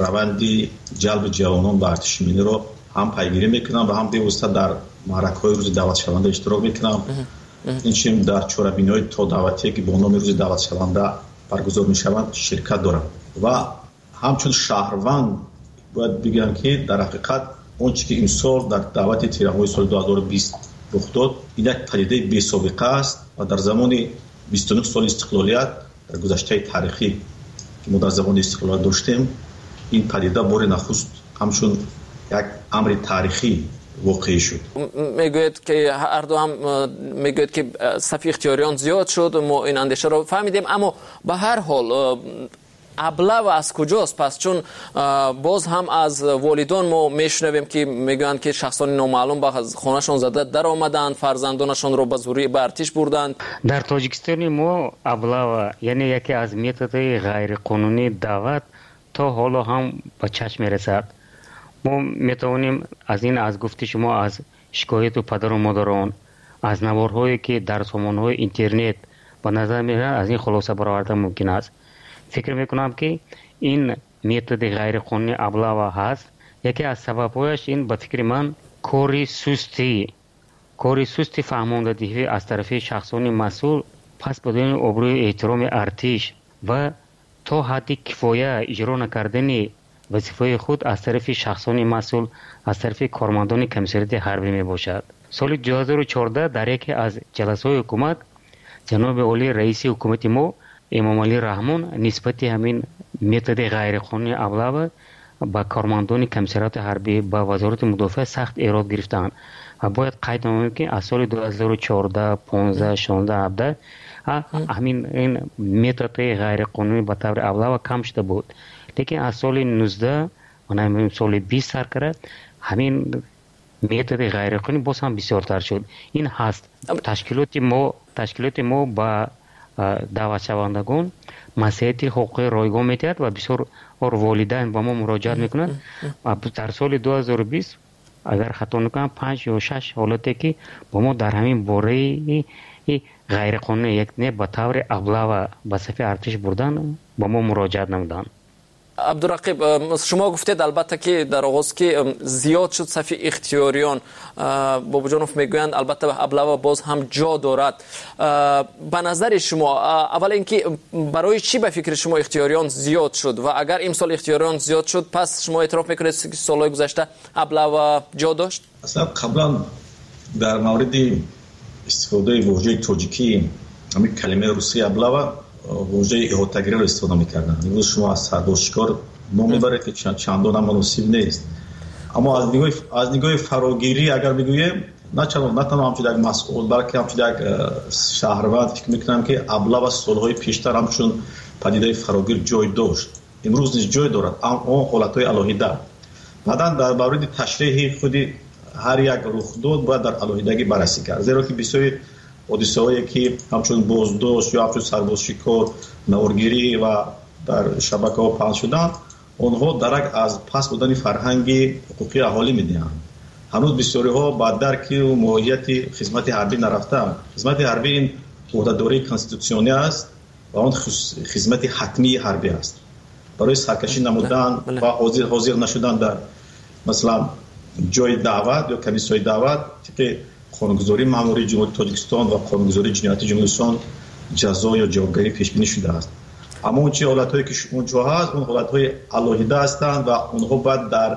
روندی جلب جوانان به ارتش ملی رو هم پیگیری میکنم و هم بیوسته در معرکه‌های روز دعوت شونده اشتراک میکنم. این چیم در چهاربینی‌های تا دعوتی که با نام روز دعوت شونده برگزار میشوند شرکت دارم و همچون شهروند باید بگم که در حقیقت اون چیزی که امسال در دعوت تیره‌های سال دو هزار و بیست رخ داد این یک پدیده بی سابقه است و در زمان بیست و نه سال استقلالیت در گذشته تاریخی که ما در زمان استقلال داشتیم این پدیده بار نخست همچون یک امر تاریخی واقعی شد. میگوید که هر دو هم میگوید که صف اختیاریان زیاد شد، ما این اندیشه رو فهمیدیم، اما به هر حال ابله و از کجاست؟ پس چون باز هم از والدان ما میشنویم که میگن که شخصان نامعلوم به خانهشان زده در آمدند، فرزندانشان رو به زوری به ارتش بردند. در تاجیکستان ما ابله یعنی یکی از میتودهای غیر قانونی دعوت تا حالا هم به چشم میرسد. ما میتوانیم از این از گفت شما از شکایت و پدر و مادران از نوارهایی که در سامانهای اینترنت به نظر میرسد از این خلاصه برآوردن ممکن است. فکر میکنم که این میتود غیر قانونی ابله هست. یکی از سببهایش این به فکر من کاری سستی کاری سستی فهماندهی از طرف شخصان مسئول پس بدون آبروی احترام ارتش و تا حد کفایه اجرا نکردن وظیفه خود از طرف شخصان مسئول از طرف کارمندان کمیسریت حربی می باشد. سال دو هزار و چهارده در یکی از جلسه حکومت جناب عالی رئیس حکومت ما امام علی رحمان نسبت همین میتود غیر قانونی ابله با کارمندان کمیسریت حربی با وزارت مدافع سخت ایراد گرفتند و باید قید نماییم که از سال دو هزار و چهارده، پانزده، شانزده، هفده همین این میتود غیر قانونی به طور ابله کم شده بود، لیکن از سال نوزده و همین سال بیست سر کرد همین میتود غیر قانونی باز هم بسیارتر شد. این هست تشکیلات ما تشکیلات ما با دعوت شوندگان مسئله حقوق رایگان میتید و بسیار اور والدین با ما مراجعت میکنند و در سال دو هزار و بیست اگر خطا نکنم پنج یا شش حالتی که با ما در همین باره غیر قانونی یک نه به طور ابله و به صف ارتش بردن با ما مراجعت نمودند. عبدالرقیب، شما گفتید البته که در آغاز که زیاد شد صف اختیاریان، بابا جانوف میگویند البته ابله و باز هم جا دارد. به نظر شما اول اینکه برای چی به فکر شما اختیاریان زیاد شد و اگر امسال اختیاریان زیاد شد پس شما اعتراف میکنید که سالهای گذشته ابله و جا داشت؟ اصلا قبلا در مورد استفاده واژه تاجیکی همین کلمه روسی ابله و واژه احاطه‌گری رو استفاده می‌کردن. امروز شما از سرداشکار ما می‌برید که چند چندان هم مناسب نیست، اما از نگاه از نگاه فراگیری اگر بگویم نه چرا نه تنها همچون یک مسئول بلکه همچون یک شهروند فکر می‌کنم که ابله و سال‌های پیشتر همچون پدیده فراگیر جای داشت، امروز نیز جای دارد، اما حالت‌های علاهیده. بعداً در مورد تشریح خودی هر یک رخداد باید در علاهیدگی بررسی کرد، زیرا که بسیاری حادثه‌هایی که همچون بازداشت یا همچون سربازشکار، نوارگیری و در شبکه‌ها پخش شدن، آنها درک از پس بودن فرهنگ حقوقی اهالی می‌دهند. هنوز بسیاری‌ها با درک و ماهیت خدمت حربی نرفتند. خدمت حربی این عهده‌داری کانستیتوسیونی است و آن خدمت حتمی حربی است. برای سرکشی نمودن و حاضر حاضر نشدن در مثلا جای دعوت یا کمیسیون دعوت که قانونگذاری ماموری جمهوری تاجیکستان و قانونگذاری جنایتی جمهوری اسلام جزا یا جوابگری پیش بینی شده است. اما اون چه حالت‌هایی که اونجا هست اون حالت‌های علاهیده هستند و اونها باید در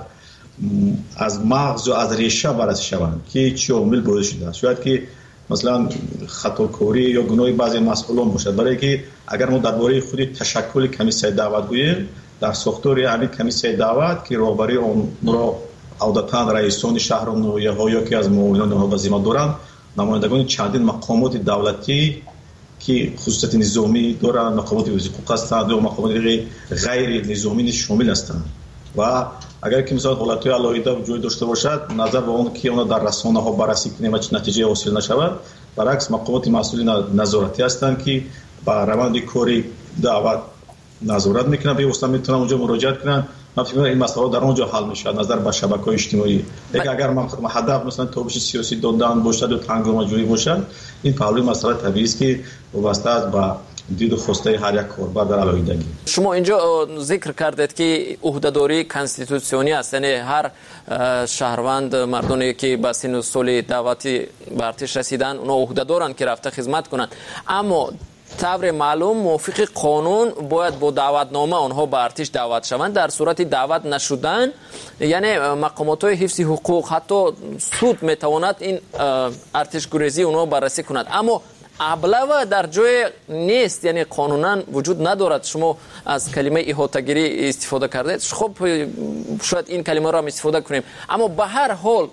از مغز و از ریشه بررسی شوند که چه عامل باعث شده است. شاید که مثلا خطاکاری یا گناه بعضی مسئولان باشد، برای که اگر ما درباره خود تشکل کمیسیون دعوت گوییم در ساختار همین کمیسیون دعوت که رهبری اون را عادتاً رئیسان شهر و نویه‌ها یا که از معاونان اونها وظیفه دارند نمایندگان چندین مقامات دولتی که خصوصیت نظامی دارند، مقامات وزیر حقوق هستند و مقامات غیر نظامی شامل هستند و اگر که مثلا حالت‌های علاهیده وجود داشته باشد نظر به اون که اونا در رسانه‌ها بررسی کنیم و نتیجه حاصل نشود، برعکس مقامات مسئول نظارتی هستند که با روند کاری دعوت نظارت میکنن، به واسطه میتونن اونجا مراجعه کنن. من فکر می‌کنم این مسئله در اونجا حل میشه نظر به شبکه‌های اجتماعی. دیگه اگر ما هدف مثلا تابش سیاسی دادن باشد و تنگام جویی باشد، این پهلوی مسئله طبیعی است که وابسته است به دید و خواسته هر یک کاربر در علاهیدگی. شما اینجا ذکر کردید که عهده‌داری کانستیتوسیونی است، یعنی هر شهروند مردانی که به سن و سال دعوتی به ارتش رسیدن اونا عهده دارن که رفته خدمت کنند، اما طور معلوم موافق قانون باید با دعوتنامه آنها به ارتش دعوت شوند. در صورت دعوت نشدن یعنی مقامات های حفظ حقوق حتی سود میتواند این ارتش گریزی اونها بررسی کند، اما ابله در جای نیست، یعنی قانونا وجود ندارد. شما از کلمه احاطه‌گیری استفاده کردید، خب شاید این کلمه را هم استفاده کنیم، اما به هر حال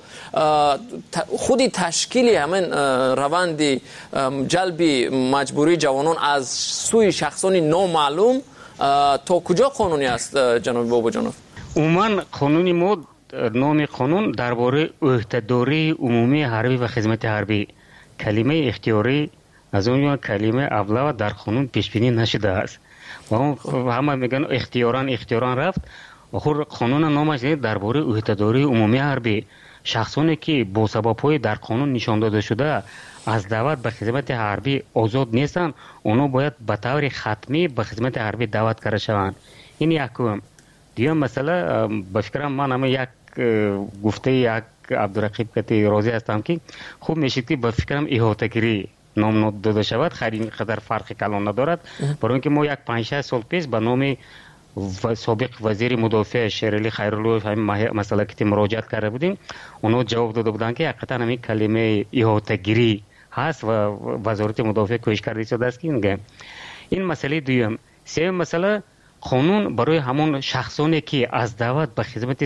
خودی تشکیل همین روند جلب مجبوری جوانان از سوی شخصان نامعلوم تا کجا قانونی است جناب بابا جانов؟ عموما قانونی ما نام قانون درباره عهده‌داری عمومی حربی و خدمت حربی، کلمه اختیاری از اون کلمه ابله در قانون پیش بینی نشده است و همه میگن اختیاران اختیاران رفت و خود قانون نامش درباره عهده‌داری عمومی حربی. شخصانی که با سبب‌های در قانون نشان داده شده از دعوت به خدمت حربی آزاد نیستند، اونا باید به طور ختمی به خدمت حربی دعوت کرده شوند. این یکم. دیگه مثلا به فکرم من هم یک گفته یک عبدالرقیب کتی راضی هستم که خوب میشه که به فکرم احاطه‌گیری نام داده شود. خیلی اینقدر فرق کلان ندارد، برای اینکه ما یک پنج شش سال پیش به نام سابق وزیر مدافع شیرعلی خیرالله همین مسئله که مراجعه کرده بودیم، اونا جواب داده بودن که حقیقتا همین کلمه احاطه‌گیری هست و وزارت مدافع کوشش کرده شده است که میگه. این مسئله دوم. سوم مسئله قانون برای همون شخصانی که از دعوت به خدمت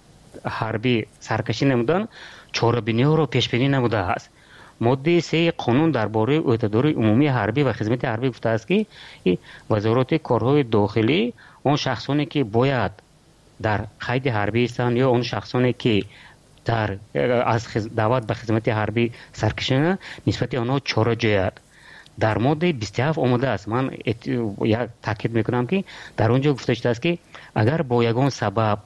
حربی سرکشی نمودن چاره‌بینی ها رو پیش بینی نموده است. ماده سه قانون درباره عهده‌داری عمومی حربی و خدمت حربی گفته است که وزارت کارهای داخلی اون شخصانی که باید در قید حربی هستند یا اون شخصانی که در از دعوت به خدمت حربی سرکشی نسبت آنها چاره جوید. در ماده بیست و هفت آمده است. من یک تاکید میکنم که در اونجا گفته شده است که اگر با یگان سبب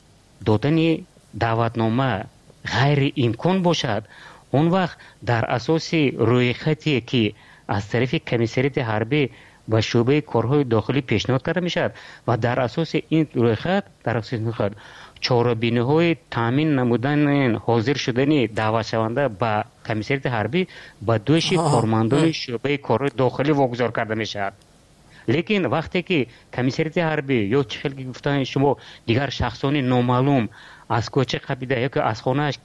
دادن دعوتنامه غیر امکان باشد، اون وقت در اساس رویخطی که از طرف کمیسریت حربی و شعبه کارهای داخلی پیشنهاد کرده میشد و در اساس این رویخط در اساس این خط چاره‌بینی‌های تامین نمودن حاضر شدن دعوت شونده به کمیسریت حربی به دوش کارمندان شعبه کارهای داخلی واگذار کرده میشد. لیکن وقتی که کمیسریت حربی یا چه که گفتن شما دیگر شخصان نامعلوم از کوچه قبیله یا که از خانه‌اش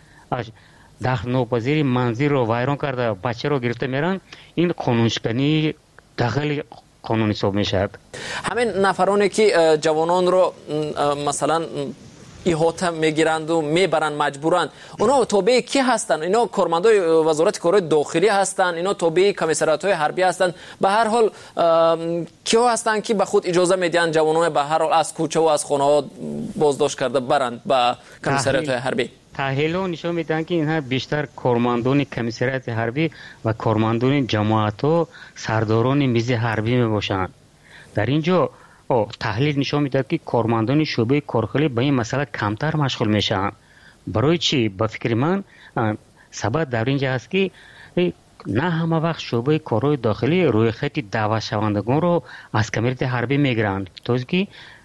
داخل ناپذیر منزل رو ویران کرده بچه رو گرفته میرن، این قانونشکنی داخل قانون حساب میشد. همین نفرانی که جوانان رو مثلا احاطه میگیرند و میبرند مجبورند، اونا تابع کی هستند؟ اینا کارمندای وزارت کارهای داخلی هستند، اینا تابع کمیسریات‌های حربی هستند. به هر حال کیا هستند که به خود اجازه میدن جوانان به هر حال از کوچه و از خانه‌ها بازداشت کرده برند به کمیسریات‌های حربی؟ تحلیل‌ها نشون میدن که اینها بیشتر کارمندان کمیسریات حربی و کارمندان جماعت‌ها سرداران میز حربی میباشند. در اینجا تحلیل نشون میده که کارمندان شعبه کارخانه به این مسئله کمتر مشغول میشن. برای چی؟ به فکر من سبب در اینجا است که نه همه وقت شعبه کارهای داخلی روی خط دعوت شوندگان رو از کمیسریات حربی میگیرند، تا که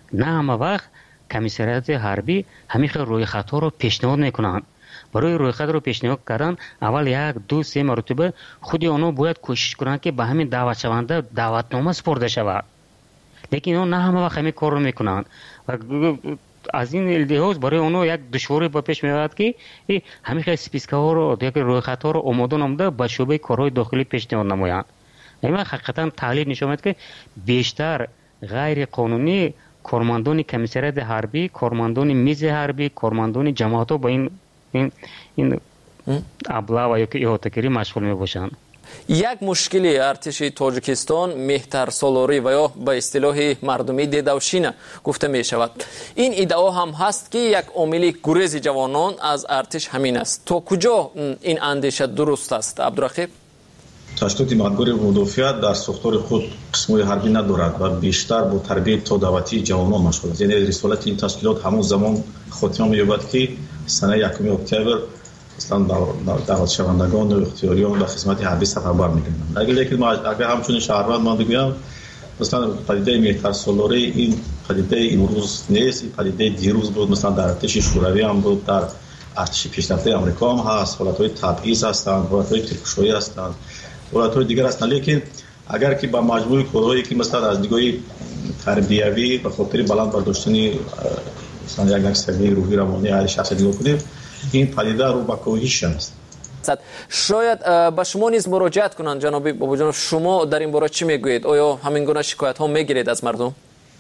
نه همه وقت کمیسریات حربی همین رویخطها رو پیشنهاد میکنند. برای رویخط رو پیشنهاد کردن اول یک دو سه مرتبه خود آنها باید کوشش کنند که به همین دعوت شونده دعوتنامه سپرده شود، لیکن اون نه همه وقت همین کار رو میکنند و از این لحاظ برای اونها یک دشواری به پیش میاد که همین سپیسکا ها رو یک رویخط ها رو آماده نموده به شعبه کارهای داخلی پیشنهاد نمایند. این حقیقتا تحلیل نشون میده که بیشتر غیر قانونی کارمندان کمیسریات حربی، کارمندان میز حربی، کارمندان جماعت ها با این این این ابلا و یک احاطه‌گیری مشغول میباشند. یک مشکلی ارتش تاجیکستان مهتر سالاری و یا به اصطلاح مردمی دیدوشینه گفته می شود. این ادعا هم هست که یک عامل گریز جوانان از ارتش همین است. تا کجا این اندیشه درست است عبدالرقیب؟ تشکیلات مدگور مدافعت در ساختار خود قسم‌های حربی ندارد و بیشتر با تربیت تا دعوتی جوانان مشغول است. یعنی رسالت این تشکیلات همون زمان خاتمه می‌یابد که سنه یکم اکتبر اصلا دعوت شوندگان و اختیاریان به خدمت حربی سفربر می‌گردند. اگر لیکن اگر همچون شهروند من بگویم مثلا پدیده مهتر سالاری این پدیده امروز نیست، این پدیده دیروز بود، مثلا در ارتش شوروی هم بود، در ارتش پیشرفته آمریکا هم هست، حالت‌های تبعیض هستند، حالت‌های ترکشویی هستند، حالت‌های دیگر هستند. لیکن اگر که با مجموعه کارهایی که مثلا از دیگه تربیوی به خاطر بلند برداشتن مثلا یک نقصی روحی روانی هر شخص نگاه کنیم، این پدیده رو با کاهش است. شاید به شما نیز مراجعت کنند جناب بابا جان، شما در این باره چی میگویید؟ آیا همین گونه شکایت ها میگیرید از مردم؟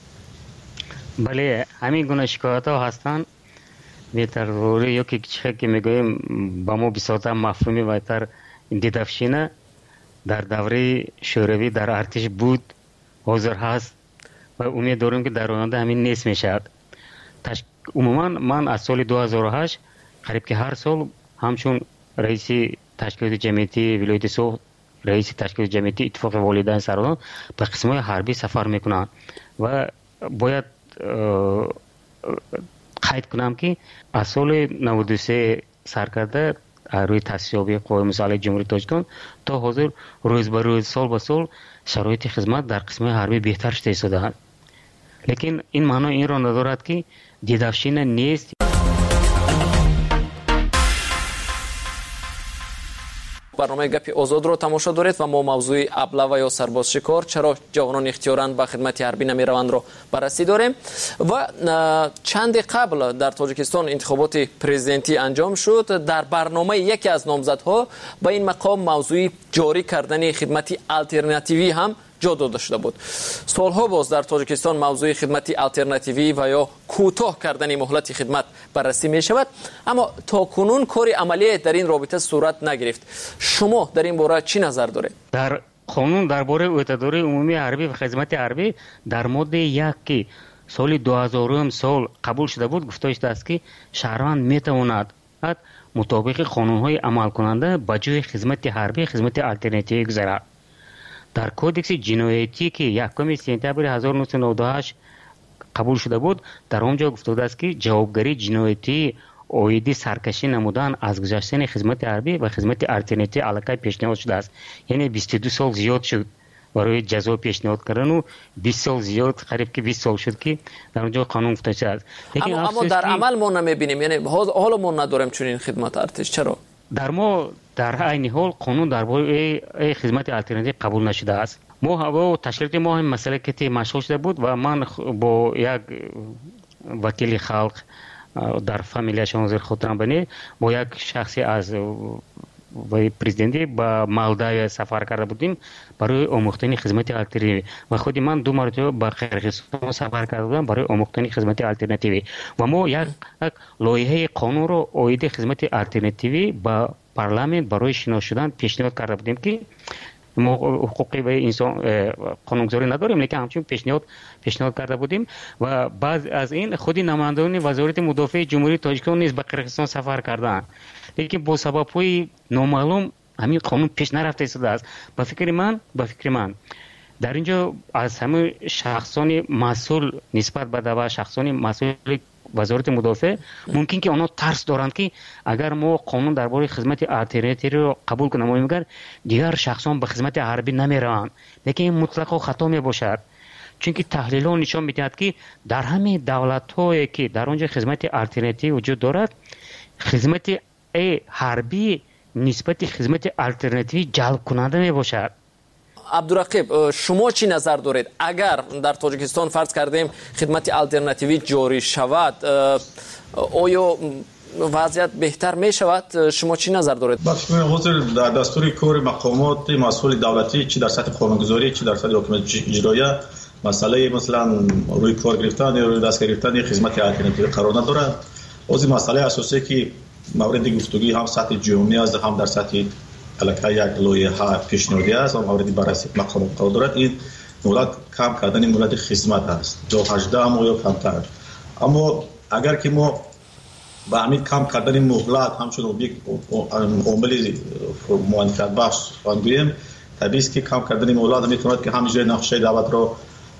بله، همین گونه شکایت ها هستند. بهتر روی یا که چه که میگویم با ما بسیار مفهومی بهتر دیدفشینه در دوره شوروی در ارتش بود، حاضر هست و امید دارم که در آینده همین نیست میشد. تش... عموما من از سال دو هزار و هشت قریب که هر سال همچون رئیس تشکیلات جمعیتی ولایت سوخت، رئیس تشکیلات جمعیتی اتفاق والدین سران به قسم‌های حربی سفر میکنند و باید قید کنم که از سال نود و سه سر کرده روی تاسیس‌یابی قوای مسلح جمهوری تاجیکستان تا حاضر روز به روز سال به سال شرایط خدمت در قسم‌های حربی بهتر شده است. لیکن این معنی این را ندارد که دیدفشین نیست. برنامه گپی آزاد رو تماشا دارید و ما موضوع ابله و یا سرباز شکار چرا جوانان اختیاراً به خدمت حربی نمی روند رو بررسی داریم. و چند قبل در تاجیکستان انتخابات پرزیدنتی انجام شد. در برنامه یکی از نامزدها به این مقام موضوع جاری کردن خدمت آلترناتیوی هم جا داده شده بود. سالها باز در تاجیکستان موضوع خدمت آلترناتیوی و یا کوتاه کردن مهلت خدمت بررسی می شود، اما تا کنون کاری عملی در این رابطه صورت نگرفت. شما در این باره چی نظر دارید؟ در قانون درباره عهدهداری عمومی حربی و خدمت حربی در ماده یک که سال دو هزار سال قبول شده بود گفته شده است که شهروند می تواند مطابق قانون‌های عمل کننده به جای خدمت حربی خدمت آلترناتیوی گذارد. در کودکس جنایتی که یکم سپتامبر هزار و نهصد و نود و هشت قبول شده بود در آنجا گفته است که جوابگری جنایتی عاید سرکشی نمودن از گذشتن خدمت حربی و خدمت آلترناتیوی علاقه پیشنهاد شده است. یعنی بیست و دو سال زیاد شد برای جزا پیشنهاد کردن و بیست سال زیاد قریب که بیست سال شد که در اونجا قانون گفته شده. اما, اما در عمل ما نمیبینیم، یعنی حالا ما نداریم چنین خدمت ارتش. چرا؟ در ما در عین حال قانون درباره خدمت آلترناتیوی قبول نشده است. ما هوا تشکیلات ما هم مسئله که مشغول شده بود و من با یک وکیل خلق در فامیلیش حاضر خودم بنی با یک شخصی از و پرزیدنتی با مالداوی سفر کرده بودیم برای آموختن خدمت آلترناتیوی و خودی من دو مرتبه با قرقیزستان سفر کرده بودم برای آموختن خدمت آلترناتیوی و ما یک لایحه قانون رو عاید خدمت آلترناتیوی با پارلمان برای شناخته شدن پیشنهاد کرده بودیم که ما حقوقی به انسان قانونگذاری نداریم، لیکن همچنین پیشنهاد پیشنهاد کرده بودیم و بعد از این خودی نمایندگان وزارت مدافع جمهوری تاجیکستان نیز به قرقیزستان سفر کردند، لیکن با سبب‌های نامعلوم همین قانون پیش نرفته است. با فکر من با فکر من در اینجا از همه شخصان مسئول نسبت به دعوا شخصان مسئول وزارت مدافع ممکن که آنها ترس دارند که اگر ما قانون درباره خدمت آلترناتیوی رو قبول کنیم دیگر شخصان به خدمت حربی نمیروند، لیکن این مطلقاً خطا می باشد، چون که تحلیل ها نشان میدهد که در همه دولت هایی که در آنجا خدمت آلترناتیو وجود دارد، خدمت حربی نسبت خدمت آلترناتیو جلب کننده می باشد. عبدالرقیب، شما چی نظر دارید اگر در تاجیکستان فرض کردیم خدمت آلترناتیوی جاری شود، آیا وضعیت بهتر می شود؟ شما چی نظر دارید؟ بخشی حضور در دستور کار مقامات مسئول دولتی چی در سطح قانونگذاری چی در سطح حکومت اجرایی مسئله مثلا روی کار گرفتن یا روی دست گرفتن خدمت آلترناتیوی قرار ندارد. از این مسئله اساسی که مورد گفتگوی هم سطح جمعی است هم در سطح علاقه یک لایحه پیشنهادی است و مورد بررسی مقامات قرار دارد. این مولد کم کردن مولد خدمت است دو هجده ما یا کمتر. اما اگر که ما با همین کم کردن مهلت همچون یک عامل موانفیت بخش بگوییم، طبیعی است که کم کردن مهلت میتواند که هم اجرای نقشه دعوت را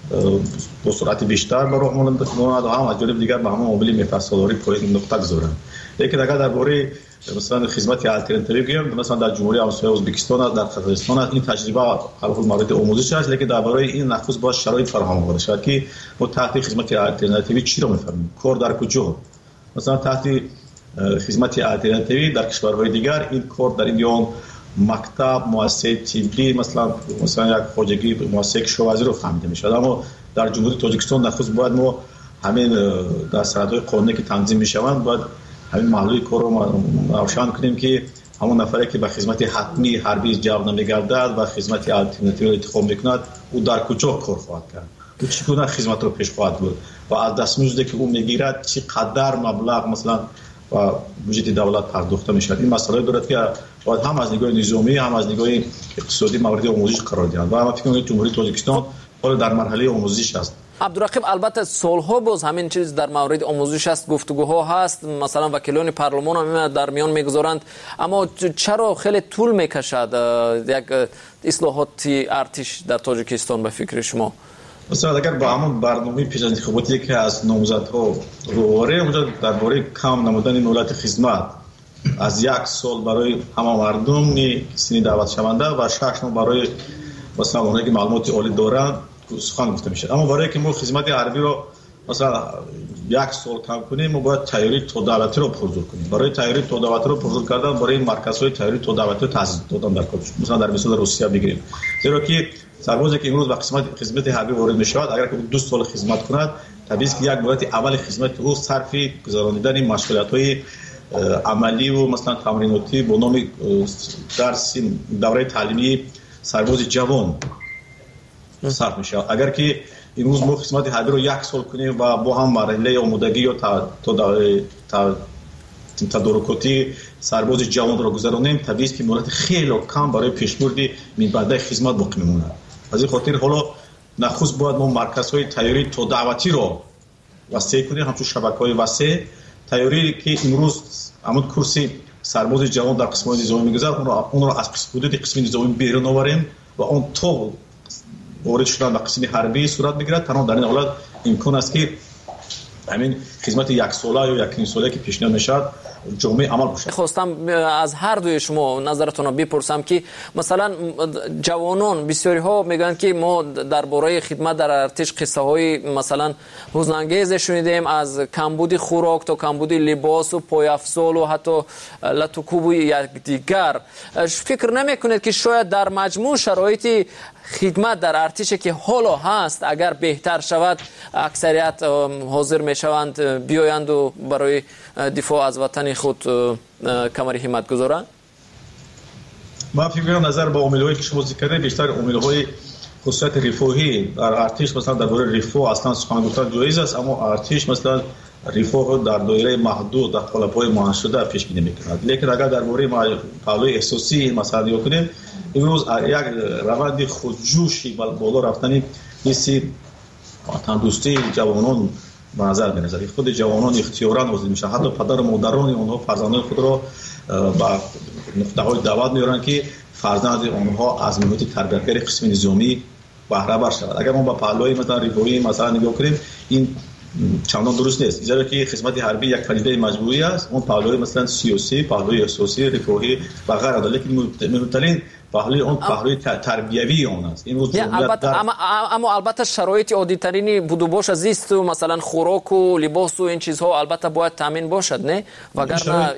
با سرعت بیشتر به راه ماند و هم از جانب دیگر به همون عامل میفصلداری پای نقطه گذارند. لیکن اگر درباره مثلا خدمت آلترناتیوی بگویم، مثلا در جمهوری همسایه ازبکستان در قزاقستان این تجربه حال مورد آموزش است، لیکن درباره این نخست باید شرایط فراهم آورده شود که ما تحت خدمت آلترناتیوی چی را میفهمیم، کار در کجا. مثلا تحت خدمت آلترناتیوی در کشورهای دیگر این کار در این یا مکتب مؤسسه طبی مثلا مثلا یک خواجگی مؤسسه کشاورزی رو فهمیده میشد. اما در جمهوری تاجیکستان نخست باید ما همین در سرحدهای قانونی که تنظیم میشوند باید همین محلوی کار رو روشن کنیم که همون نفری که به خدمت حتمی حربی جواب نمیگردد و خدمت آلترناتیوی انتخاب میکند او در کجا کار خواهد کرد، او چگونه خدمت رو پیش خواهد برد و از دستمزدی که او میگیرد چقدر مبلغ مثلا و بودجه دولت پرداخته میشود. این مسئله دارد که باید هم از نگاه نظامی هم از نگاه اقتصادی مورد آموزش قرار دهند و من فکر می‌کنم جمهوری تاجیکستان حالا در مرحله آموزش است. عبدالرقیب، البته سالها باز همین چیز در مورد آموزش است، گفتگوها هست، مثلا وکیلان پارلمان هم در میان میگذارند، اما چرا خیلی طول میکشد یک اصلاحات ارتش در تاجیکستان به فکر شما؟ مثلا اگر با همون برنامه پیش از انتخاباتی که از نامزدها رواره اونجا درباره کم نمودن مهلت خدمت از یک سال برای همه مردم سنی دعوت شونده و شش ماه برای مثلا اونایی که معلومات عالی دارند سخن گفته میشه. اما برای که ما خدمت حربی رو مثلا یک سال کم کنیم ما باید تیاری تو دولتی رو پرزور کنیم. برای تیاری تو دولتی رو پرزور کردن برای مرکزهای تیاری تو دولتی رو تاسیس دادن در کار. مثلا در مثال روسیه بگیریم، زیرا که سربازی که امروز به قسمت خدمت حربی وارد میشود اگر که دو سال خدمت کند طبیعی است که یک مدت اول خدمت او صرف گذراندن مشغولیت‌های عملی و مثلا تمریناتی با نام درس دوره تعلیمی سرباز جوان صرف میشه. اگر که امروز ما خدمت حربی رو یک سال کنیم و با هم مرحله آمادگی یا تا تدارکاتی سرباز جوان را گذرانیم طبیعی است که مدت خیلی کم برای پیشبرد منبعد خدمت باقی میمونه. از این خاطر حالا نخست باید ما مرکزهای تیاری تو دعوتی را وسیع کنیم، همچون شبکه‌های وسیع تیاری که امروز همون کورسی سرباز جوان در قسمت نظامی میگذره اون را اون را از حدود قسم نظامی بیرون آوریم و اون تو وارد شدن به قسم حربی صورت میگیرد. تنها در این حالت امکان است که همین خدمت یک ساله یا یک نیم ساله که پیشنهاد میشد جامعه عمل بشه. خواستم از هر دوی شما نظرتون رو بپرسم که مثلا جوانان بسیاری ها میگن که ما درباره خدمت در ارتش قصه های مثلا حزن‌انگیز شنیدیم، از کمبود خوراک تا کمبود لباس و پایافزال و حتی لطوکوب یک دیگر. فکر نمیکنید که شاید در مجموع شرایط خدمت در ارتش که حالا هست اگر بهتر شود اکثریت حاضر میشوند بیایند و برای دفاع از وطن خود کمر همت گذارند؟ من فکر می‌کنم نظر با عامل‌هایی که شما ذکر کردید بیشتر عامل‌های خصوصیت رفاهی در ارتش مثلا درباره رفاه اصلا سخن گفتن جایز است، اما ارتش مثلا رفاه در دایره محدود در قالب‌های معین شده پیش بینی می‌کند. لیکن اگر درباره پهلوی احساسی مثلا نگاه کنیم امروز یک روند خودجوشی بالا رفتنی نیستی تندرستی جوانان به نظر می‌رسد. خود جوانان اختیاراً عضو میشن، حتی پدر و مادران اونها فرزندان خود را با نقطه‌های دعوت میارن که فرزند اونها از محیط تربیتگری قسم نظامی بهره بر شود. اگر ما با پهلوی مثلا رفاهی مثلا نگاه کنیم این چندان درست نیست، زیرا که خدمت حربی یک پدیده مجبوری است. اون پهلوی مثلا سیاسی، پهلوی احساسی، رفاهی و غیره، لیکن مهمترین پهلوی اون پهلوی تربیوی اون است. این البته اما اما البته شرایط عادی ترینی بود و باشه، زیست و مثلا خوراک و لباس و این چیزها البته باید تامین باشد، نه وگرنه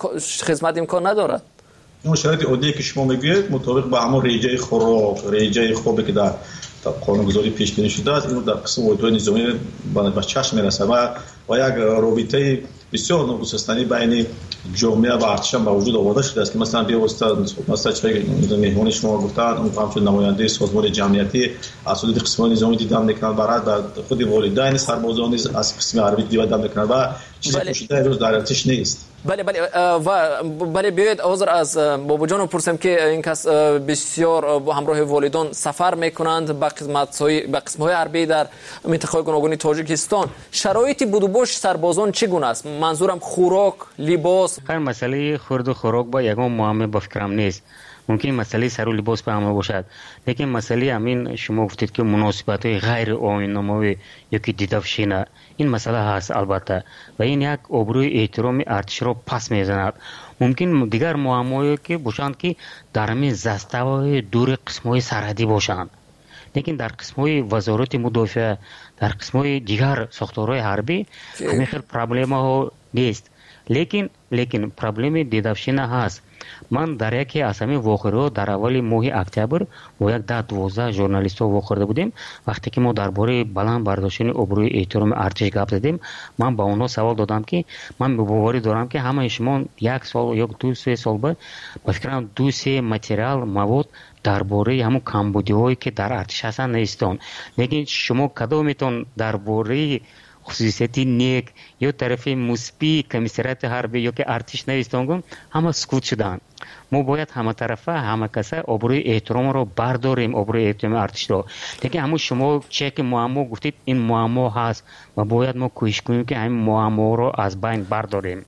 خدمت امکان ندارد. اون شرایط عادی که شما میگید مطابق با همون ریجه خوراک، ریجه خوبی که در قانونگذاری پیش بینی شده است، اینو در قسم واحدهای نظامی به چشم میرسه و و یک رابطه بسیار نگسستنی بین جامعه و ارتش هم به وجود آورده شده است که مثلا به واسطه مثلا چه مهمون شما گفتن اون همچون نماینده سازمان جمعیتی اساساً قسم نظامی دیدم میکنن برای در خود والدین سربازان از قسم عربی دیدم میکنن و چیزی پوشیده روز در ارتش نیست. بله بله و بله بیاید حاضر از بابا جان پرسم که این کس بسیار با همراه والدان سفر میکنند به قسمت‌های به قسم‌های حربی در منطقه گوناگون تاجیکستان. شرایط بود و باش سربازان چگونه است؟ منظورم خوراک، لباس. هر مسئله خورد و خوراک با یگان معامله با فکرم نیست. ممکن مسئله سر و لباس به همه باشد، لیکن مسئله همین شما گفتید که مناسبت های غیر آیین‌نمایی یا که دیدافشینه، این مسئله هست البته و این یک آبروی احترام ارتش را پس میزند. ممکن دیگر معامله‌ای که باشند که در همین زسته‌های دور قسم‌های سرحدی باشند، لیکن در قسم‌های وزارت مدافع، در قسم‌های دیگر ساختارهای حربی همین خیلی پرابلم ها نیست. لیکن لیکن پرابلم دیدافشینه هست. من در یکی از همین واقعه در اول ماه اکتبر با یک ده دوازده ژورنالیست واقع بودیم. وقتی که ما درباره بلند برداشتن آبروی احترام ارتش گپ زدیم، من با اونها سوال دادم که من باوری دارم که همه شما یک سال یا دو سه سال بعد با فکرم دو سه متریال مواد درباره همون کمبودی‌هایی که در ارتش هستن نیستن، لیکن شما کدومتون درباره خصوصیتی نیک یا طرف مثبت کمیسریت حربی یا که ارتش نویستانگون همه سکوت شدن. ما باید همه طرفه همه کسا آبروی احترام رو برداریم، آبروی احترام ارتش رو. لیکن همون شما چک معما گفتید این معما هست و باید ما کوشش کنیم که همین معما رو از بین برداریم.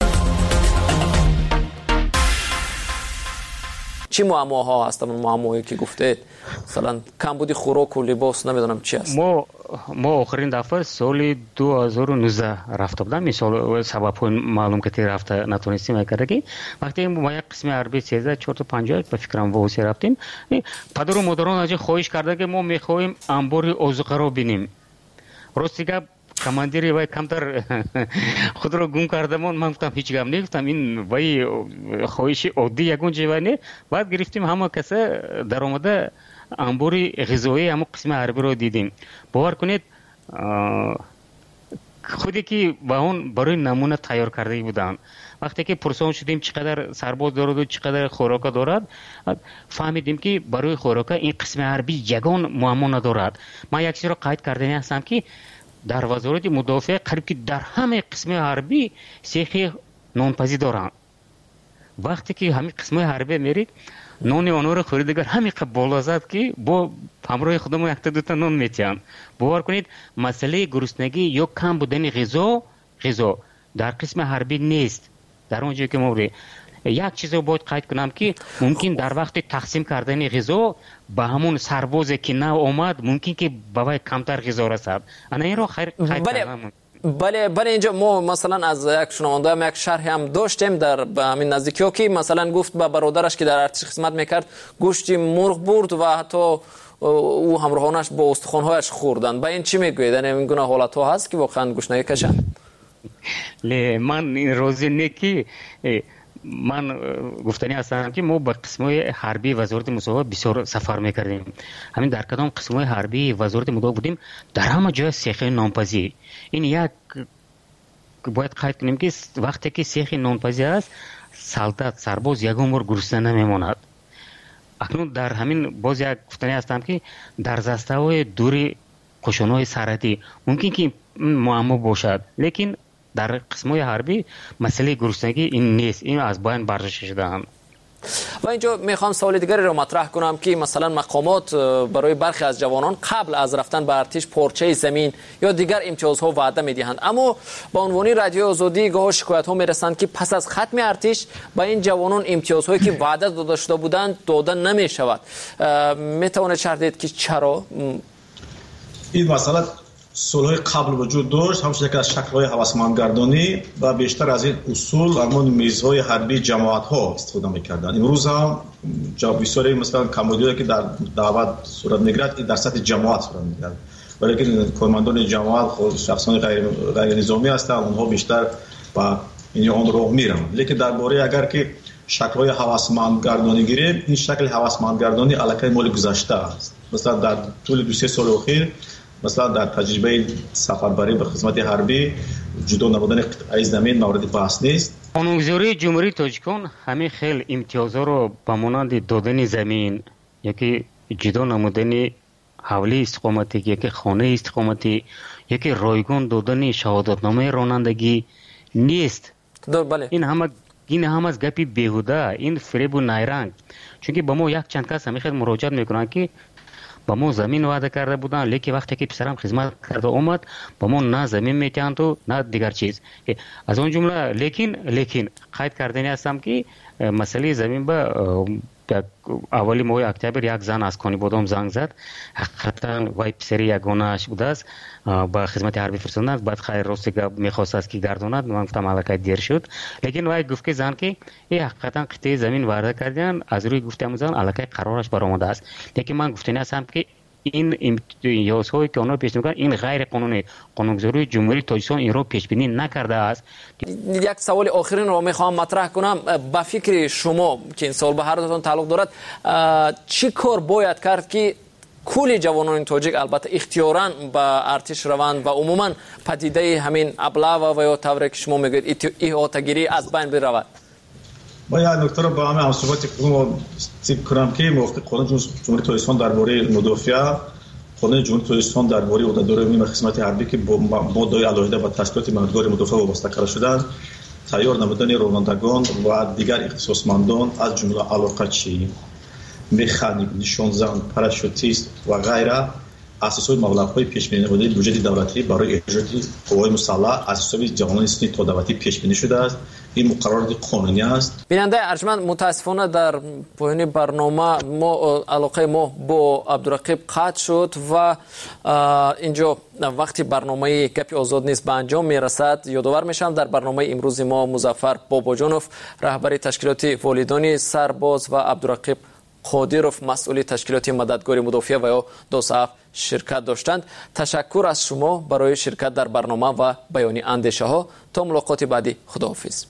چی معماها هستن اون معماهایی که گفتید؟ مثلا کمبودی خوراک و لباس نمیدونم چی هست. ما ما آخرین دفعه سال دو هزار و نوزده رفته بودم، مثال سبب معلوم که تی رفته نتونستیم کردگی. وقتی ما یک قسم عربی سیزده چهار تا پنجاه به فکرم واسه رفتیم، پدر و مادران از خواهش کرده که ما میخوایم انبار آذوقه رو ببینیم. راستی که کماندیری وای کمتر خود رو گم کردم، من گفتم هیچ گم نگفتم، این وای خواهش عادی یگون جوانی. بعد گرفتیم همه کسا در اومده انباری غذایی همه قسم عربی رو دیدیم. باور کنید خودی که با اون برای نمونه تیار کرده بودن. وقتی که پرسان شدیم چقدر سرباز دارد و چقدر خوراک دارد، فهمیدیم که برای خوراک این قسم عربی یگان معما ندارد. من یک چیز رو قید کرده هستم که در وزارت مدافع قریب که در همه قسم حربی سیخ نانپزی دارند. وقتی که همین قسم حربی میرید نان آنها رو خورید دیگر همین قد بالا زد که با همراه خودمون یک تا دو تا نان میتیم. باور کنید مسئله گرسنگی یا کم بودن غذا غذا در قسم حربی نیست. در اونجایی که ما بریم یک چیز رو باید قید کنم که ممکن در وقت تقسیم کردن غذا به همون سربازی که نه اومد ممکن که بابای کمتر غذا رسد. انا این رو خیر قید کنم. بله بله اینجا ما مثلا از یک شنونده هم یک شرح هم داشتیم در همین نزدیکی ها که مثلا گفت به برادرش که در ارتش خدمت میکرد گوشت مرغ برد و حتی او همراهانش با استخوان‌هایش خوردن. با این چی میگوید؟ یعنی این گونه حالت ها هست که واقعا گوشت نکشن؟ لی من این روزی نکی من گفتنی هستم که ما با قسمای حربی وزارت مدافع بسیار سفر میکردیم. همین در کدام قسمای حربی وزارت مدافع بودیم در همه جای سیخ نانپزی. این یک باید قید کنیم که وقتی که سیخ نانپزی است سلطت سرباز یگان بار گرسنه نمیماند. اکنون در همین باز یک گفتنی هستم که در زسته‌های دوری قشون‌های سرحدی ممکن که معما باشد، لیکن در قسم‌های حربی مسئله گرسنگی این نیست، این از بین برداشته شده هم. و اینجا میخوام سوال دیگری رو مطرح کنم که مثلا مقامات برای برخی از جوانان قبل از رفتن به ارتش پارچه زمین یا دیگر امتیازها وعده میدهند، اما با عنوان رادیو آزادی گاه شکایت ها میرسند که پس از ختم ارتش با این جوانان امتیازهایی که وعده داده شده بودند داده نمیشود. میتونه شرح دهید که چرا؟ این مسئله سالهای قبل وجود داشت، همچنین که از شکل‌های هوسمندگردانی و بیشتر از این اصول همون میزهای حربی جماعت‌ها استفاده می‌کردند. امروز هم بسیاری مثلا کمبودی که در دعوت صورت می‌گیرد این در سطح جماعت صورت می‌گیرد، ولی که کارمندان جماعت خود شخصان غیر غیر نظامی هستند، اونها بیشتر با این آن راه میرن. لیکن درباره اگر که شکل‌های هوسمندگردانی گیریم، این شکل هوسمندگردانی علاقه مال گذشته است. مثلا در طول دو سه سال اخیر مثلا در تجربه سفربری به خدمت حربی جدا نبودن قطعه زمین مورد بحث نیست. قانونگذاری جمهوری تاجیکستان همه خیل امتیازها رو به مانند دادن زمین، یکی جدا نمودن حولی استقامتی، یکی خانه استقامتی، یکی رایگان دادن شهادتنامه رانندگی نیست. بله. این همه این هم از گپی بیهوده، این فریب و نیرنگ. چون که با ما یک چند کس همیشه مراجعت میکنن که با ما زمین وعده کرده بودن، لیکن وقتی که پسرم خدمت کرده اومد با ما نه زمین میتند و نه دیگر چیز. از اون جمله لیکن لیکن قید کردنی هستم که مسئله زمین به اولی ماه اکتبر یک زن از کانی بودم زنگ زد، حقیقتا وای پسری یگانه‌اش بوده است، با خدمت حربی فرستادن. بعد خیر راستی که میخواست است که گرداند، من گفتم علاقه دیر شد، لیکن وای گفت که زن که این حقیقتا قطعه زمین وارد کردن، از روی گفتم زن علاقه قرارش برآمده است. لیکن من گفتنی هستم که این امتیازهایی که آنها پیش میکنن این غیر قانونی. قانونگذاری جمهوری تاجیکستان این رو پیش بینی نکرده است. یک سوال آخرین رو میخوام مطرح کنم. با فکر شما که این سوال به هر دوتان تعلق دارد، چی کار باید کرد که کل جوانان تاجیک البته اختیاراً به ارتش روند و عموما پدیده همین ابلاغ و یا طوری که شما میگید احاطه‌گیری از بین برود؟ با یک نکته رو با همه همصحبت کنم که موافق قانون جمهوری تاجیکستان درباره مدافع، قانون جمهوری تاجیکستان درباره عهدهداران مهم خدمت حربی که با ماده‌های علاوه با تشکیلات مددگار مدافع وابسته کرده شدند، تیار نمودن رانندگان و دیگر اختصاصمندان از جمله علاقه‌چی، مکانیک، نشانزن، پاراشوتیست و غیره اساسای مبلغ‌های پیش بینی نموده بودجه دولتی برای اجرای قوای مسلح از حساب جوانان سنی تا دولتی پیش بینی شده است. این مقررات قانونی است. بیننده ارجمند، متاسفانه در پایان برنامه ما علاقه ما با عبدالرقیب قطع شد و اینجا وقتی برنامه گپ آزاد نیست به انجام میرسد. یادآور میشم در برنامه امروز ما مظفر باباجانوف رهبر تشکیلات والدان سرباز و عبدالرقیب قادروف مسئول تشکیلات مددگار مدافع و یا دوساف شرکت داشتند. تشکر از شما برای شرکت در برنامه و بیان اندیشه ها. تا ملاقات بعدی، خداحافظ.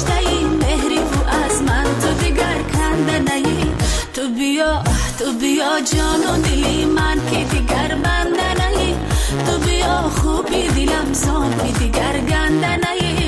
تو بیا بیا جان و دلی من که دیگر بنده نهی تو بیا خوبی دلم صافی دیگر گنده نهی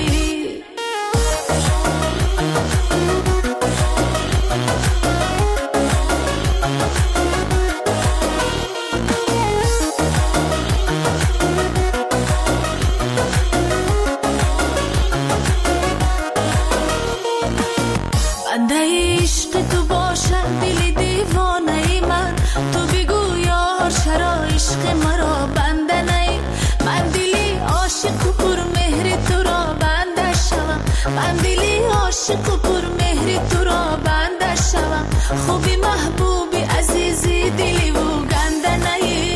عاشق پر مهر تو را بنده شوم خوبی محبوبی عزیزی دلی و گنده نهی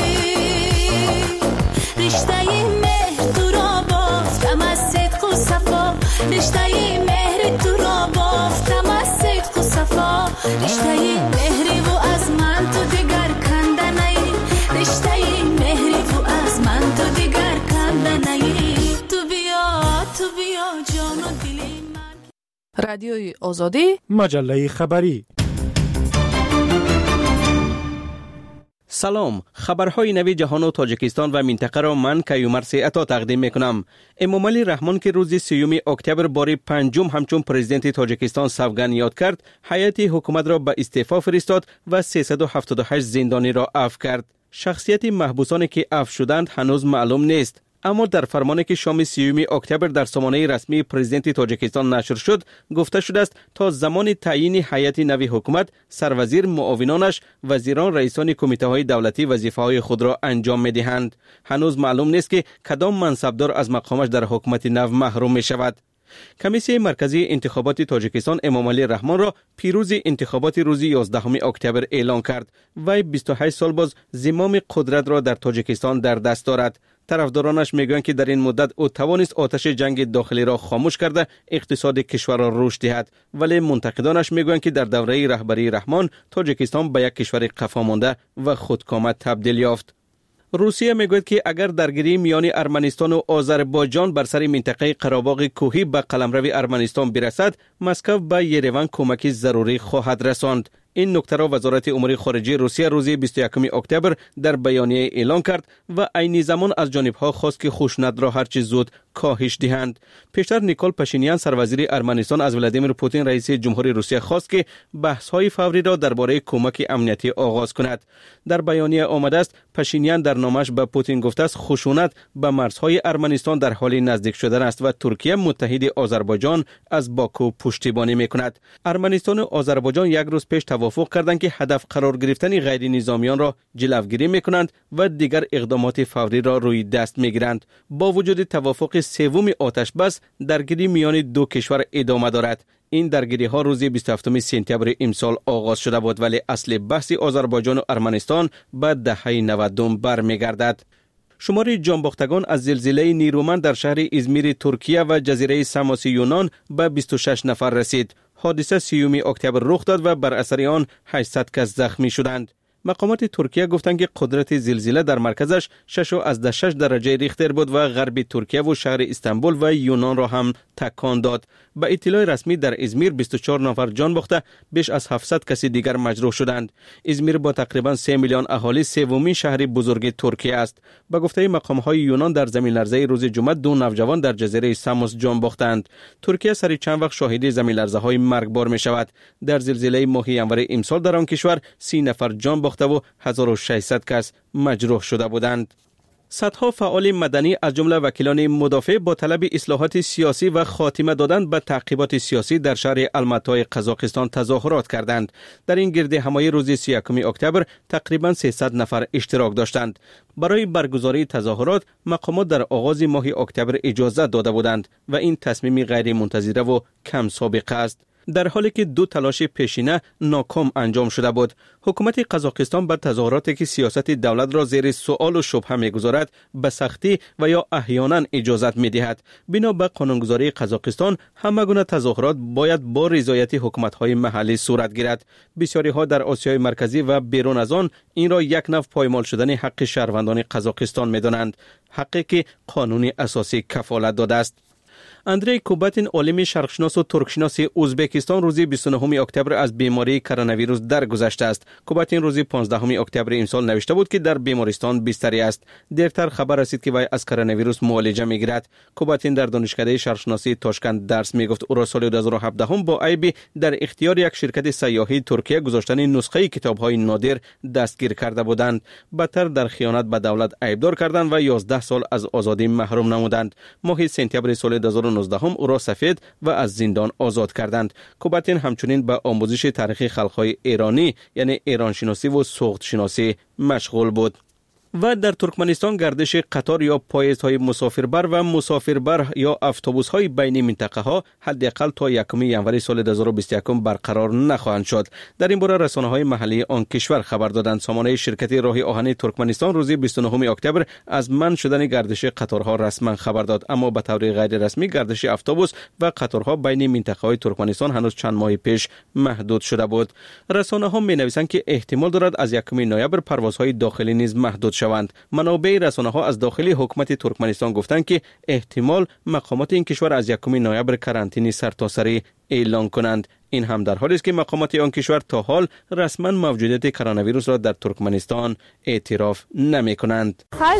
رشته مهر تو را بافتم از صدق و صفا رشته مهر تو را بافتم از صدق و صفا رشته مهری و از من تو دیگر کنده نهی رشته مهری و از من تو دیگر کنده نهی تو بیا تو بیا جان و دلی رادیوی آزادی مجله خبری. سلام، خبرهای نوی جهان و تاجیکستان و منطقه را من کیومرث عطا تقدیم میکنم. امامعلی رحمان که روز سیوم اکتبر بار پنجم همچون پرزیدنت تاجیکستان سوگند یاد کرد، هیئت حکومت را به استعفا فرستاد و سیصد و هفتاد و هشت زندانی را عفو کرد. شخصیت محبوسانی که عفو شدند هنوز معلوم نیست. اما در فرمانی که شام سیوم اکتبر در سامانه رسمی پرزیدنت تاجیکستان نشر شد گفته شده است تا زمان تعیین هیئت نوی حکومت سروزیر معاونانش وزیران رئیسان کمیته های دولتی وظیفه های خود را انجام می دهند. هنوز معلوم نیست که کدام منصبدار از مقامش در حکومت نو محروم می شود. کمیسیون مرکزی انتخابات تاجیکستان امامعلی رحمان را پیروز انتخابات روز یازدهم اکتبر اعلام کرد. وی بیست و هشت سال باز زمام قدرت را در تاجیکستان در دست دارد. طرفدارانش میگویند که در این مدت او توانست آتش جنگ داخلی را خاموش کرده اقتصاد کشور را رشد دهد، ولی منتقدانش میگویند که در دوره رهبری رحمان تاجیکستان به یک کشور قفا مانده و خودکامه تبدیل یافت. روسیه میگوید که اگر درگیری میان ارمنستان و آذربایجان بر سر منطقه قره‌باغ کوهی به قلمرو ارمنستان برسد، مسکو به یریوان کمکی ضروری خواهد رساند. این نکته را وزارت امور خارجه روسیه روز بیست و یکم اکتبر در بیانیه اعلام کرد و عین زمان از جانب‌ها خواست که خشونت را هرچه زود کاهش دهند. پیشتر نیکول پاشینیان سروزیر ارمنستان از ولادیمیر پوتین رئیس جمهوری روسیه خواست که بحث‌های فوری را درباره کمک امنیتی آغاز کند. در بیانیه آمده است پاشینیان در نامش به پوتین گفته است خشونت به مرزهای ارمنستان در حال نزدیک شدن است و ترکیه متحد آذربایجان از باکو پشتیبانی می‌کند. ارمنستان و آذربایجان یک روز پیش توافق کردند که هدف قرار گرفتن غیر نظامیان را جلوگیری می‌کنند و دیگر اقدامات فوری را روی دست می‌گیرند. با وجود توافق سوم آتش بس، درگیری میان دو کشور ادامه دارد. این درگیری ها روز بیست و هفتم سپتامبر امسال آغاز شده بود، ولی اصل بحث آذربایجان و ارمنستان به دهه نود برمیگردد. شمار جانباختگان از زلزله نیرومند در شهر ازمیر ترکیه و جزیره ساموس یونان به بیست و شش نفر رسید. حادثه سیوم اکتبر رخ داد و بر اثر آن هشتصد کس زخمی شدند. مقامات ترکیه گفتند که قدرت زلزله در مرکزش شش و شش درجه ریختر بود و غرب ترکیه و شهر استانبول و یونان را هم تکان داد. با اطلاع رسمی در ازمیر بیست و چهار نفر جان باخته، بیش از هفتصد کسی دیگر مجروح شدند. ازمیر با تقریبا سه میلیون اهالی سومین شهر بزرگ ترکیه است. با گفته مقام‌های یونان در زمین لرزه روز جمعه دو نوجوان در جزیره ساموس جان باختند. ترکیه سری چند وقت شاهد زمین لرزه‌های مرگبار می‌شود. در زلزله ماه ژانویه امسال در آن کشور سی نفر جان باخته و هزار و ششصد کس مجروح شده بودند. صدها فعال مدنی از جمله وکیلان مدافع با طلب اصلاحات سیاسی و خاتمه دادن به تعقیبات سیاسی در شهر الماتای قزاقستان تظاهرات کردند. در این گرد همایی روز سی و یکم اکتبر تقریبا سیصد نفر اشتراک داشتند. برای برگزاری تظاهرات مقامات در آغاز ماه اکتبر اجازه داده بودند و این تصمیم غیر منتظره و کم سابقه است. در حالی که دو تلاش پیشینه ناکام انجام شده بود. حکومت قزاقستان به تظاهراتی که سیاست دولت را زیر سؤال و شبهه می‌گذارد به سختی و یا احیانا اجازت می‌دهد. بنا به قانونگذاری قزاقستان همه گونه تظاهرات باید با رضایت حکومت‌های محلی صورت گیرد. بسیاری‌ها در آسیای مرکزی و بیرون از آن این را یک نوع پایمال شدن حق شهروندان قزاقستان می‌دانند، حقی که قانون اساسی کفالت داده است. اندری کوباتین عالم شرقشناس و ترکشناس ازبکستان روزی بیست و نه اکتبر از بیماری کرونا ویروس درگذشته است. کوباتین روزی پانزده اکتبر این سال نوشته بود که در بیمارستان بستری است. دیرتر خبر رسید که وی از کرونا ویروس معالجه میگیرد. کوباتین در دانشکده شرقشناسی تاشکند درس میگفت. او را سال دو هزار و هفده با عیب در اختیار یک شرکت سیاحی ترکیه گذاشتن نسخه کتاب‌های نادر دستگیر کرده بودند. بدتر در خیانت به دولت عیبدار کردند و یازده سال از آزادی محروم نمودند. ماه سپتامبر سال دو هزار و نوزده او را سفید و از زندان آزاد کردند. کوباتین همچنین به آموزش تاریخ خلق‌های ایرانی یعنی ایران شناسی و سوخت شناسی مشغول بود. و در ترکمنستان گردش قطار یا پایزهای مسافربر و مسافربر یا اتوبوس‌های بین منطقه ها حداقل تا یکم ژانویه سال دو هزار و بیست و یک برقرار نخواهند شد. در این باره رسانه‌های محلی آن کشور خبر دادند. سامانه شرکت راه آهن ترکمنستان روز بیست و نه اکتبر از منع شدن گردش قطارها رسما خبر داد، اما به طور غیر رسمی گردش اتوبوس و قطارها بین منطقه‌های ترکمنستان هنوز چند ماه پیش محدود شده بود. رسانه‌ها می‌نویسند که احتمال دارد از یکم نوامبر پروازهای داخلی نیز محدود شوند. منابع رسانه‌ها از داخل حکومت ترکمنستان گفتند که احتمال مقامات این کشور از یکم نوامبر کرانتینی سرتاسری اعلان کنند. این هم در حالی است که مقامات آن کشور تا حال رسما موجودیت کرونا ویروس را در ترکمنستان اعتراف نمی کنند.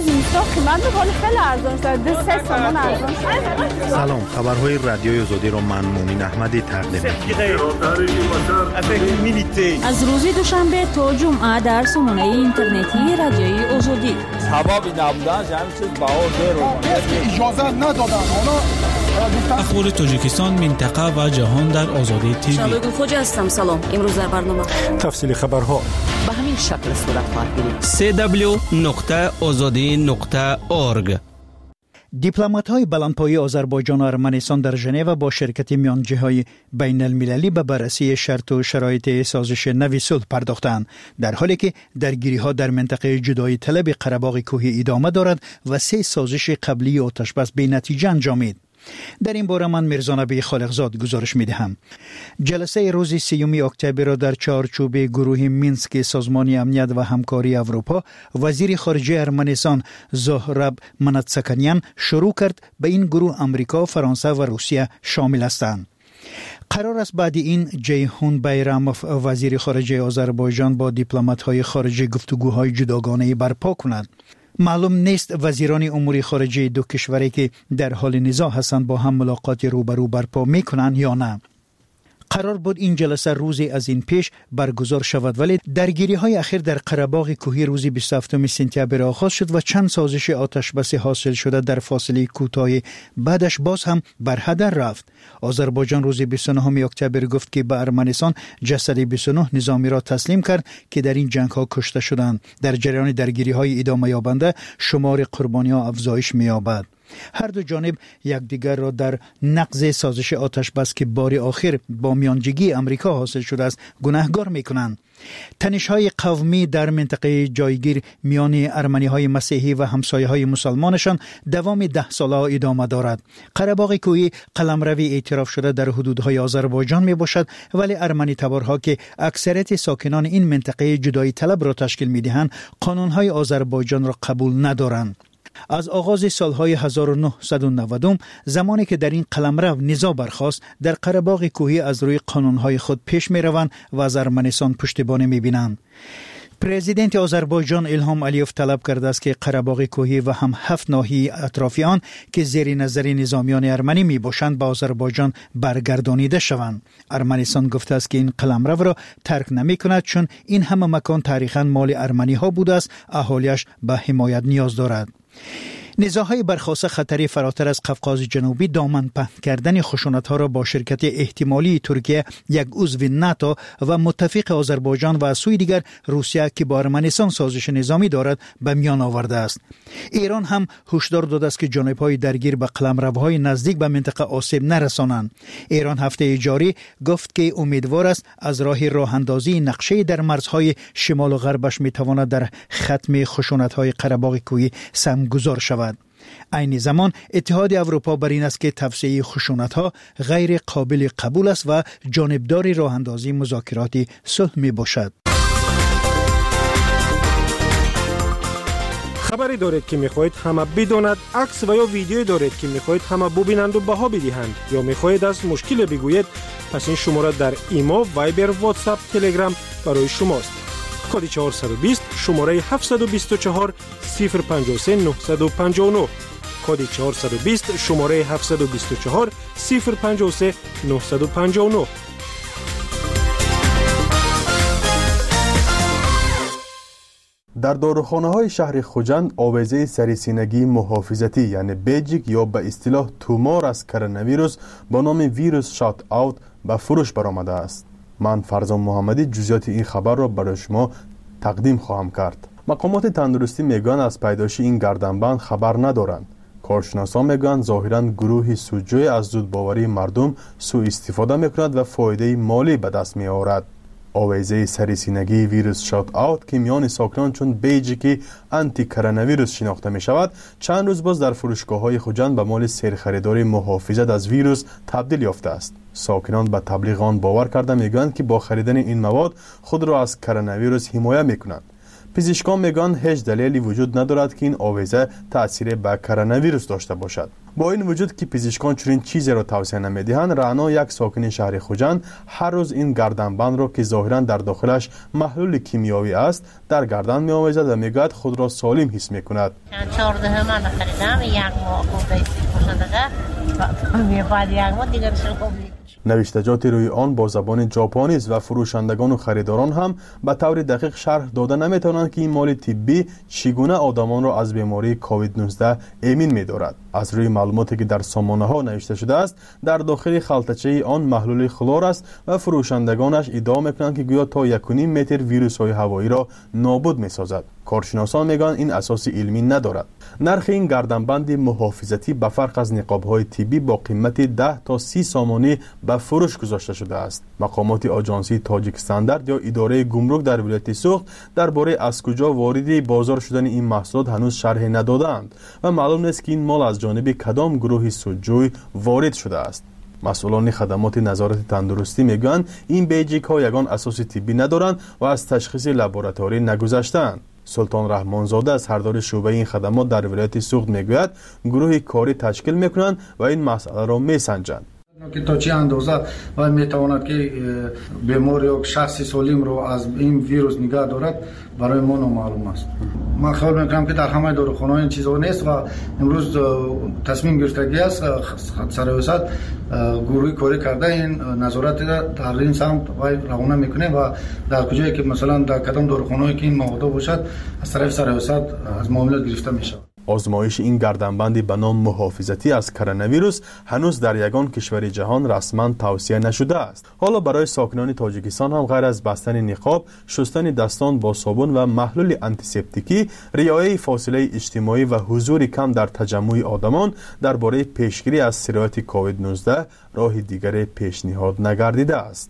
سلام، خبرهای رادیوی آزادی را من مومن احمدی تقدیم می‌کنم. از روز دوشنبه تا جمعه در سامانه اینترنتی رادیوی آزادی سببی نبودن همین چیز بهار رو اجازه ندادن. اخبار تاجیکستان، منطقه و جهان در آزادی تیوی. شادو خوجا هستم. سلام. امروز در برنامه تفصیل خبرها به همین شکل صورت خواهد گرفت. سی دبلیو نقطه آزادی نقطه اورگ. دیپلمات‌های بلندپایه آذربایجان و ارمنستان در ژنو با شرکت میانجی‌های بین المللی به بررسی شرط و شرایط سازش نوی صلح پرداختند، در حالی که درگیری‌ها در منطقه جدایی طلب قره‌باغ کوهی ادامه دارد و سه سازش قبلی آتش‌بس بی نتیجه انجامید. در این باره من میرزا نبی خالقزاد گزارش میدهم. جلسه روز سیوم اکتبر را در چارچوب گروه مینسک سازمان امنیت و همکاری اروپا وزیر خارجه ارمنستان زهراب مناتساکانیان شروع کرد. به این گروه امریکا، فرانسه و روسیه شامل هستند. قرار است بعد این جیهون بیراموف وزیر خارجه آذربایجان با دیپلمات‌های خارجه گفتگوهای جداگانه برپا کند. معلوم نیست وزیران امور خارجه دو کشوری که در حال نزاع هستند با هم ملاقات روبرو برپا میکنند یا نه. قرار بود این جلسه روزی از این پیش برگزار شود، ولی درگیری های اخیر در قره‌باغ کوهی روز بیست و هفتم سپتامبر آغاز شد و چند سازش آتش‌بس حاصل شده در فاصله کوتاه بعدش باز هم بر هدر رفت. آذربایجان روز بیست و نه اکتبر گفت که به ارمنستان جسد بیست و نه نظامی را تسلیم کرد که در این جنگ ها کشته شدند. در جریان درگیری های ادامه یابنده شمار قربانیان افزایش می‌یابد. هر دو جانب یکدیگر را در نقض سازش آتش‌بس که بار آخر با میانجیگی امریکا حاصل شده است گناهکار می‌کنند. تنش‌های قومی در منطقه جایگیر میان ارمنی‌های مسیحی و همسایه‌های مسلمانشان دوام ده ساله ادامه دارد. قره‌باغ کوهی قلمروی اعتراف شده در حدودهای آذربایجان میباشد، ولی ارمنی تبارها که اکثریت ساکنان این منطقه جدایی طلب را تشکیل می‌دهند قانون‌های آذربایجان را قبول ندارند. از آغاز سالهای هزار و نهصد و نود زمانی که در این قلمرو نزاع برخاست، در قره‌باغ کوهی از روی قانونهای خود پیش می روند و از ارمنستان پشتیبانی می بینند. پرزیدنت آذربایجان الهام علیوف طلب کرده است که قره‌باغ کوهی و هم هفت ناحیه اطراف آن که زیر نظر نظامیان ارمنی می باشند به آذربایجان برگردانیده شوند. ارمنستان گفته است که این قلمرو را ترک نمی کند، چون این همه مکان تاریخاً مال ارمنی ها بوده است، اهالیش به حمایت نیاز دارد. نزاع‌های برخاسته خطری فراتر از قفقاز جنوبی دامن پهن کردن خشونت‌ها را با شرکت احتمالی ترکیه، یک عضو ناتو و متفق آذربایجان و از سوی دیگر روسیه که با ارمنستان سازش نظامی دارد به میان آورده است. ایران هم هشدار داده است که جانب‌های درگیر به قلمروهای نزدیک به منطقه آسیب نرسانند. ایران هفته جاری گفت که امیدوار است از راه راه‌اندازی نقشه در مرزهای شمال و غربش می‌تواند در ختم خشونت‌های قره‌باغ کوهی سمگذار شود. عین زمان اتحاد اروپا بر این است که توسعه خشونت‌ها غیر قابل قبول است و جانبدار راه اندازی مذاکرات صلح می باشد. خبری دارید که میخواهید همه بداند، عکس و یا ویدیویی دارید که میخواهید همه ببینند و بها بدهند یا میخواهید از مشکل بگویید، پس این شماره در ایمو، وایبر، واتساپ، تلگرام برای شماست. کد چهارصد و بیست شماره هفتصد و بیست و چهار صفر پنجاه و سه نهصد و پنجاه و نه. کد چهارصد و بیست شماره هفتصد و بیست و چهار صفر پنجاه و سه نهصد و پنجاه و نه. در داروخانه های شهر خوجند آویزه سریسینگی محافظتی یعنی بیجیک یا به اصطلاح تومار از کرونا ویروس با نام ویروس شات اوت به فروش برآمده است. من فرزان محمدی جزئیات این خبر را برای شما تقدیم خواهم کرد. مقامات تندرستی میگن از پیدایش این گردنبند خبر ندارند. کارشناسان میگن ظاهرا گروهی سودجوی از زودباوری مردم سوء استفاده میکند و فایده مالی به دست میآورد. آویزه سریسینگی ویروس شات اوت که میان ساکنان چون بیجیکی آنتی کرونا ویروس شناخته می شود، چند روز باز در فروشگاه های خوجند به مال سرخریداری محافظت از ویروس تبدیل یافته است. ساکنان به تبلیغ آن باور کرده میگویند که با خریدن این مواد خود را از کرونا ویروس حمایت میکنند. پزشکان میگن هیچ دلیلی وجود ندارد که این آویزه تأثیر به کرونا ویروس داشته باشد. با این وجود که پزشکان چنین چیزی را توصیه نمیدهند، رعنا یک ساکن شهر خوجند هر روز این گردنبند را که ظاهرا در داخلش محلول کیمیایی است در گردن میآویزد و میگوید خود را سالم حس میکند. چهارده من خریدم، یک ماه خورده است، بعد یک ماه دیگر شروع. نوشتجات روی آن با زبان ژاپنی است و فروشندگان و خریداران هم به طور دقیق شرح داده نمیتوانند که این مال طبی چگونه آدمان را از بیماری کووید نوزده امین می‌دارد. از روی معلوماتی که در سامانه ها نوشته شده است، در داخل خلطچه آن محلول خلور است و فروشندگانش ادعا میکنند که گویا تا یک و نیم متر ویروس های هوایی را نابود میسازد. کارشناسان میگن این اساس علمی ندارد. نرخ این گردنبند محافظتی به فرق از نقاب‌های طبی با قیمت ده تا سی سامانی به فروش گذاشته شده است. مقامات آژانسی تاجیک استاندارد یا اداره گمرک در ولایت سوخت درباره از کجا وارد بازار شدن این محصولات هنوز شرح ندادند و معلوم نیست که این مال از جانب کدام گروه سودجوی وارد شده است. مسئولان خدمات نظارت تندرستی میگن این بیجیک ها یگان اساس طبی ندارند و از تشخیص لابراتواری نگذشتند. سلطان رحمانزاده از سردار شعبه این خدمات در ولایت سوخت میگوید گروه کاری تشکیل میکنند و این مسئله را میسنجند. که تا چه اندازه و میتواند که بیمار یا شخص سالم رو از این ویروس نگه دارد برای ما نامعلوم است. من خیال میکنم که در همه داروخانه این چیزا نیست و امروز تصمیم گرفتگی است سرایست گروهی کاری کرده این نظارت در این سمت روانه میکنه و در کجایی که مثلا در کدام داروخانه‌ای که این مواد باشد از طرف سرایست از معاملات گرفته میشه. آزمایش این گردنبندی به نام محافظتی از کرونا ویروس هنوز در یگان کشور جهان رسما توصیه نشده است. حالا برای ساکنان تاجیکستان هم غیر از بستن نقاب، شستن دستان با صابون و محلول آنتیسپتیکی، رعایت فاصله اجتماعی و حضور کم در تجمع آدمان درباره پیشگیری از سرایت کووید نوزده راه دیگر پیشنهاد نگردیده است.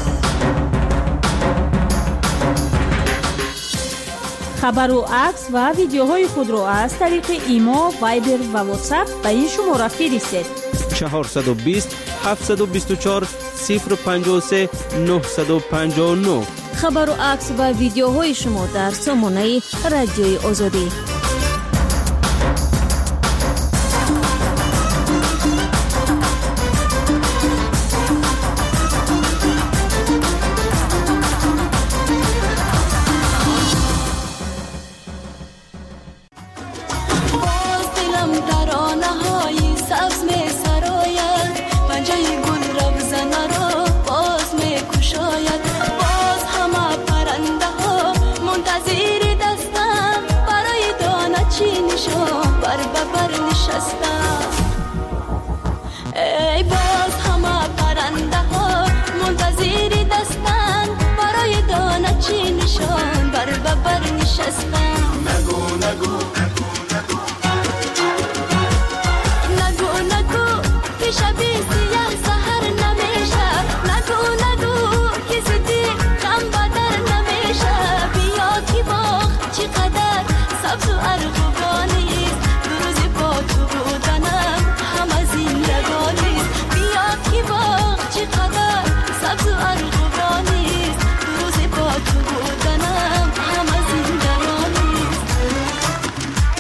خبر و عکس و ویدیوهای خود را از طریق ایمو، وایبر و واتساپ به این شماره فرستید. چهارصد و بیست هفتصد و بیست و چهار صفر پنجاه و سه نهصد و پنجاه و نه. خبر و عکس و ویدیوهای شما در سامانه رادیوی آزادی. ای باز همه پرنده ها منتظر دستن برای دانه چی نشان بر ببر نشستن. نگو نگو نگو نگو که شبی سیاه سهر نمیشه. نگو نگو که زدی غم بدر نمیشه. بیا که باغ چقدر سبز و ارغوانی است. دو روز با تو بودنم همه زندگانی است. بیا که باغ چقدر سبز و ارغوانی است. دو روز با تو بودنم همه زندگانی است.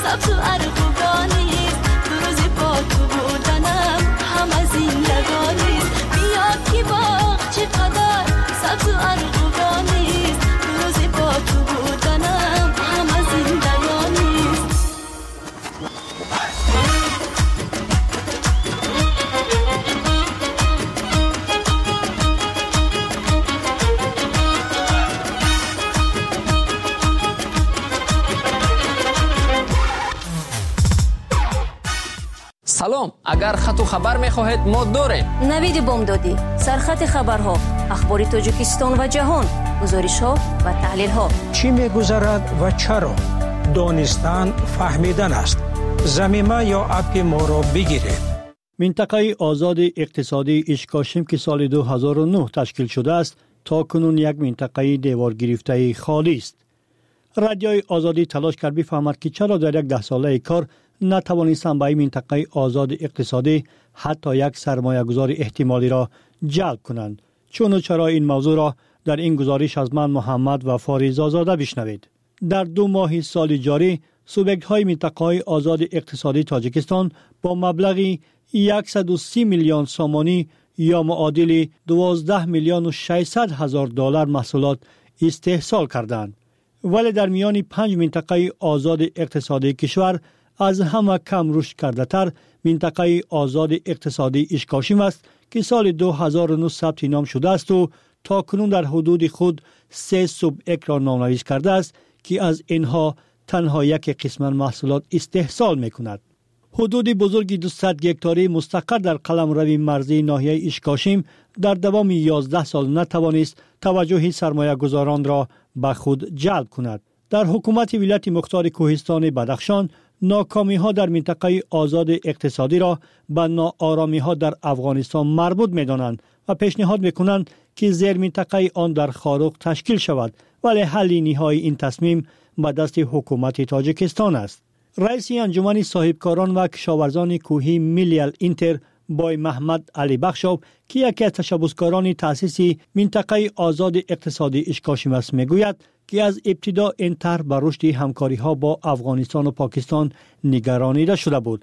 سبز و ارغوانیست دو روزی با تو بودنم همه زندگانیست بیا که باغ چقدر سبز و ارغوانیست دو روزی با تو بودنم همه زندگانیست سلام، اگر خط و خبر می‌خواهید ما داریم. نوید بامدادی، سرخط خبرها، اخبار تاجیکستان و جهان، گزارش‌ها و تحلیل‌ها. چی می‌گذرد و چرا؟ دانستن فهمیدن است. ضمیمه یا اپ ما را بگیرید. منطقه آزاد اقتصادی اشکاشم که سال دو هزار و نه تشکیل شده است تا کنون یک منطقه دیوار گرفته خالی است. رادیوی آزادی تلاش کرد بفهمد که چرا در یک ده ساله کار نتوانستند به این منطقه آزاد اقتصادی حتی یک سرمایه گذار احتمالی را جلب کنند. چون و چرا این موضوع را در این گزارش از من محمد و فاریز آزاده بشنوید. در دو ماه سال جاری سوبیکت های منطقه آزاد اقتصادی تاجیکستان با مبلغی صد و سی میلیون سومانی یا معادل دوازده میلیون و ششصد هزار دلار محصولات استحصال کردند. ولی در میان پنج منطقه آزاد اقتصادی کشور از همه کم رشد کرده تر منطقه آزاد اقتصادی اشکاشم است که سال دو هزار و نه ثبت نام شده است و تا کنون در حدود خود سه سوبیکت را نامنویس کرده است که از اینها تنها یک قسم محصولات استحصال می کند. حدود بزرگی دویست هکتاری مستقر در قلمرو مرزی ناحیه اشکاشم در دوام یازده سال نتوانست توجه سرمایه گذاران را به خود جلب کند. در حکومت ولایت مختار کوهستان بدخشان ناکامی ها در منطقه آزاد اقتصادی را به ناآرامی ها در افغانستان مربوط می دانند و پیشنهاد می کنند که زیر منطقه آن در خاروق تشکیل شود، ولی حل نهایی این تصمیم به دست حکومت تاجیکستان است. رئیس انجمن صاحبکاران و کشاورزان کوهی میلیل اینتر بای محمد علی بخشاب که یکی از تشبسکاران تأسیس منطقه آزاد اقتصادی اشکاشم است میگوید که از ابتدا این طرح بر رشد همکاری ها با افغانستان و پاکستان نگرانیده شده بود.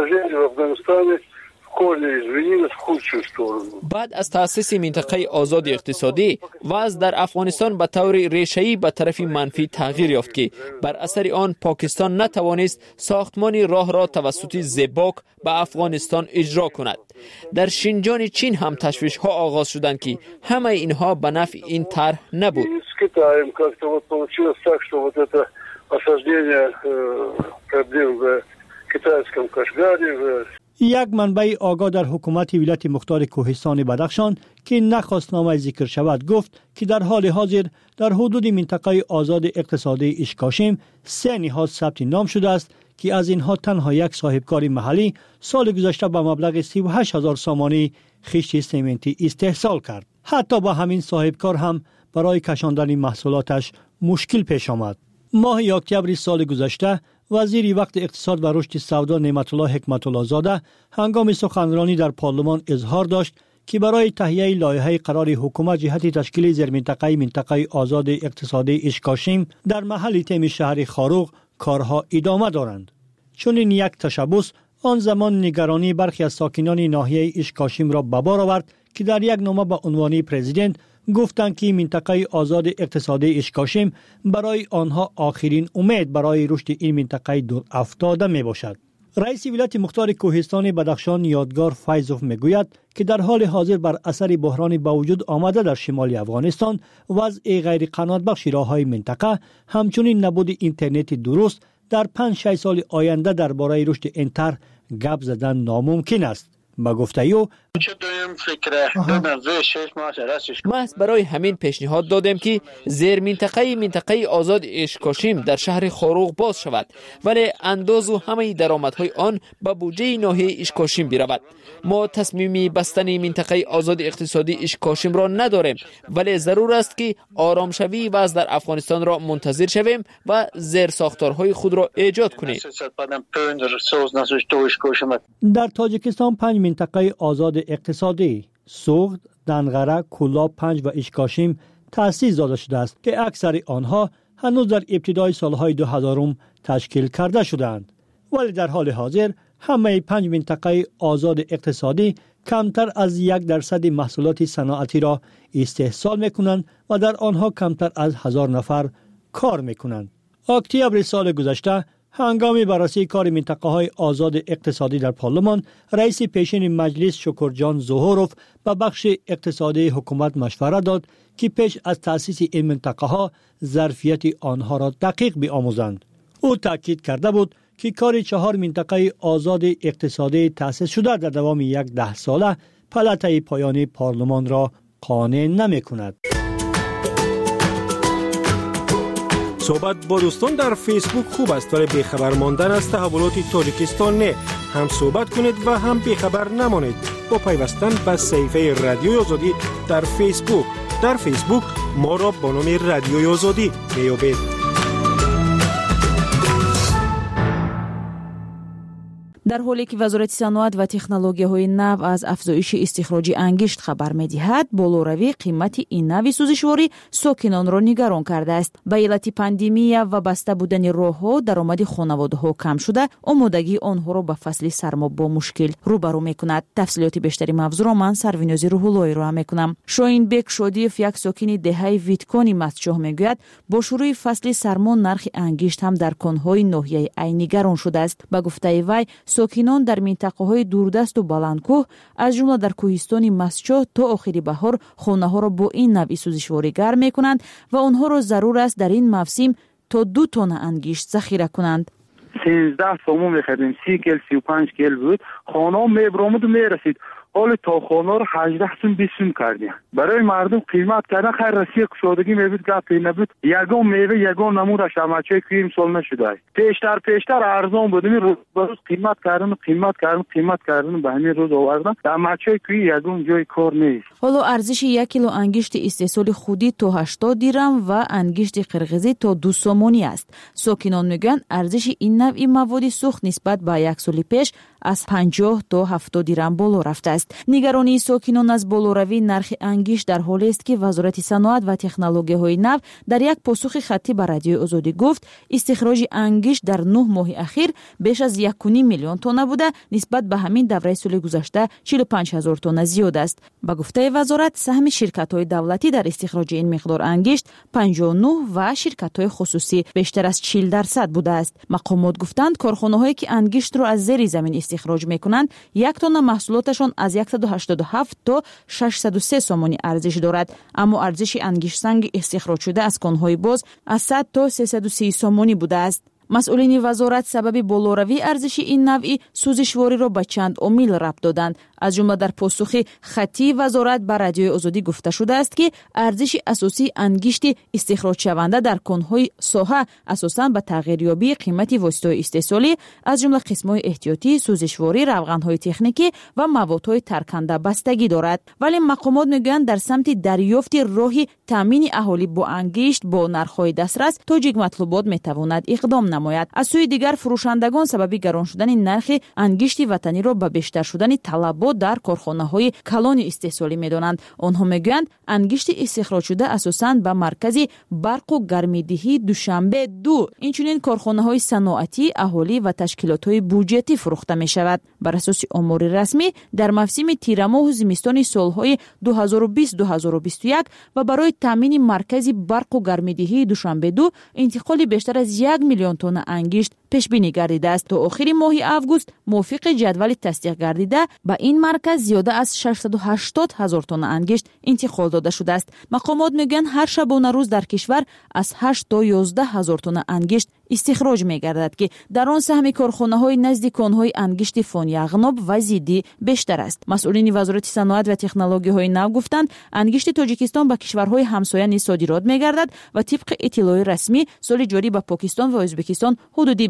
بعد از تأسیس منطقه آزاد اقتصادی وضع در افغانستان به طور ریشه‌ای به طرف منفی تغییر یافت که بر اثر آن پاکستان نتوانست ساختمان راه را توسط زباک به افغانستان اجرا کند. در شینجان چین هم تشویش ها آغاز شدند که همه اینها به نفع این طرح نبود. یک منبع آگاه در حکومت ولایت مختار کوهستان بدخشان که نخواست نام ذکر شود گفت که در حال حاضر در حدود منطقه آزاد اقتصادی اشکاشم سه نهاد ثبت نام شده است که از اینها تنها یک صاحبکار محلی سال گذشته به مبلغ سی و هشت هزار سامانی خشت سمنتی استحصال کرد. حتی با همین صاحبکار هم برای کشاندن محصولاتش مشکل پیش آمد. ماه اکتبر سال گذشته وزیر وقت اقتصاد و رشد سودا نعمت الله حکمت الله زاده هنگام سخنرانی در پارلمان اظهار داشت که برای تهیه لایحه قرار حکومت جهت تشکیل زیرمنطقه منطقه آزاد اقتصادی اشکاشم در محل تیم شهر خاروق کارها ادامه دارند. چون این یک تشبس آن زمان نگرانی برخی از ساکنان ناحیه اشکاشم را به بار آورد که در یک نامه به عنوان پرزیدنت گفتند که منطقه آزاد اقتصادی اشکاشم برای آنها آخرین امید برای رشد این منطقه دور افتاده می باشد. رئیس ولایت مختار کوهستان بدخشان یادگار فیضوف میگوید که در حال حاضر بر اثر بحران با وجود آمده در شمال افغانستان وضع غیر قناعت بخش راههای منطقه همچنین نبود اینترنت درست در پنج شش سال آینده درباره رشد این طرح گپ زدن ناممکن است. با گفته او محض برای همین پیشنهاد دادیم که زیر منطقه منطقه آزاد اشکاشم در شهر خاروق باز شود، ولی انداز و همه درآمدهای آن به بودجه ناحیه اشکاشم برود. ما تصمیمی بستن منطقه آزاد اقتصادی اشکاشم را نداریم، ولی ضرور است که آرام شوی وضع در افغانستان را منتظر شویم و زیر ساختارهای خود را ایجاد کنیم. در تاجیکستان پنج منطقه آزاد اقتصادی سوغد، دنغره، کولاب پنج و اشکاشم تأسیس داده شده است که اکثر آنها هنوز در ابتدای سالهای دو هزارم تشکیل کرده شدند. ولی در حال حاضر همه پنج منطقه آزاد اقتصادی کمتر از یک درصد محصولات صنعتی را استحصال میکنند و در آنها کمتر از هزار نفر کار میکنند. اکتبر سال گذشته هنگام بررسی کار منطقه های آزاد اقتصادی در پارلمان، رئیس پیشین مجلس شکرجان ظهوروف به بخش اقتصادی حکومت مشوره داد که پیش از تأسیس این منطقه ها ظرفیت آنها را دقیق بیاموزند. او تاکید کرده بود که کار چهار منطقه آزاد اقتصادی تأسیس شده در دوام یک ده ساله پلته پایان پارلمان را قانع نمی کند. صحبت با دوستان در فیسبوک خوب است ولی بیخبر ماندن از تحولات تاجیکستان نه. هم صحبت کنید و هم بیخبر نمانید با پیوستن به صفحه رادیوی آزادی در فیسبوک. در فیسبوک ما را با نام رادیوی آزادی میابید. در حالی که وزارت صنعت و تکنولوژی‌های نو از افزایش استخراج انگشت خبر می‌دهد، بالوروی قیمت این نوع سوزشواری ساکنان را نگران کرده است. به علت پاندемیا و بسته بودن راه‌ها درآمد خانواده‌ها کم شده، آمادگی آنها را به فصل سرما با مشکل روبرو می‌کند. تفصیلات بیشتری موضوع را من سروینازی روح‌اللهی را می‌کنم. شاهین بک شادیف، یک ساکن دهه ویتکانی مستچاه می‌گوید با شروع فصل سرما نرخ انگشت هم در کان‌های ناحیه ای نگران شده است. به گفته وی ساکنان در منطقه‌های دوردست و بلندکوه از جمله در کوهستان مسچاه تا آخر بهار خانه‌ها را با این نوع سوزشواری گرم می‌کنند و آنها را ضرور است در این موسم تا دو تن انگشت ذخیره کنند. سیزده سوم می‌خریدیم، سی کیل سی و پنج کیل بود. خانه‌ها می‌برآمد و می‌رسید. حالا تا خانه رو هجده سوم بیست سوم کردیم. برای مردم قیمت کردن خیر رسیه کشادگی میبود گپی نبود. یگان میوه یگان نمود شمچه که امسال نشده است. پیشتر پیشتر ارزان بود. روز به روز قیمت کردن قیمت کردن قیمت کردن به همین روز آوردن. شمچه که یگان جای کار نیست. حالا ارزش یک کیلو انگشت استحصال خودی تا هشتاد دیرم و انگشت قرقیزی تا دو سومانی است. ساکنان میگن ارزش این نوع مواد سوخت نسبت به یک سال پیش از پنجاه تا هفتاد دیرم بالا رفته است. نگرانی ساکنان از بالوروی نرخ انگشت در حالی است که وزارت صنعت و تکنولوژی‌های نو در یک پاسخ خطی به رادیوی آزادی گفت استخراج انگشت در نه ماه اخیر بیش از یک و نیم میلیون تن بوده، نسبت به همین دوره سال گذشته چهل و پنج هزار تن زیاد است. با گفته وزارت سهم شرکت‌های دولتی در استخراج این مقدار انگشت پنجاه و نه و شرکت‌های خصوصی بیشتر از چهل درصد بوده است. مقامات گفتند کارخانه‌هایی که انگشت را از زیر زمین استخراج می‌کنند یک تن محصولاتشان از صد و هشتاد و هفت تا ششصد و سه سومانی ارزش دارد، اما ارزش انگشت سنگ استخراج شده از کان‌های باز از صد تا سیصد و سی سومانی بوده است. مسئولین وزارت سبب بالوروی ارزش این نوع سوزشواری را به چند عامل ربط دادند. از جمله در پاسخ خطی وزارت به رادیوی آزادی گفته شده است که ارزش اساسی انگشت استخراج شونده در کان‌های ساحه اساساً به تغییریابی قیمت واسطه‌های استحصالی از جمله قسم‌های احتیاطی، سوزشواری، روغن‌های تکنیکی و موادهای ترکنده بستگی دارد. ولی مقامات میگویند در سمت دریافت راهی تامین اهالی با انگشت با نرخ‌های دسترس تاجیک مطلوبات میتواند اقدام نماید. از سوی دیگر فروشندگان سبب گران شدن نرخ انگشت وطنی را به بیشتر شدن طلبات در کارخانه‌های کلان استحصالی می‌دانند. آنها میگویند انگشت استخراج شده اساساً به مرکز برق و گرمیدهی دوشنبه دو اینچنین کارخانه‌های صنعتی، اهالی و تشکیلات‌های بودجتی فروخته می‌شود. بر اساس امور رسمی در موسم تیر ماه و زمستان سال‌های دو هزار و بیست دو هزار و بیست و یک و برای تامین مرکز برق و گرمیدهی دوشنبه دو انتقال بیشتر از یک میلیون تن انگشت پیش بینی گردیده است. تا آخر ماه آگوست موافق جدول تصدیق گردیده به این مرکز زیاده از ششصد و هشتاد هزار تن انگشت انتقال داده شده است. مقامات میگن هر شبانه روز در کشور از هشت تا یازده هزار تن انگشت استخراج می‌گردد که در آن سهم کارخانه‌های نزد کان‌های انگشت فونیاغناب و زیدی بیشتر است. مسئولین وزارت صنعت و تکنولوژی‌های نو گفتند انگشت تاجیکستان به کشورهای همسایه نیز صادرات می‌گردد و طبق اطلاع رسمی سال جاری به پاکستان و ازبکستان حدود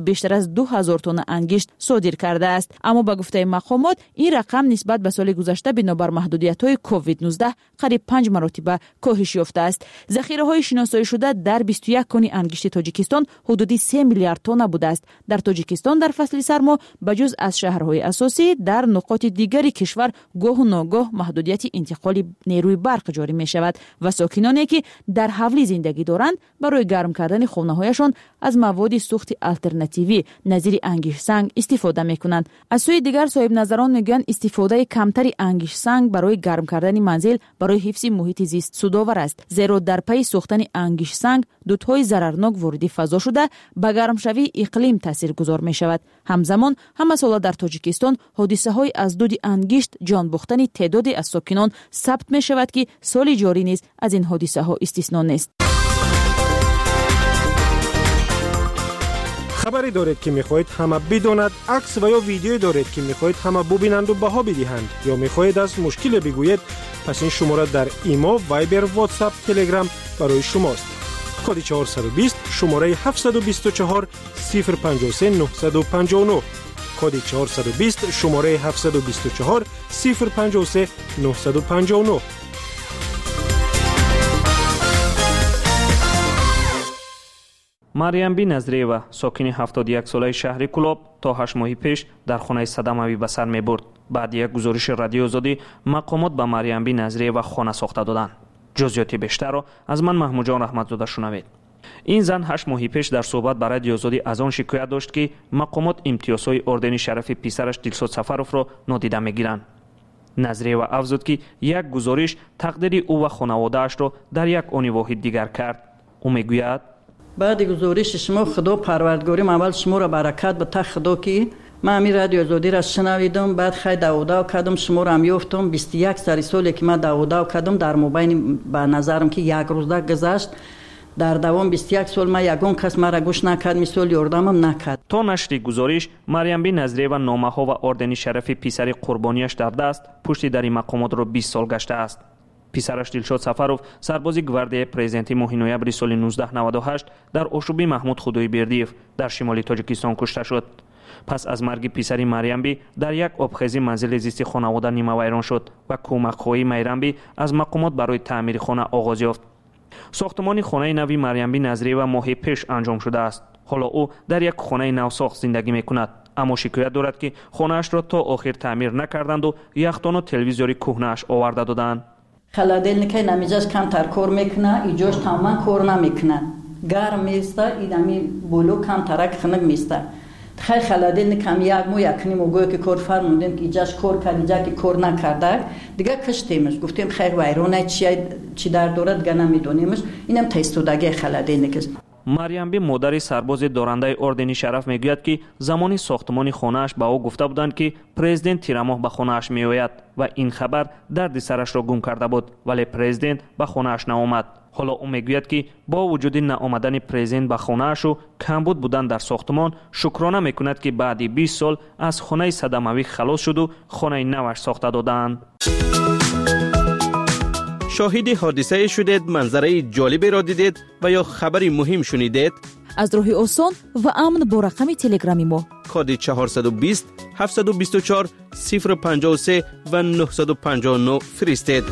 بیشتر از دو هزار تن انگشت صادر کرده است. اما به گفته مقامات این رقم نسبت به سال گذشته بنابر محدودیت‌های کووید نوزده قریب پنج مرتبه کاهش یافته است. ذخیره‌های شناسایی شده در بیست و یک کن انگشت تاجیکستان حدود سه میلیارد تن بوده است. در تاجیکستان در فصل سرما بجز از شهرهای اساسی در نقاط دیگری کشور گاه و ناگاه محدودیت انتقال نیروی برق جاری می شود و ساکنانی که در حولی زندگی دارند برای گرم کردن خانه‌هایشان از مواد سوخت آلترناتیوی نظیر انگشت سنگ استفاده می کنند. از سوی دیگر صاحب نظران میگن استفاده کمتری انگشت سنگ برای گرم کردن منزل برای حفظ محیط زیست سودآور است، زیرا در پی سوختن انگشت سنگ دودهای ضررناک وارد فضا شده به گرمشوی اقلیم تاثیرگذار می شود. همزمان همه سال در تاجیکستان حادثه های از دود انگشت جان باختن تعدادی از ساکنان ثبت می شود که سال جاری نیز از این حادثه ها استثنا نیست. خبری دارید که میخواهید همه بداند، عکس و یا ویدیویی دارید که میخواهید همه ببینند و بها بدهند یا میخواهید از مشکل بگویید، پس این شماره در ایمو، وایبر، واتساپ، تلگرام برای شماست. کد چهارصد و بیست شماره هفتصد و بیست و چهار صفر پنجاه و سه نهصد و پنجاه و نه. کد چهارصد و بیست شماره هفتصد و بیست و چهار صفر پنجاه و سه نهصد و پنجاه و نه. مریم بی نظریه ساکن هفتاد و یک ساله شهر کلاب تا هشت ماه پیش در خانه صدموی به سر می‌برد. بعد یک گزارش رادیو آزادی مقامات به مریم بی نظریه و خانه ساخته دادند. جزئیات بیشتر را از من محمود جان رحمتزاده شنوید. این زن هشت ماه پیش در صحبت با رادیو آزادی از آن شکایت داشت که مقامات امتیازهای اردن شرف پسرش دلسوز سفروف را نادیده می‌گیرند. نظریه و افزود که یک گزارش تقدیر او و خانواده‌اش را در یک آن واحد دیگر کرد. او میگوید بعد گزارش شما خدا پروردگاریم اول شما را برکت به تا خدا که من همین رادیو آزادی را شنویدم، بعد خیلی داوداو کردم، شما را هم یافتم. بیست و یک سال سالی که من داوداو کردم در مبین به نظرم که یک روزه گذشت، در دوام بیست و یک سال من یگان کس مرا گوش نکرد، مثال یاردمم نکرد. تا نشر گزارش مریم بی نظریه و نامه ها و اردن شرف پسر قربانیش در دست پشت در این مقامات را بیست سال گشته است. پسرش دلشاد سفروف سربازی گواردی پرزیدنتی ماه نوامبر سال نوزده نود و هشت در اوشوبی محمود خدای بردیف در شمال تاجیکستان کشته شد. پس از مرگ پسری مریم بی در یک آبخیزی منزل زیستی خانواده نیمه ویران شد و کمک‌خواهی مریم بی از مقامات برای تعمیر خانه آغاز یافت. ساختمان خانه نوی مریم بی نظریه و ماه پیش انجام شده است. حالا او در یک خانه نوساخت زندگی می‌کند، اما شکایت دارد که خانه‌اش را تا آخر تعمیر نکردند و یخدان و تلویزیوری کهنه‌اش آورده دادند. خلادل که نمیجاش کم تر کار میکنه، ایجاش تمام کار نمیکنه، گرم میسته، ایدامی بولو کم ترک خنک میسته. خیلی خلادل کم یک مو یکنی موگوی که کار فرمودیم که ایجاش کار کرد، ایجا که کار نکرده دیگه کشتیمش. گفتیم خیلی ویرونه چی چی در دورت دیگه نمیدونیمش. اینم تایستودگی خلادل نکست. مریم بی مادر سرباز دارنده اردن شرف میگوید که زمانی ساختمان خانه‌اش با او گفته بودند که پرزیدنت تیرماه به خانه‌اش میآید و این خبر درد سرش را گم کرده بود، ولی پرزیدنت به خانه‌اش نآمد. حالا او میگوید که با وجود نآمدن پرزیدنت به خانه‌اش و کمبود بودن در ساختمان شکرانه میکند که بعد بیست سال از خانه صدموی خلاص شد و خانه نوش ساخته دادند. شاهد حادثه شدید، منظره جالبی را دیدید و یا خبری مهم شنیدید؟ از راه آسان و امن با رقم تلگرامی ما کد چهارصد و بیست هفتصد و بیست و چهار صفر پنجاه و سه و نهصد و پنجاه و نه فرستید.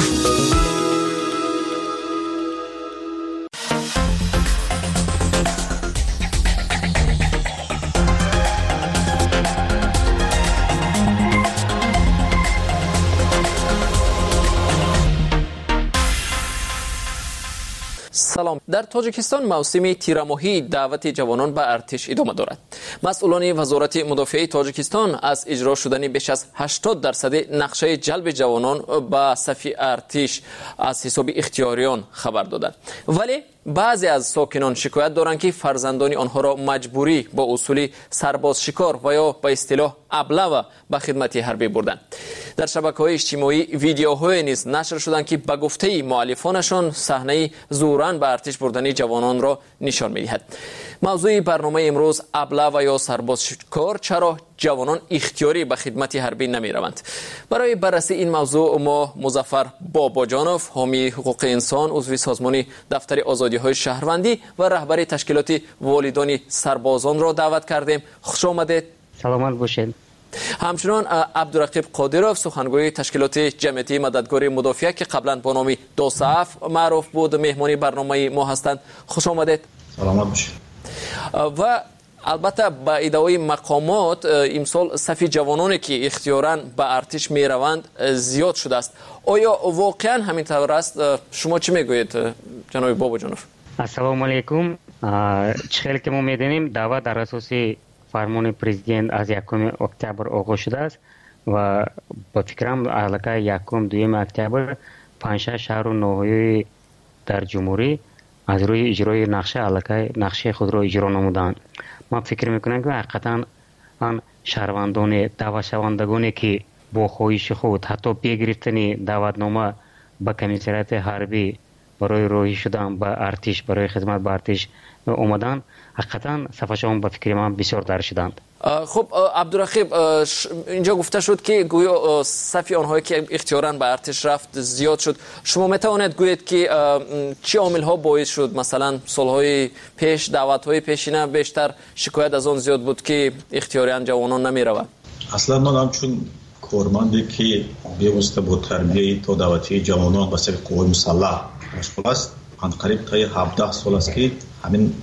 سلام. در تاجیکستان موسم تیرماهی دعوت جوانان به ارتش ادامه دارد. مسئولان وزارت مدافعه تاجیکستان از اجرا شدن بیش از هشتاد درصد نقشه جلب جوانان به صف ارتش از حساب اختیاریان خبر دادند. ولی بعضی از ساکنان شکایت دارند که فرزندان آنها را مجبوری با اصول سرباز شکار و یا به اصطلاح ابله به خدمت حربی بردند. در شبکه‌های اجتماعی ویدیوهای نیز نشر شدند که به گفته مؤلفانشان صحنه زوراً به ارتش بردن جوانان را نشان می‌دهد. موضوع برنامه امروز ابله و یا سربازکار چرا جوانان اختیاری به خدمت حربی نمی روند. برای بررسی این موضوع ما مظفر باباجانوف، حامی حقوق انسان، عضو سازمان دفتر آزادی های شهروندی و رهبر تشکیلات والدان سربازان را دعوت کردیم. خوش آمدید. سلامت باشید. همچنان عبدالرقیب قادرов، سخنگوی تشکیلات جمعیتی مددگار مدافع که قبلا با نام دوصف معروف بود، مهمانی برنامه ما هستند. خوش آمدید. سلامت باشید. و البته با ادعای مقامات امسال صف جوانانی که اختیاراً به ارتش می روند زیاد شده است. آیا واقعا همین طور است؟ شما چی میگویید جناب باباجانوف؟ السلام علیکم. چخیلی که ما میدونیم دعوت در اساس فرمان پرزیدنت از یکم اکتبر آغاز شده است و با فکرم علاقه یکم دویم اکتبر پنج شش شهر و ناحیه در جمهوری از روی اجرای نقشه علاقه نقشه خود را اجرا نمودند. ما فکر میکنم که حقیقتا آن شهروندان دعوت شوندگانی که با خواهش خود حتی بگرفتن دعوتنامه به کمیسریت حربی برای روی شدن به ارتش، برای خدمت به ارتش اومدن، حقیقتا صفشان به فکر من بسیار در شدند. خب عبدالرقیب، اینجا گفته شد که گویا صف آنهایی که اختیاراً به ارتش رفت زیاد شد. شما میتوانید گویید که چه عامل ها باعث شد؟ مثلا سالهای پیش، دعوت های پیشینه بیشتر شکایت از آن زیاد بود که اختیاراً جوانان نمی روند. اصلا من همچون کارمندی که بیوسته با تربیه تا دعوتی جوانان به سر قوای مسلح مشغول است، آن قریب تا هفده سال است که همین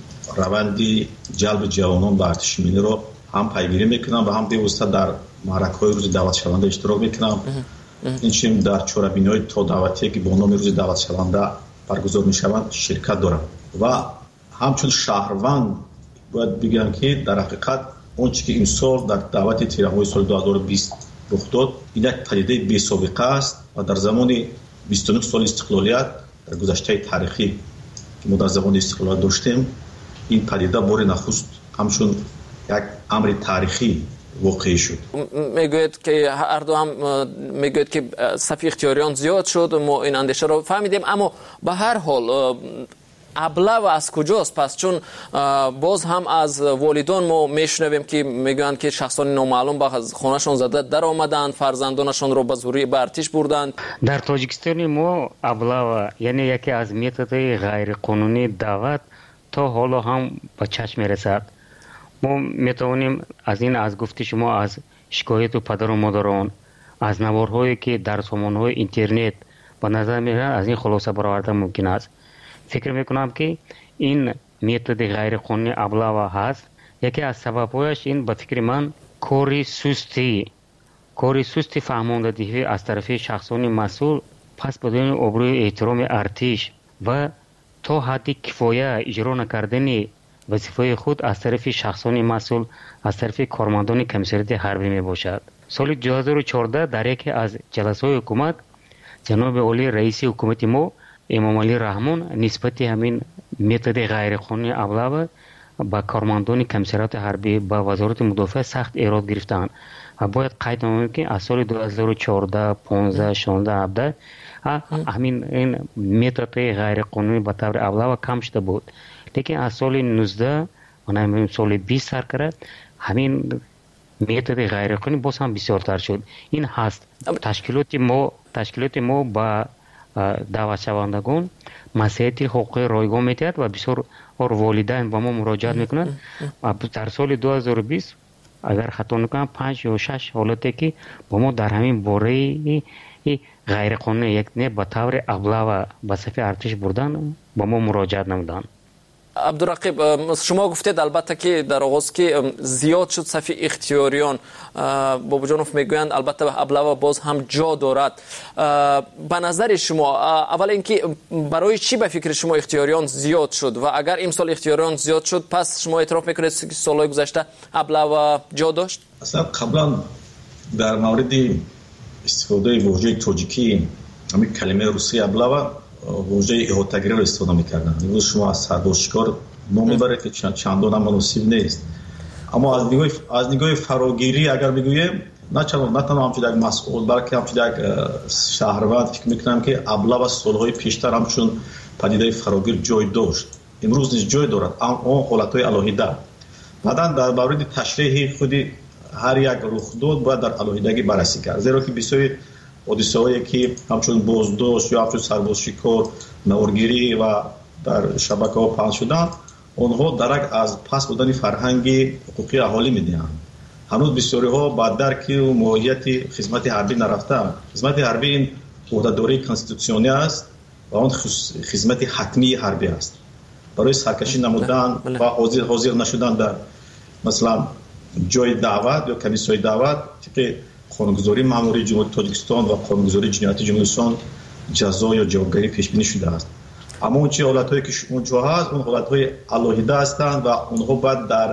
روندی جلب جوانان به ارتش ملی رو هم پیگیری میکنم و هم بیوسته در معرکه‌های روز دعوت شونده اشتراک میکنم. این چیم در چهاربینی‌های تا دعوتی که با نام روز دعوت شونده برگزار میشوند شرکت دارم و همچون شهروند باید بگم که در حقیقت اون چیزی که این سال در دعوت تیره‌های سال دو هزار و بیست رخ داد این یک پدیده بی سابقه است و در زمان بیست و نه سال استقلالیت در گذشته تاریخی که ما در زمان استقلال داشتیم، این پدیده بار نخست همچون یک امر تاریخی واقع شد. میگوید که هر دو هم میگوید که صف اختیاریان زیاد شد، ما این اندیشه رو فهمیدیم، اما به هر حال ابله و از کجاست؟ پس چون باز هم از والدان ما میشنویم که میگویند که شخصان نامعلوم به خانهشان زده در آمدند، فرزندانشان رو به زوری به ارتش بردند. در تاجیکستان ما ابله یعنی یکی از میتودهای غیر قانونی دعوت تا حالا هم به چشم میرسد. ما میتوانیم از این از گفت شما از شکایت و پدر و مادران، از نوارهایی که در سامانهای اینترنت به نظر میرسد از این خلاصه برآوردن ممکن است. فکر میکنم که این میتود غیر قانونی ابله هست. یکی از سببهایش این به فکر من کاری سستی کاری سستی فهماندهی از طرف شخصان مسئول پس بدون ابروی احترام ارتش و تا حدی کفایه اجرا نکردن وظیفه خود از طرف شخصان مسئول از طرف کارمندان کمیسریت حربی می باشد. سال دو هزار و چهارده در یکی از جلسه حکومت جناب عالی رئیس حکومت ما امام علی رحمان نسبت همین میتود غیر قانونی ابله با کارمندان کمیسریت حربی با وزارت مدافع سخت ایراد گرفتند و باید قید نماییم که از سال دو هزار و چهارده، پانزده، شانزده، هفده همین این میتود غیر قانونی به طور ابله کم شده بود، لیکن از سال نوزده و همین سال بیست سر کرد همین میتود غیر قانونی باز هم بسیارتر شد. این هست تشکیلات ما تشکیلات ما با دعوت شوندگان مسئله حقوق رایگان میتید و بسیار اور والدین با ما مراجعت میکنند و در سال دو هزار و بیست اگر خطا نکنم پنج یا شش حالتی که با ما در همین باره غیر قانونی یک نه به طور ابله و به صف ارتش بردن با ما مراجعت نمودند. عبدالرقیب، شما گفتید البته که در آغاز که زیاد شد صف اختیاریان، باباجانوف میگویند البته ابله و باز هم جا دارد. به نظر شما اول اینکه برای چی به فکر شما اختیاریان زیاد شد و اگر امسال اختیاریان زیاد شد پس شما اعتراف میکنید که سالهای گذشته ابله و جا داشت؟ اصلا قبلا در مورد استفاده واژه تاجیکی همین کلمه روسی ابله و واژه احاطه‌گری رو استفاده می‌کردن. امروز شما از سربازکار نام می‌برید که چند چندان هم مناسب نیست، اما از نگاه از نگاه فراگیری اگر بگویم نه چند نه تنها همچون یک مسئول بلکه همچون یک شهروند فکر می‌کنم که ابله و سال‌های پیشتر همچون پدیده فراگیر جای داشت امروز نیز جای دارد، اون حالت‌های الهیده. بعداً در مورد تشریح خودی هر یک رخداد باید در الهیدگی بررسی کرد، زیرا که بسیاری حادثه‌هایی که همچون بازداشت یا همچون سربازشکار، نوارگیری و در شبکه‌ها پخش شدن، اونها درک از پس بودن فرهنگ حقوقی اهالی می‌دهند. هنوز بسیاری‌ها با درک و ماهیت خدمت حربی نرفتند. خدمت حربی این عهده‌داری کانستیتوسیونی است و آن خدمت حتمی حربی است. برای سرکشی نمودن و حاضر حاضر نشدن در مثلا جای دعوت یا کمیسیون دعوت که قانونگذاری ماموری جمهوری تاجیکستان و قانونگذاری جنایتی جمهوری اسلام جزا یا جوابگری پیش بینی شده است. اما اون چه حالت‌هایی که اونجا هست اون حالت‌های الهیده هستند و اونها باید در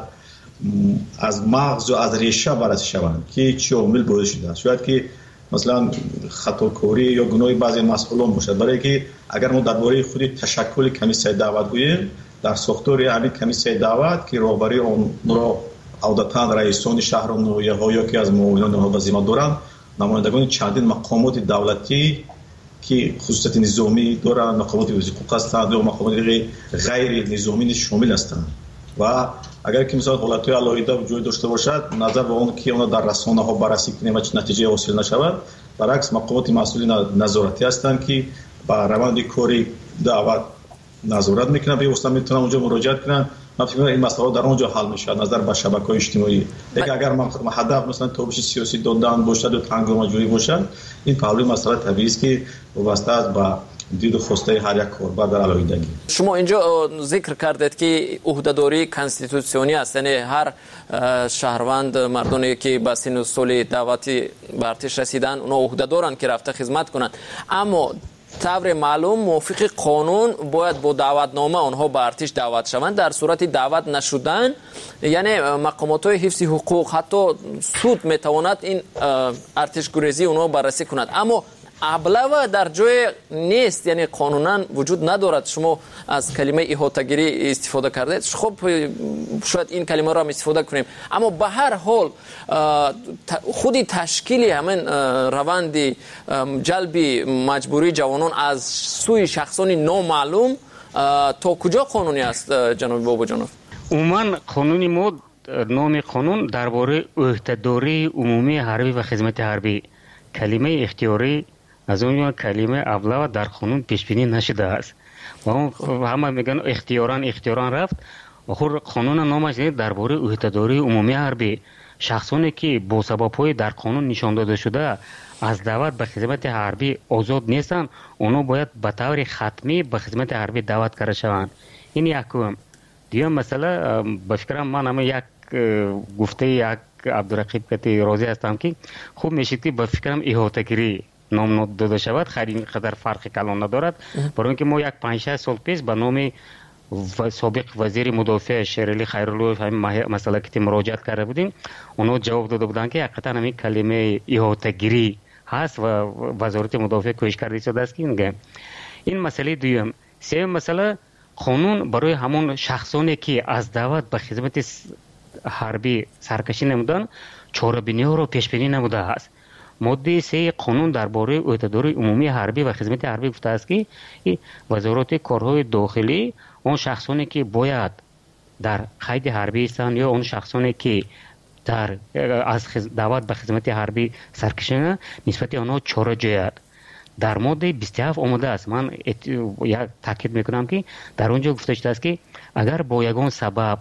از مغز و از ریشه بررسی شوند که چه عامل باعث شده است. شاید که مثلا خطاکاری یا گناه بعضی مسئولان باشد، برای که اگر ما درباره خود تشکل کمیسیون دعوت گوییم، در ساختار همین کمیسیون دعوت که رهبری اون را عادتاً رئیسان شهر و نویه‌ها یا که از معاونان اونها وظیفه دارند، نمایندگان چندین مقامات دولتی که خصوصیت نظامی دارند، مقامات وزارت حقوق هستند و مقامات غیر نظامی شامل هستند. و اگر که مثلا حالت‌های الهیده وجود داشته باشد، نظر به اون که اونا در رسانه‌ها بررسی کنیم و نتیجه حاصل نشود، برعکس مقامات مسئول نظارتی هستند که با روند کاری دعوت نظارت میکنن، به واسطه میتونن اونجا مراجعه کنن. من فکر می‌کنم این مسئله در اونجا حل میشه نظر به شبکه‌های اجتماعی. دیگه اگر ما هدف مثلا تابش سیاسی دادن باشد و تنگام جویی باشد، این پهلوی مسئله طبیعی است که وابسته است به دید و خواسته هر یک کاربر در الهیدگی. شما اینجا ذکر کردید که عهده‌داری کانستیتوسیونی است، یعنی هر شهروند مردانی که به سن و سال دعوتی به ارتش رسیدن اونا عهده دارن که رفته خدمت کنند، اما طور معلوم موافق قانون باید با دعوتنامه آنها به ارتش دعوت شوند. در صورت دعوت نشدن یعنی مقامات های حفظ حقوق حتی سود میتواند این ارتش گریزی اونها بررسی کند، اما ابله در جای نیست، یعنی قانونا وجود ندارد. شما از کلمه احاطه‌گیری استفاده کردید، خب شاید این کلمه را هم استفاده کنیم، اما به هر حال خودی تشکیل همین روند جلب مجبوری جوانان از سوی شخصان نامعلوم تا کجا قانونی است جناب بابا جانов؟ عموما قانونی ما نام قانون درباره عهده‌داری عمومی حربی و خدمت حربی، کلمه اختیاری از اون کلمه ابله در قانون پیش بینی نشده است و همه میگن اختیاران اختیاران رفت و خود قانون نامش درباره عهده‌داری عمومی حربی. شخصانی که با سبب‌های در قانون نشان داده شده از دعوت به خدمت حربی آزاد نیستند، اونا باید به طور ختمی به خدمت حربی دعوت کرده شوند. این یکم. دیگه مثلا به فکرم من هم یک گفته یک عبدالرقیب کتی راضی هستم که خوب میشه که به فکرم احاطه‌گیری نام داده شود، خیلی اینقدر فرق کلان ندارد، برای اینکه ما یک پنج شش سال پیش به نام سابق وزیر مدافع شیرعلی خیرالله همین مسئله که مراجعه کرده بودیم، اونا جواب داده بودن که حقیقتا همین کلمه احاطه‌گیری هست و وزارت مدافع کوشش کرده شده است که اینگه. این مسئله دوم. سوم مسئله قانون برای همون شخصانی که از دعوت به خدمت حربی سرکشی نمودن چاره‌بینی ها رو پیش بینی نموده است. ماده سه قانون درباره عهده‌داری عمومی حربی و خدمت حربی گفته است که وزارت کارهای داخلی اون شخصانی که باید در قید حربی هستند یا اون شخصانی که در از دعوت به خدمت حربی سرکشی نسبت آنها چاره جوید. در ماده بیست و هفت آمده است. من یک تاکید میکنم که در اونجا گفته شده است که اگر با یگان سبب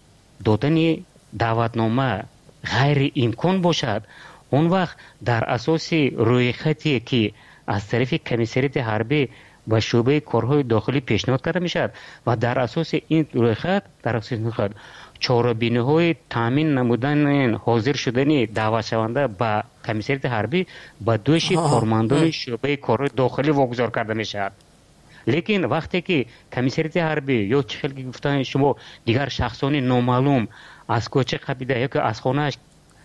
دادن دعوتنامه غیر امکان باشد، اون وقت در اساس رویخطی که از طرف کمیسریت حربی و شعبه کارهای داخلی پیشنهاد کرده میشد و در اساس این رویخط در اساس این خط چاره‌بینی‌های تامین نمودن حاضر شدن دعوت شونده به کمیسریت حربی به دوش کارمندان شعبه کارهای داخلی واگذار کرده میشد. لیکن وقتی که کمیسریت حربی یا چه که گفتن شما دیگر شخصان نامعلوم از کوچه قبیله یا که از خانه‌اش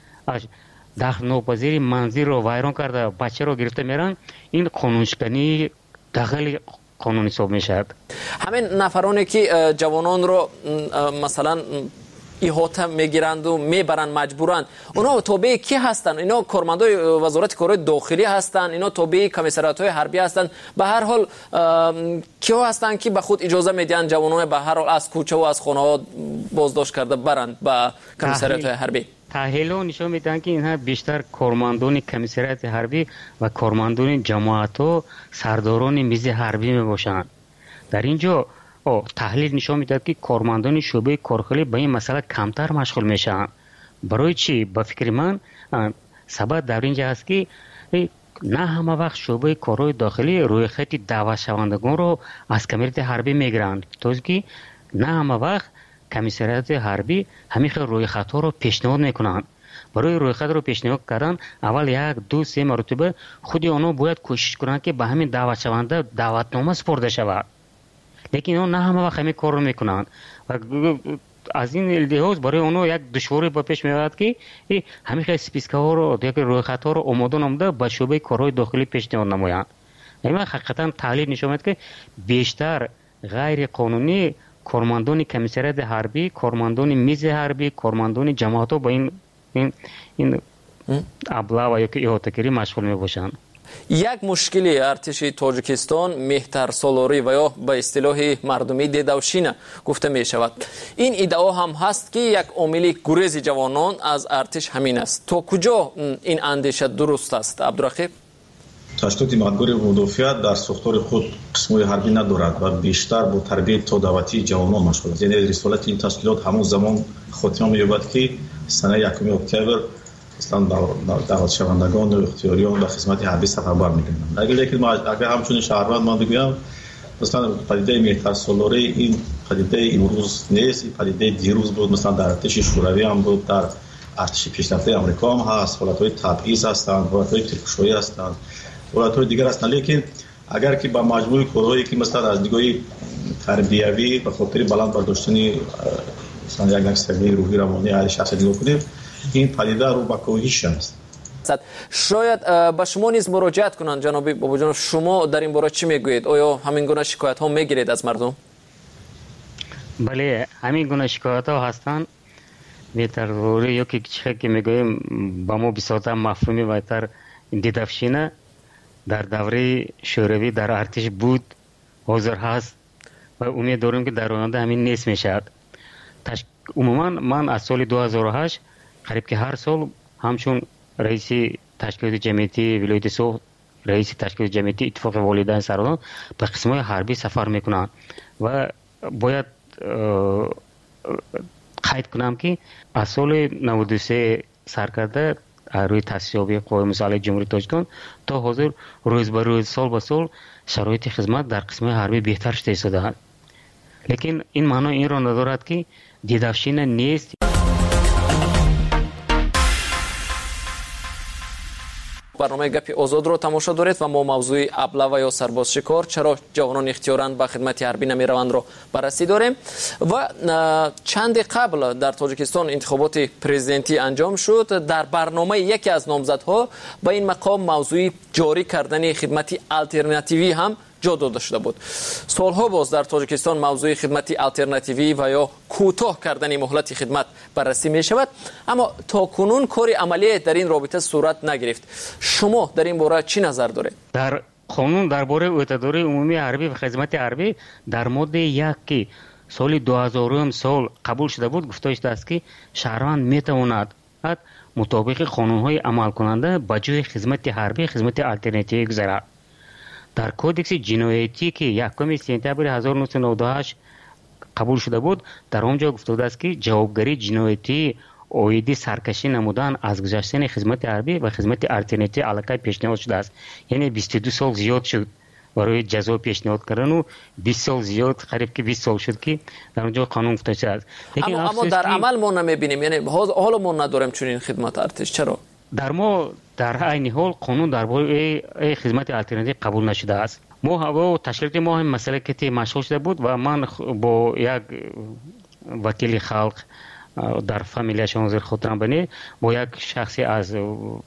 داخل ناپذیر منزل رو ویران کرده بچه رو گرفته میرن، این قانونشکنی داخل قانونی حساب میشد. همین نفرانی که جوانان رو مثلا احاطه میگیرند و میبرند مجبورند. اونا تابع کی هستند؟ اینا کارمندای وزارت کارهای داخلی هستند، اینا تابع کمیسریات های حربی هستند. به هر حال کیا هستند که به خود اجازه میدن جوانان به هر حال از کوچه و از خانه ها بازداشت کرده برند به کمیسریات های حربی؟ تحلیل ها نشون میدن که اینها بیشتر کارمندان کمیسریات حربی و کارمندان جماعت و سرداران میز حربی میباشند. در اینجا تحلیل نشون میداد که کارمندان شعبه کارخانه به این مسئله کمتر مشغول میشن. برای چی؟ به فکر من سبب در اینجا است که نه همه وقت شعبه کارهای داخلی روی خط دعوت شوندگان رو از کمیسریات حربی میگیرند، توی که نه همه وقت کمیسریات حربی همین روی خط رو پیشنهاد میکنند. برای روی خط رو پیشنهاد کردن اول یک دو سه مرتبه خود آنها باید کوشش کنند که به همین دعوت شونده دعوتنامه سپرده شود، لیکن اون نه همه وقت همین کار رو میکنند و از این لحاظ برای اونها یک دشواری با پیش میاد که همین خیلی سپیسکا رو یک روی خط رو آماده نموده به شعبه کارهای داخلی پیشنهاد نمایند. این حقیقتا تحلیل نشون میده که بیشتر غیر قانونی کارمندان کمیسریات حربی، کارمندان میز حربی، کارمندان جماعت با این این این ابلاغ و یک احاطه‌گیری مشغول میباشند. یک مشکلی ارتش تاجیکستان مهتر سالاری و یا به اصطلاح مردمی دیدوشینه گفته می شود. این ادعا هم هست که یک عامل گریز جوانان از ارتش همین است. تا کجا این اندیشه درست است عبدالرقیب؟ تشکیلات مدگور مدافعت در ساختار خود قسم‌های حربی ندارد و بیشتر با تربیت تا دعوتی جوانان مشغول است. یعنی رسالت این تشکیلات همون زمان خاتمه می‌یابد که سنه یکم اکتبر اصلا دعوت شوندگان و اختیاریان به خدمت حربی سفربر می‌گردند. اگر لیکن ما اگر همچون شهروند من بگویم مثلا پدیده مهتر سالاری این پدیده امروز نیست، این پدیده دیروز بود. مثلا در ارتش شوروی هم بود، در ارتش پیشرفته آمریکا هم هست، حالت‌های تبعیض هستند، حالت‌های ترکشویی هستند، حالت‌های دیگر هستند. لیکن اگر که با مجموعه کارهایی که مثلا از دیگه تربیوی به خاطر بلند برداشتنی مثلا یک نکسه روحی روانی علی شخص دیگه کنیم، این پدیده رو با کاهش است. شاید به شما نیز مراجعت کنند جناب بابا جان، شما در این باره چی میگویید؟ آیا همین گونه شکایت ها میگیرید از مردم؟ بله، همین گونه شکایت ها هستند. بهتر روی یکی که میگویم با ما بسیار مفهومی بهتر دیدفشینه در دوره شوروی در ارتش بود، حاضر هست و امید داریم که در آینده همین نیست میشد. تش... عموما من از سال دو هزار و هشت قریب که هر سال همچون رئیس تشکیلات جمعیتی ولایت سوخت، رئیس تشکیلات جمعیتی اتفاق والدین سران به قسم‌های حربی سفر میکنند و باید قید کنم که از سال نود و سه سر کرده روی تاسیس‌یابی قوای مسلح جمهوری تاجیکستان تا حاضر روز به روز سال به سال شرایط خدمت در قسم‌های حربی بهتر شده است. لیکن این معنی این را ندارد که دیدفشین نیست. برنامه گپی آزاد رو تماشا دارید و ما موضوع ابله و یا سرباز شکار چرا جوانان اختیاراً به خدمت حربی نمی روند رو بررسی داریم. و چند قبل در تاجیکستان انتخابات پرزیدنتی انجام شد. در برنامه یکی از نامزدها به این مقام موضوع جاری کردن خدمت آلترناتیوی هم جا داده شده بود. سالها باز در تاجیکستان موضوع خدمت آلترناتیوی و یا کوتاه کردن مهلت خدمت بررسی می شود، اما تا کنون کاری عملی در این رابطه صورت نگرفت. شما در این باره چی نظر دارید؟ در قانون درباره عهدهداری عمومی حربی و خدمت حربی در ماده یک که سال دو هزار سال قبول شده بود گفته شده است که شهروند می تواند مطابق قانون‌های عمل کننده به جای خدمت حربی خدمت آلترناتیوی گذارد. در کودکس جنایتی که یکم سپتامبر هزار و نهصد و نود و هشت قبول شده بود در آنجا گفته است که جوابگری جنایتی اویدی سرکشی نمودن از گذشتن خدمت حربی و خدمت آلترناتیوی علاقه پیشنهاد شده است. یعنی بیست و دو سال زیاد شد برای جزا پیشنهاد کردن و بیست سال زیاد قریب که بیست سال شد که در اونجا قانون گفته شده. اما, اما در عمل ما نمیبینیم، یعنی حالا ما نداریم چنین خدمت ارتش. چرا؟ در ما در عین حال قانون درباره خدمت آلترناتیوی قبول نشده است. ما هوا تشکیلات ما هم مسئله که مشغول شده بود و من با یک وکیل خلق در فامیلیشون زیر خاطرم بنی با یک شخصی از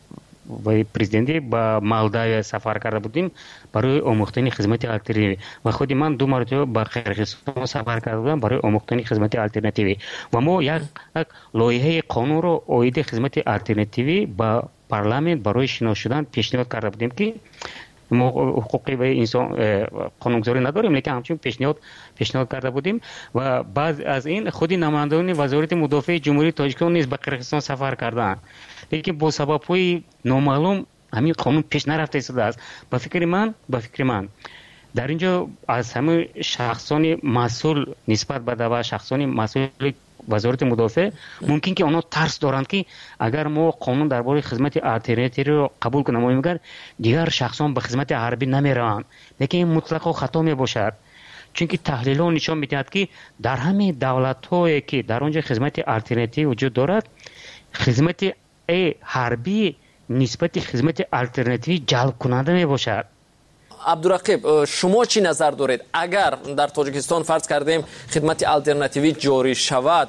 و президенти ба Молдавия сафар карда будем барои омӯхтани хизмати алтернативӣ ва худи ман ду маротиба ба Қирғизистон сафар карда будам барои омӯхтани хизмати алтернативӣ ва мо як лоиҳаи қонунро оиди хизмати алтернативӣ ба парламент барои шинос шудан пешниҳод карда будем ки мо ҳуқуқи ба инсон қонунгузорӣ надорем, лекин ҳамчун пешниҳод пешниҳод карда будем ва баъд аз ин худи намояндагони вазорати мудофиаи ҷумҳурии Тоҷикистон низ ба Қирғизистон сафар карданд, лекин бо сабабҳои номаълум ҳамин қонун пеш нарафта истодааст. ба фикри ман ба фикри ман дар ин ҷо аз ҳамин шахсони масъул нисбат ба даъва шахсони масъули вазорати мудофиа мумкин ки онҳо тарс доранд ки агар мо қонун дар бораи хизмати алтернативиро қабул кунем мегар дигар шахсон ба хизмати ҳарбӣ намераванд, лекин ин мутлақо хато мебошад, чунки таҳлилҳо нишон медиҳад ки дар ҳамин давлатҳое ки дар он ҷо хизмати алтернативӣ вуҷуд дорад хизмати ҳарбӣ нисбати хизмати алтернативӣ ҷалбкунанда мебошад. عبدالرقیب شما چی نظر دارید اگر در تاجیکستان فرض کردیم خدمت آلترناتیوی جاری شود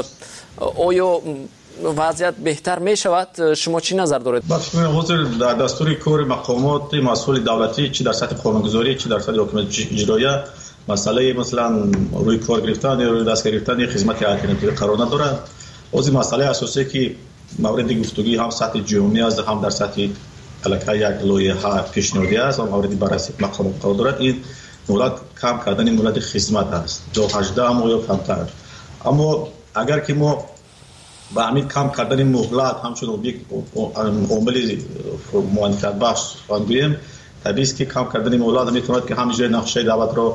آیا وضعیت بهتر می شود؟ شما چی نظر دارید؟ بخشی حضور در دستور کار مقامات مسئول دولتی چی در سطح قانونگذاری چی در سطح حکومت اجرایی مسئله مثلا روی کار گرفتن یا روی دست گرفتن خدمت آلترناتیوی قرار ندارد. از مسئله اساسی که مورد گفتگوی هم سطح جمعی است هم در سطح علاقه یک لایحه پیشنهادی است و مورد بررسی مقام قرار دارد. این مولد کم کردن مولد خدمت است دو هجده ما یا کمتر. اما اگر که ما با همین کم کردن مهلت همچون یک عامل موانعت بخش بگوییم طبیعی است که کم کردن مهلت میتواند که همین جای نقشه دعوت را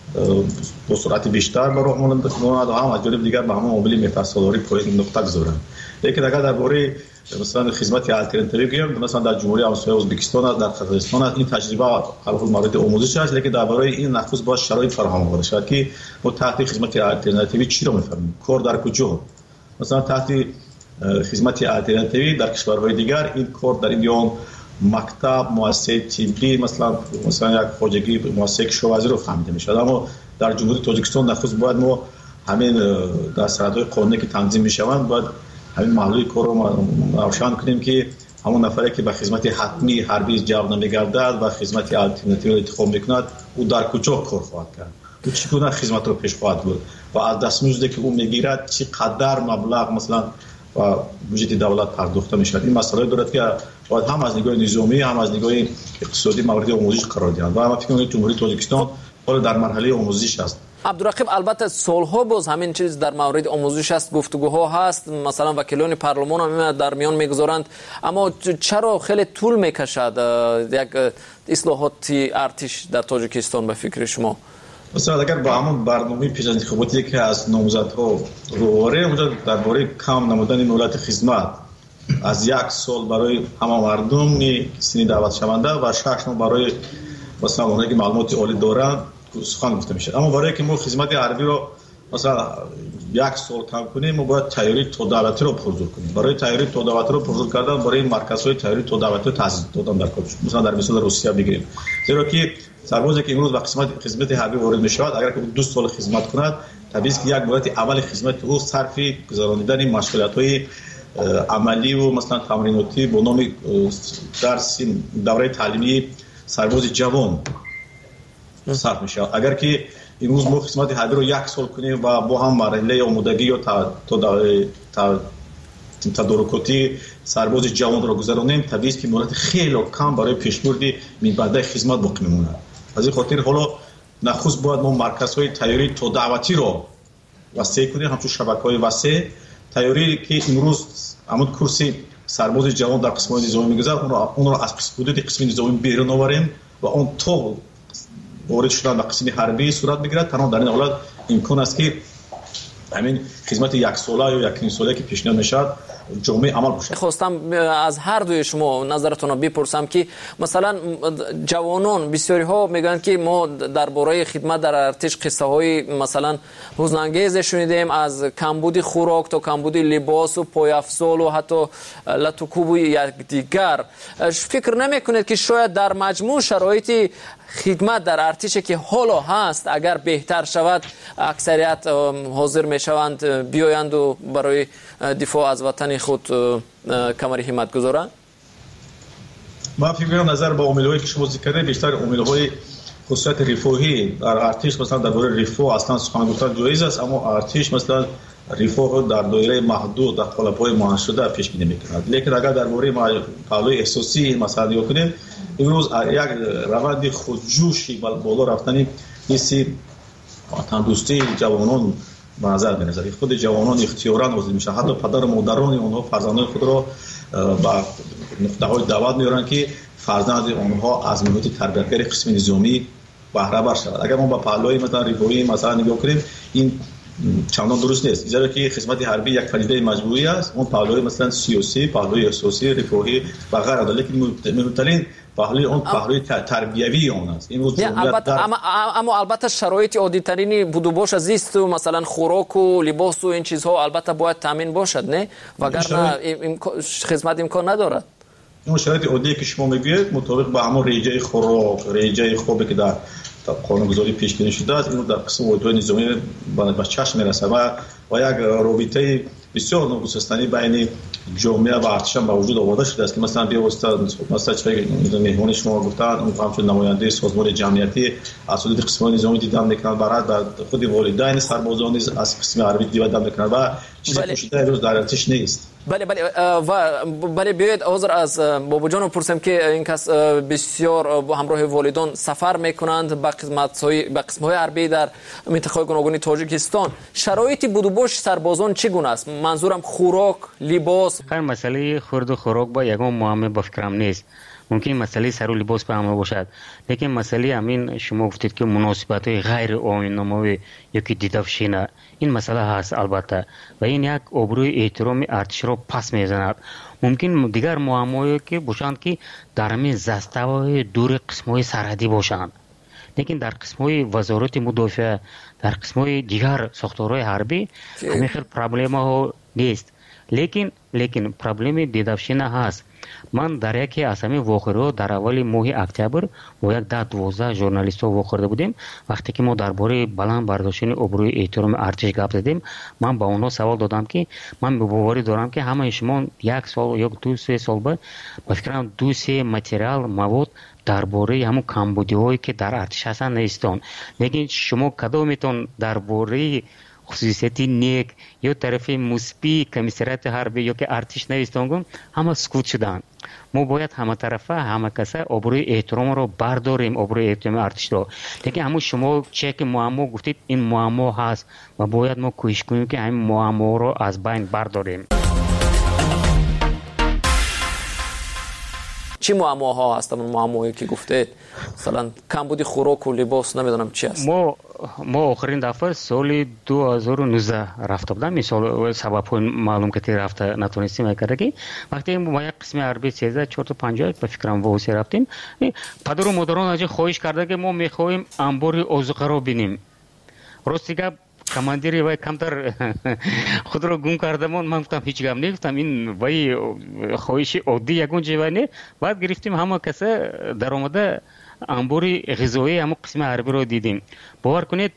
با سرعت بیشتر به راه ماند و هم از جانب دیگر به همون عامل مفصل‌واری پای نقطه گذارند. لیکن اگر درباره مثلا خدمت آلترناتیوی بگیم مثلا در جمهوری همسایه ازبکستان در قزاقستان این تجربه البته مورد آموزش است، لیکن درباره این نخست باید شرایط فراهم آورده شود که ما تحت خدمت آلترناتیوی چی را می‌فهمیم، کار در کجا. مثلا تحت خدمت آلترناتیوی در کشورهای دیگر این کار در این یا مکتب مؤسسه طبی مثلا مثلا یک خواجگی مؤسسه کشاورزی رو فهمیده میشد، اما در جمهوری تاجیکستان نخست باید ما همین در سرحدهای قانونی که تنظیم میشوند باید همین محلوی کار رو روشن کنیم که همون نفری که به خدمت حتمی حربی جواب نمیگردد و خدمت آلترناتیوی انتخاب میکند او در کجا کار خواهد کرد، او چگونه خدمت رو پیش خواهد برد و از دستمزدی که او میگیرد چقدر مبلغ مثلا و بودجه دولت پرداخته میشود. این مسئله دارد که باید هم از نگاه نظامی هم از نگاه اقتصادی مورد آموزش قرار دهند و من فکر می‌کنم جمهوری تاجیکستان حالا در مرحله آموزش است. عبدالرقیب البته سالها باز همین چیز در مورد آموزش است، گفتگوها هست، مثلا وکیلان پارلمان هم در میان میگذارند، اما چرا خیلی طول میکشد یک اصلاحات ارتش در تاجیکستان به فکر شما؟ مثلا اگر با همون برنامه پیش از انتخاباتی که از نامزدها رواره اونجا درباره کم نمودن مهلت خدمت از یک سال برای همه مردم سنی دعوت شونده و شش ماه برای مثلا اونایی که معلومات عالی دارند سخن گفته میشه. اما برای که ما خدمت حربی رو مثلا یک سال کم کنیم ما باید تیاری تا دولتی رو پرزور کنیم. برای تیاری تا دولتی رو پرزور کردن برای مرکزهای تیاری تا دولتی تاسیس دادن در کار. مثلا در مثال روسیه بگیریم، زیرا که سربازی که امروز به خدمت خدمت حربی وارد میشود اگر که دو سال خدمت کند طبیعی است که یک مدت اول خدمت او صرف گذراندن مشغولیت‌های عملی و مثلا تمریناتی با نام درس دوره تعلیمی سرباز جوان صرف میشه. اگر که امروز ما خدمت حربی رو یک سال کنیم و با هم مرحله آمادگی یا تا تا تدارکاتی سرباز جوان را گذرانیم طبیعی است که مدت خیلی کم برای پیشبرد می‌برده خدمت باقی میمونه. از این خاطر حالا نخست باید ما مرکزهای تیاری تا دعوتی را وسیع کنیم، همچون شبکه‌های وسیع تیاری که امروز همون کورسی سرباز جوان در قسمت نظامی میگذره اون را اون را از حدود قسم نظامی بیرون آوریم و اون تو وارد شدن به قسم حربی صورت میگیرد. تنها در این حالت امکان است که همین خدمت یک ساله یا یک نیم ساله که پیشنهاد میشد جامعه عمل بشه. خواستم از هر دوی شما نظرتون رو بپرسم که مثلا جوانان بسیاری ها میگن که ما درباره خدمت در ارتش قصه های مثلا حزن‌انگیز شنیدیم، از کمبود خوراک تا کمبود لباس و پایافزال و حتی لطوکوب یک دیگر. فکر نمیکنید که شاید در مجموع شرایط خدمت در ارتش که حالا هست اگر بهتر شود اکثریت حاضر میشوند بیایند و برای دفاع از وطن خود کمر همت گذارند؟ من فکر می‌کنم نظر با امیدهایی که شما ذکر کردید بیشتر امیدهای خصوصیت رفاهی در ارتش مثلا درباره رفاه اصلا سخن گفتن جایز است، اما ارتش مثلا رفاه در دایره محدود در قالب‌های معین شده پیش بینی می‌کند. لیکن اگر درباره پهلوی احساسی مثلا نگاه کنیم، امروز یک روند خودجوشی بالا رفتنی حسی تندرستی جوانان به نظر می‌رسد. خود جوانان اختیاراً عضو میشن، حتی پدر و مادران اونها فرزندان خود را با نقطه‌های دعوت می‌آورند که فرزند آنها از محیط تربیتگری قسم نظامی بهره بر شود. اگر ما با پهلوی مثلا رفاهی مثلا نگاه کنیم این چندان درست نیست، زیرا که خدمت حربی یک پدیده مجموعی است. اون پهلوی مثلا سیاسی، پهلوی احساسی، رفاهی و غیره، لیکن مهمترین پهلوی اون پهلوی تربیوی اون است. این البته اما اما البته شرایط عادی ترینی بود و باشه، زیست و مثلا خوراک و لباس و این چیزها البته باید تامین باشد، نه وگرنه خدمت امکان ندارد. اون شرایط عادی که شما میگید مطابق با همون ریجه خوراک، ریجه خوبی که در قانونگذاری پیش بینی شده است، اینو در قسم وجود نظامی به چشم میرسه و و یک رابطه بسیار نوگسستنی بین جامعه و ارتش به وجود آورده شده است که مثلا بیا واسطه مثلا چه مهمون شما گفتن اون همچون نماینده سازمان جمعیتی از حدود قسم نظامی دیدم میکنن، برای در خود والدین سربازان از قسم عربی دیدم میکنن و چیزی پوشیده امروز در ارتش نیست. بله بله و بله بیاید حاضر از بابا جان پرسم که این کس بسیار با همراه والدان سفر میکنند به قسمت‌های به قسم‌های حربی در منطقه گوناگون تاجیکستان. شرایط بود و باش سربازان چگونه است؟ منظورم خوراک، لباس. هر مسئله خورد و خوراک با یگان معامله با فکرم نیست. ممکن مسئله سر و لباس به همه باشد، لیکن مسئله همین شما گفتید که مناسبت های غیر آیین‌نامه یکی دیدافشینه، این مسئله هست البته و این یک آبروی احترام ارتش را پس میزند. ممکن دیگر معامله که باشند که در همین زسته‌های دور قسم‌های سرحدی باشند، لیکن در قسم‌های وزارت مدافع، در قسم‌های دیگر ساختارهای حربی همین خیلی پرابلم ها نیست. لیکن لیکن پرابلم دیدافشینه هست. من در یکی از همین واقعه در اول ماه اکتبر با یک ده دوازده ژورنالیست واقع بودیم. وقتی که ما درباره بلند برداشتن آبروی احترام ارتش گپ زدیم، من با اونها سوال دادم که من باوری دارم که همه شما یک سال یا دو سه سال بعد با فکرم دو سه متریال مواد درباره همون کمبودی‌هایی که در ارتش هستن نیستن، لیکن شما کدومتون درباره خصوصیتی نیک یا طرف مثبت کمیسریت حربی یا که ارتش نویستانگون همه سکوت شدن. ما باید همه طرفه همه کسا آبروی احترام رو برداریم، آبروی احترام ارتش رو. لیکن همون شما چه که معما گفتید این معما هست و باید ما کوشش کنیم که همین معما رو از بین برداریم. چی معماها هستن اون معماهایی که گفتید؟ مثلا کمبودی خوراک و لباس نمیدونم چی هست. ما ما آخرین دفعه سال دو هزار و نوزده رفته بودم، این سال سبب معلوم که تی رفته نتونستیم کرده که وقتی ما یک قسم عربی سیزده چهار تا پنجاه به فکرم واسه رفتیم، پدر و مادران از خواهش کرده که ما میخوایم انبار آذوقه رو ببینیم. راستی که کماندیری وای کمتر خود رو گم کردم، من گفتم هیچ گم نگفتم، این وای خواهش عادی یگون جوانی. بعد گرفتیم همه کسا در اومده انباری غذایی همه قسم عربی رو دیدیم. باور کنید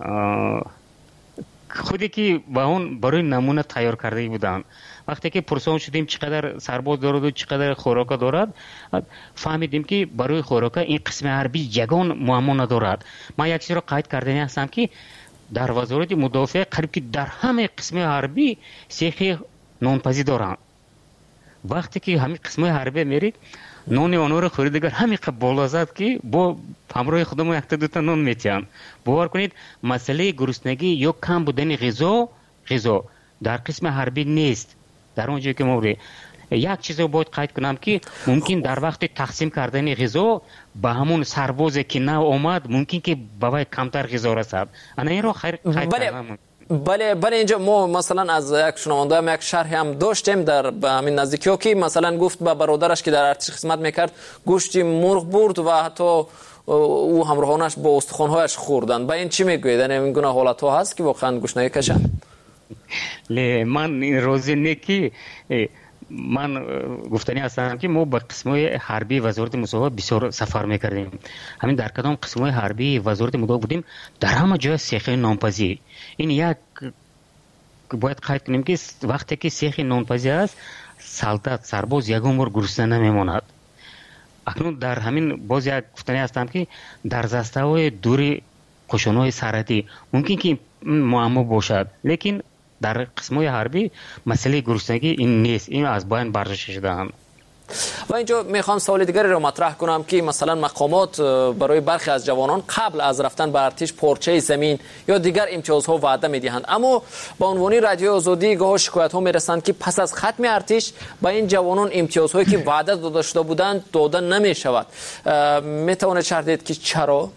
خودی که با اون برای نمونه تیار کرده بودن. وقتی که پرسان شدیم چقدر سرباز دارد و چقدر خوراک دارد، فهمیدیم که برای خوراک این قسم عربی یگان معما ندارد. من یک چیز رو قید کرده هستم که در وزارت مدافع قریب که در همه قسم حربی سیخ نانپزی دارند. وقتی که همین قسم حربی میرید نان آنها رو خورید دیگر همین بالا زد که با همراه خودمون یک تا دو تا نان میتیم. باور کنید مسئله گرسنگی یا کم بودن غذا غذا در قسم حربی نیست. در اونجایی که ما یک چیز رو باید قید کنم که ممکن در وقت تقسیم کردن غذا به همون سربازی که نه اومد ممکن که بابای کمتر غذا رسد. انا این رو خیر قید کردم. بله بله اینجا ما مثلا از یک شنونده هم یک شرح هم داشتیم در همین نزدیکی ها که مثلا گفت به برادرش که در ارتش خدمت میکرد گوشت مرغ برد و حتی او همراهانش با استخوان‌هایش خوردن. با این چی میگوید؟ یعنی این گونه حالت ها هست که واقعا گوشت نکشن؟ لی من این روزی نکی من گفتنی هستم که ما با قسم‌های حربی وزارت مدافع بسیار سفر میکردیم. همین در کدام قسم‌های حربی وزارت مدافع بودیم در همه جای سیخ نانپزی. این یک باید قید کنیم که وقتی که سیخ نانپزی است سلطت سرباز یگان بار گرسنه نمیماند. اکنون در همین باز یک گفتنی هستم که در زسته‌های دوری قشون‌های سرحدی ممکن که معما باشد، لیکن در قسم‌های حربی مسئله گرسنگی این نیست، این از بین برداشته شده هم. و اینجا میخوام سوال دیگری رو مطرح کنم که مثلا مقامات برای برخی از جوانان قبل از رفتن به ارتش پارچه زمین یا دیگر امتیازها وعده میدهند، اما با عنوان رادیو آزادی گاه شکایت ها میرسند که پس از ختم ارتش با این جوانان امتیازهایی که وعده داده شده بودند داده نمیشود. میتونه شرح دهید که چرا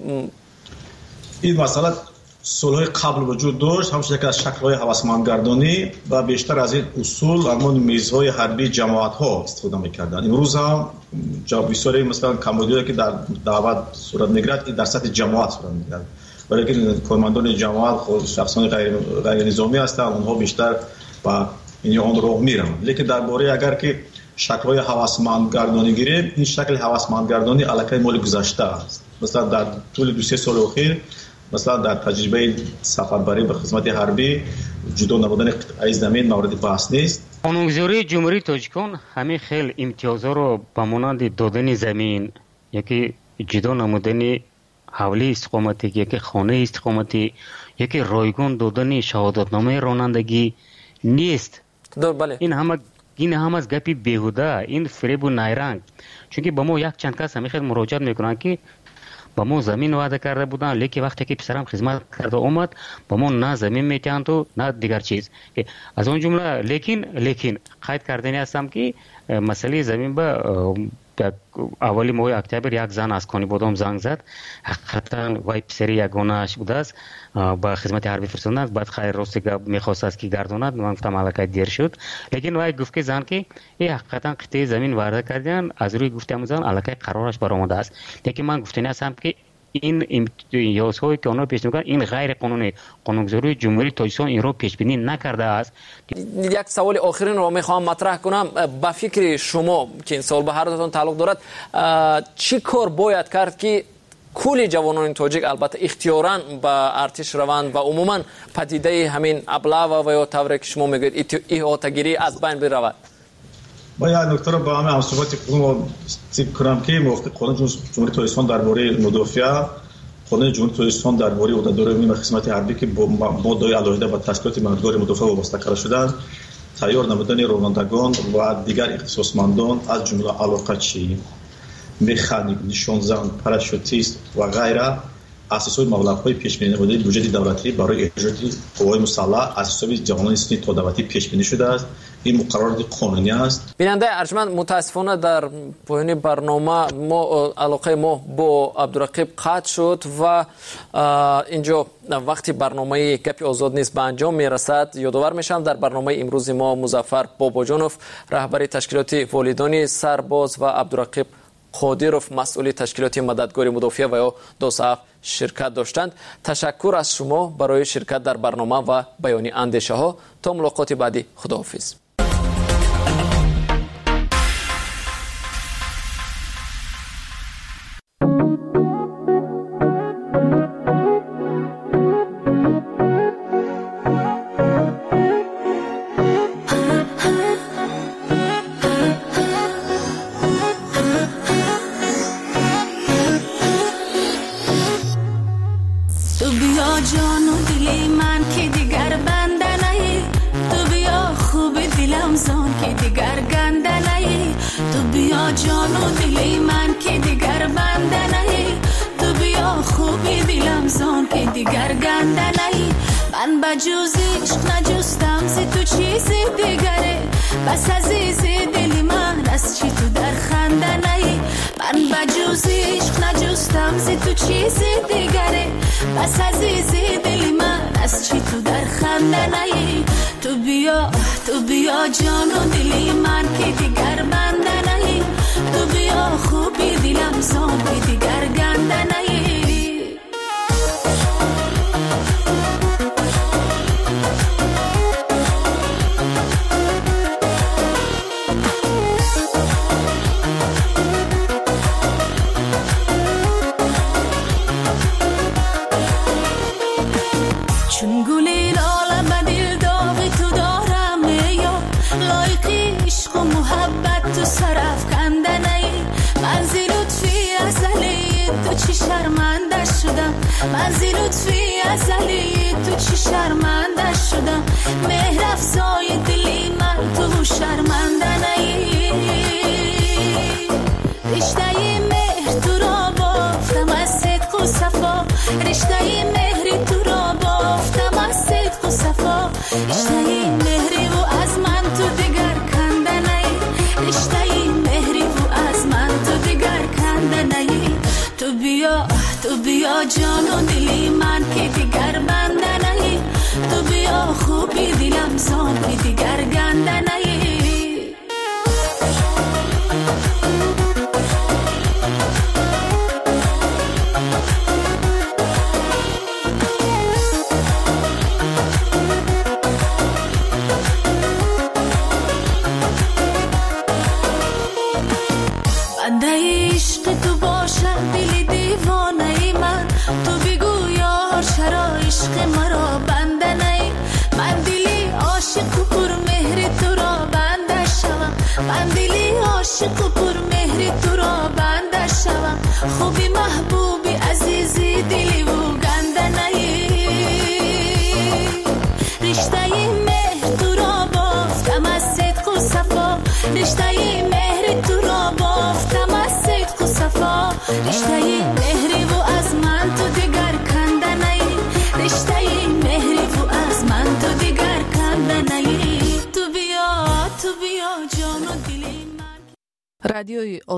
این مسئله صلح قبل وجود داشت؟ همچنین که از شکل‌های هوسمندگردانی و بیشتر از این اصول همون میزهای حربی جماعت‌ها استفاده می‌کردند. امروز هم بسیاری مثلا کمبودی که در دعوت صورت می‌گیرد این در سطح جماعت صورت می‌گیرد، ولی که کارمندان جماعت خود شخصان غیر غیر نظامی هستند، اونها بیشتر با این اون راه میرن. لیکن درباره اگر که شکل‌های هوسمندگردانی گیریم، این شکل هوسمندگردانی علاقه مال گذشته است. مثلا در طول دو سه سال اخیر مثلا در تجربه سفربری به خدمت حربی جدا نبودن قطعه زمین مورد بحث نیست. قانونگذاری جمهوری تاجیکستان همه خیل امتیازها رو به مانند دادن زمین، یکی جدا نمودن حولی استقامتی، یکی خانه استقامتی، یکی رایگان دادن شهادتنامه رانندگی نیست. بله. این همه این هم از گپی بیهوده، این فریب و نیرنگ. چون که با ما یک چند کس همه خیل مراجعت میکنن که با ما زمین وعده کرده بودن، لیکن وقتی که پسرم خدمت کرده اومد با ما نه زمین میتند و نه دیگر چیز. از اون جمله لیکن لیکن قید کردنی هستم که مسئله زمین به اولی ماه اکتبر یک زن از کانی بودم زنگ زد، حقیقتا وای پسری یگانه‌اش بوده است، با خدمت حربی فرستادن، بعد خیر راستی که میخواست است که گرداند، من گفتم علاقه دیر شد، لیکن وای گفت که زن که این حقیقتا قطعه زمین وارد کردن، از روی گفتم زن علاقه قرارش برآمده است، لیکن من گفتنی هستم که این امتیازهایی که آنها پیش میکنند این غیر قانونی، قانونگذاری جمهوری تاجیکستان این رو پیش بینی نکرده است. یک سوال آخرین رو میخوام مطرح کنم. با فکر شما که این سوال به هر دوتون تعلق دارد، چی کار باید کرد که کل جوانان تاجیک البته اختیاراً به ارتش روند و عموما پدیده همین ابلاغ و یا طوری که شما میگید احاطه‌گیری از بین برود؟ با یک نکته رو با همه همصحبت تیپ کنم که موافق قانون جمهوری تاجیکستان درباره مدافع، قانون جمهوری تاجیکستان درباره عهدهداران مهم خدمت حربی که با ماده‌های علاوه با تشکیلات مددگار مدافع وابسته کرده شدند، تیار نمودن رانندگان و دیگر اختصاصمندان از جمله علاقه‌چی، مکانیک، نشانزن، پاراشوتیست و غیره از حساب مبلغ‌های پیش‌بینی نموده بودجه دولتی برای اجرای قوای مسلح از حساب جوانان سنی تا دولتی پیش‌بینی شده است. این مقررات قانونی است. بیننده ارجمند، متاسفانه در پایان برنامه ما علاقه ما با عبدالرقیب قطع شد و اینجا وقتی برنامه گپ آزاد نیست به انجام میرسد. یادآور میشم در برنامه امروز ما مظفر باباجانوف رهبر تشکیلات والدان سرباز و عبدالرقیب قادروف مسئول تشکیلات مددگار مدافع و یا دوساف شرکت داشتند. تشکر از شما برای شرکت در برنامه و بیان اندیشه ها. تا ملاقات بعدی، خداحافظ. تو سر من زی لطفی ازلی تو چی شرمنده شدم مهر افزای دلی من تو شرمنده نی رشته مهر تو را بافتم از صدق و صفا رشته مهری تو را بافتم از صدق و صفا رشته مهری و از من تو دیگر کنده نی رشته مهری و از من تو دیگر کنده نی تو بیا تو بیا جان و دلی من که دیگر بنده نی تو بیا خوبی دلم زان که دیگر گنده نی بنده عشق تو باشد دل دیوانه ای من تو بگو یار چرا عشق مرا بنده نی من دلی عاشق و پر مهر تو را بنده شوم من دلی عاشق و پر مهر تو را بنده شوم خوبی محبوبی عزیزی دلی و گنده نی رشته مهر تو را بافتم از صدق و صفا رشته مهر تو را بافتم از صدق و صفا رشته مهری و از من تو دیگر کنده نی رشته مهری و از من تو دیگر کنده نی تو بیا تو بیا جان و دلی من. رادیوی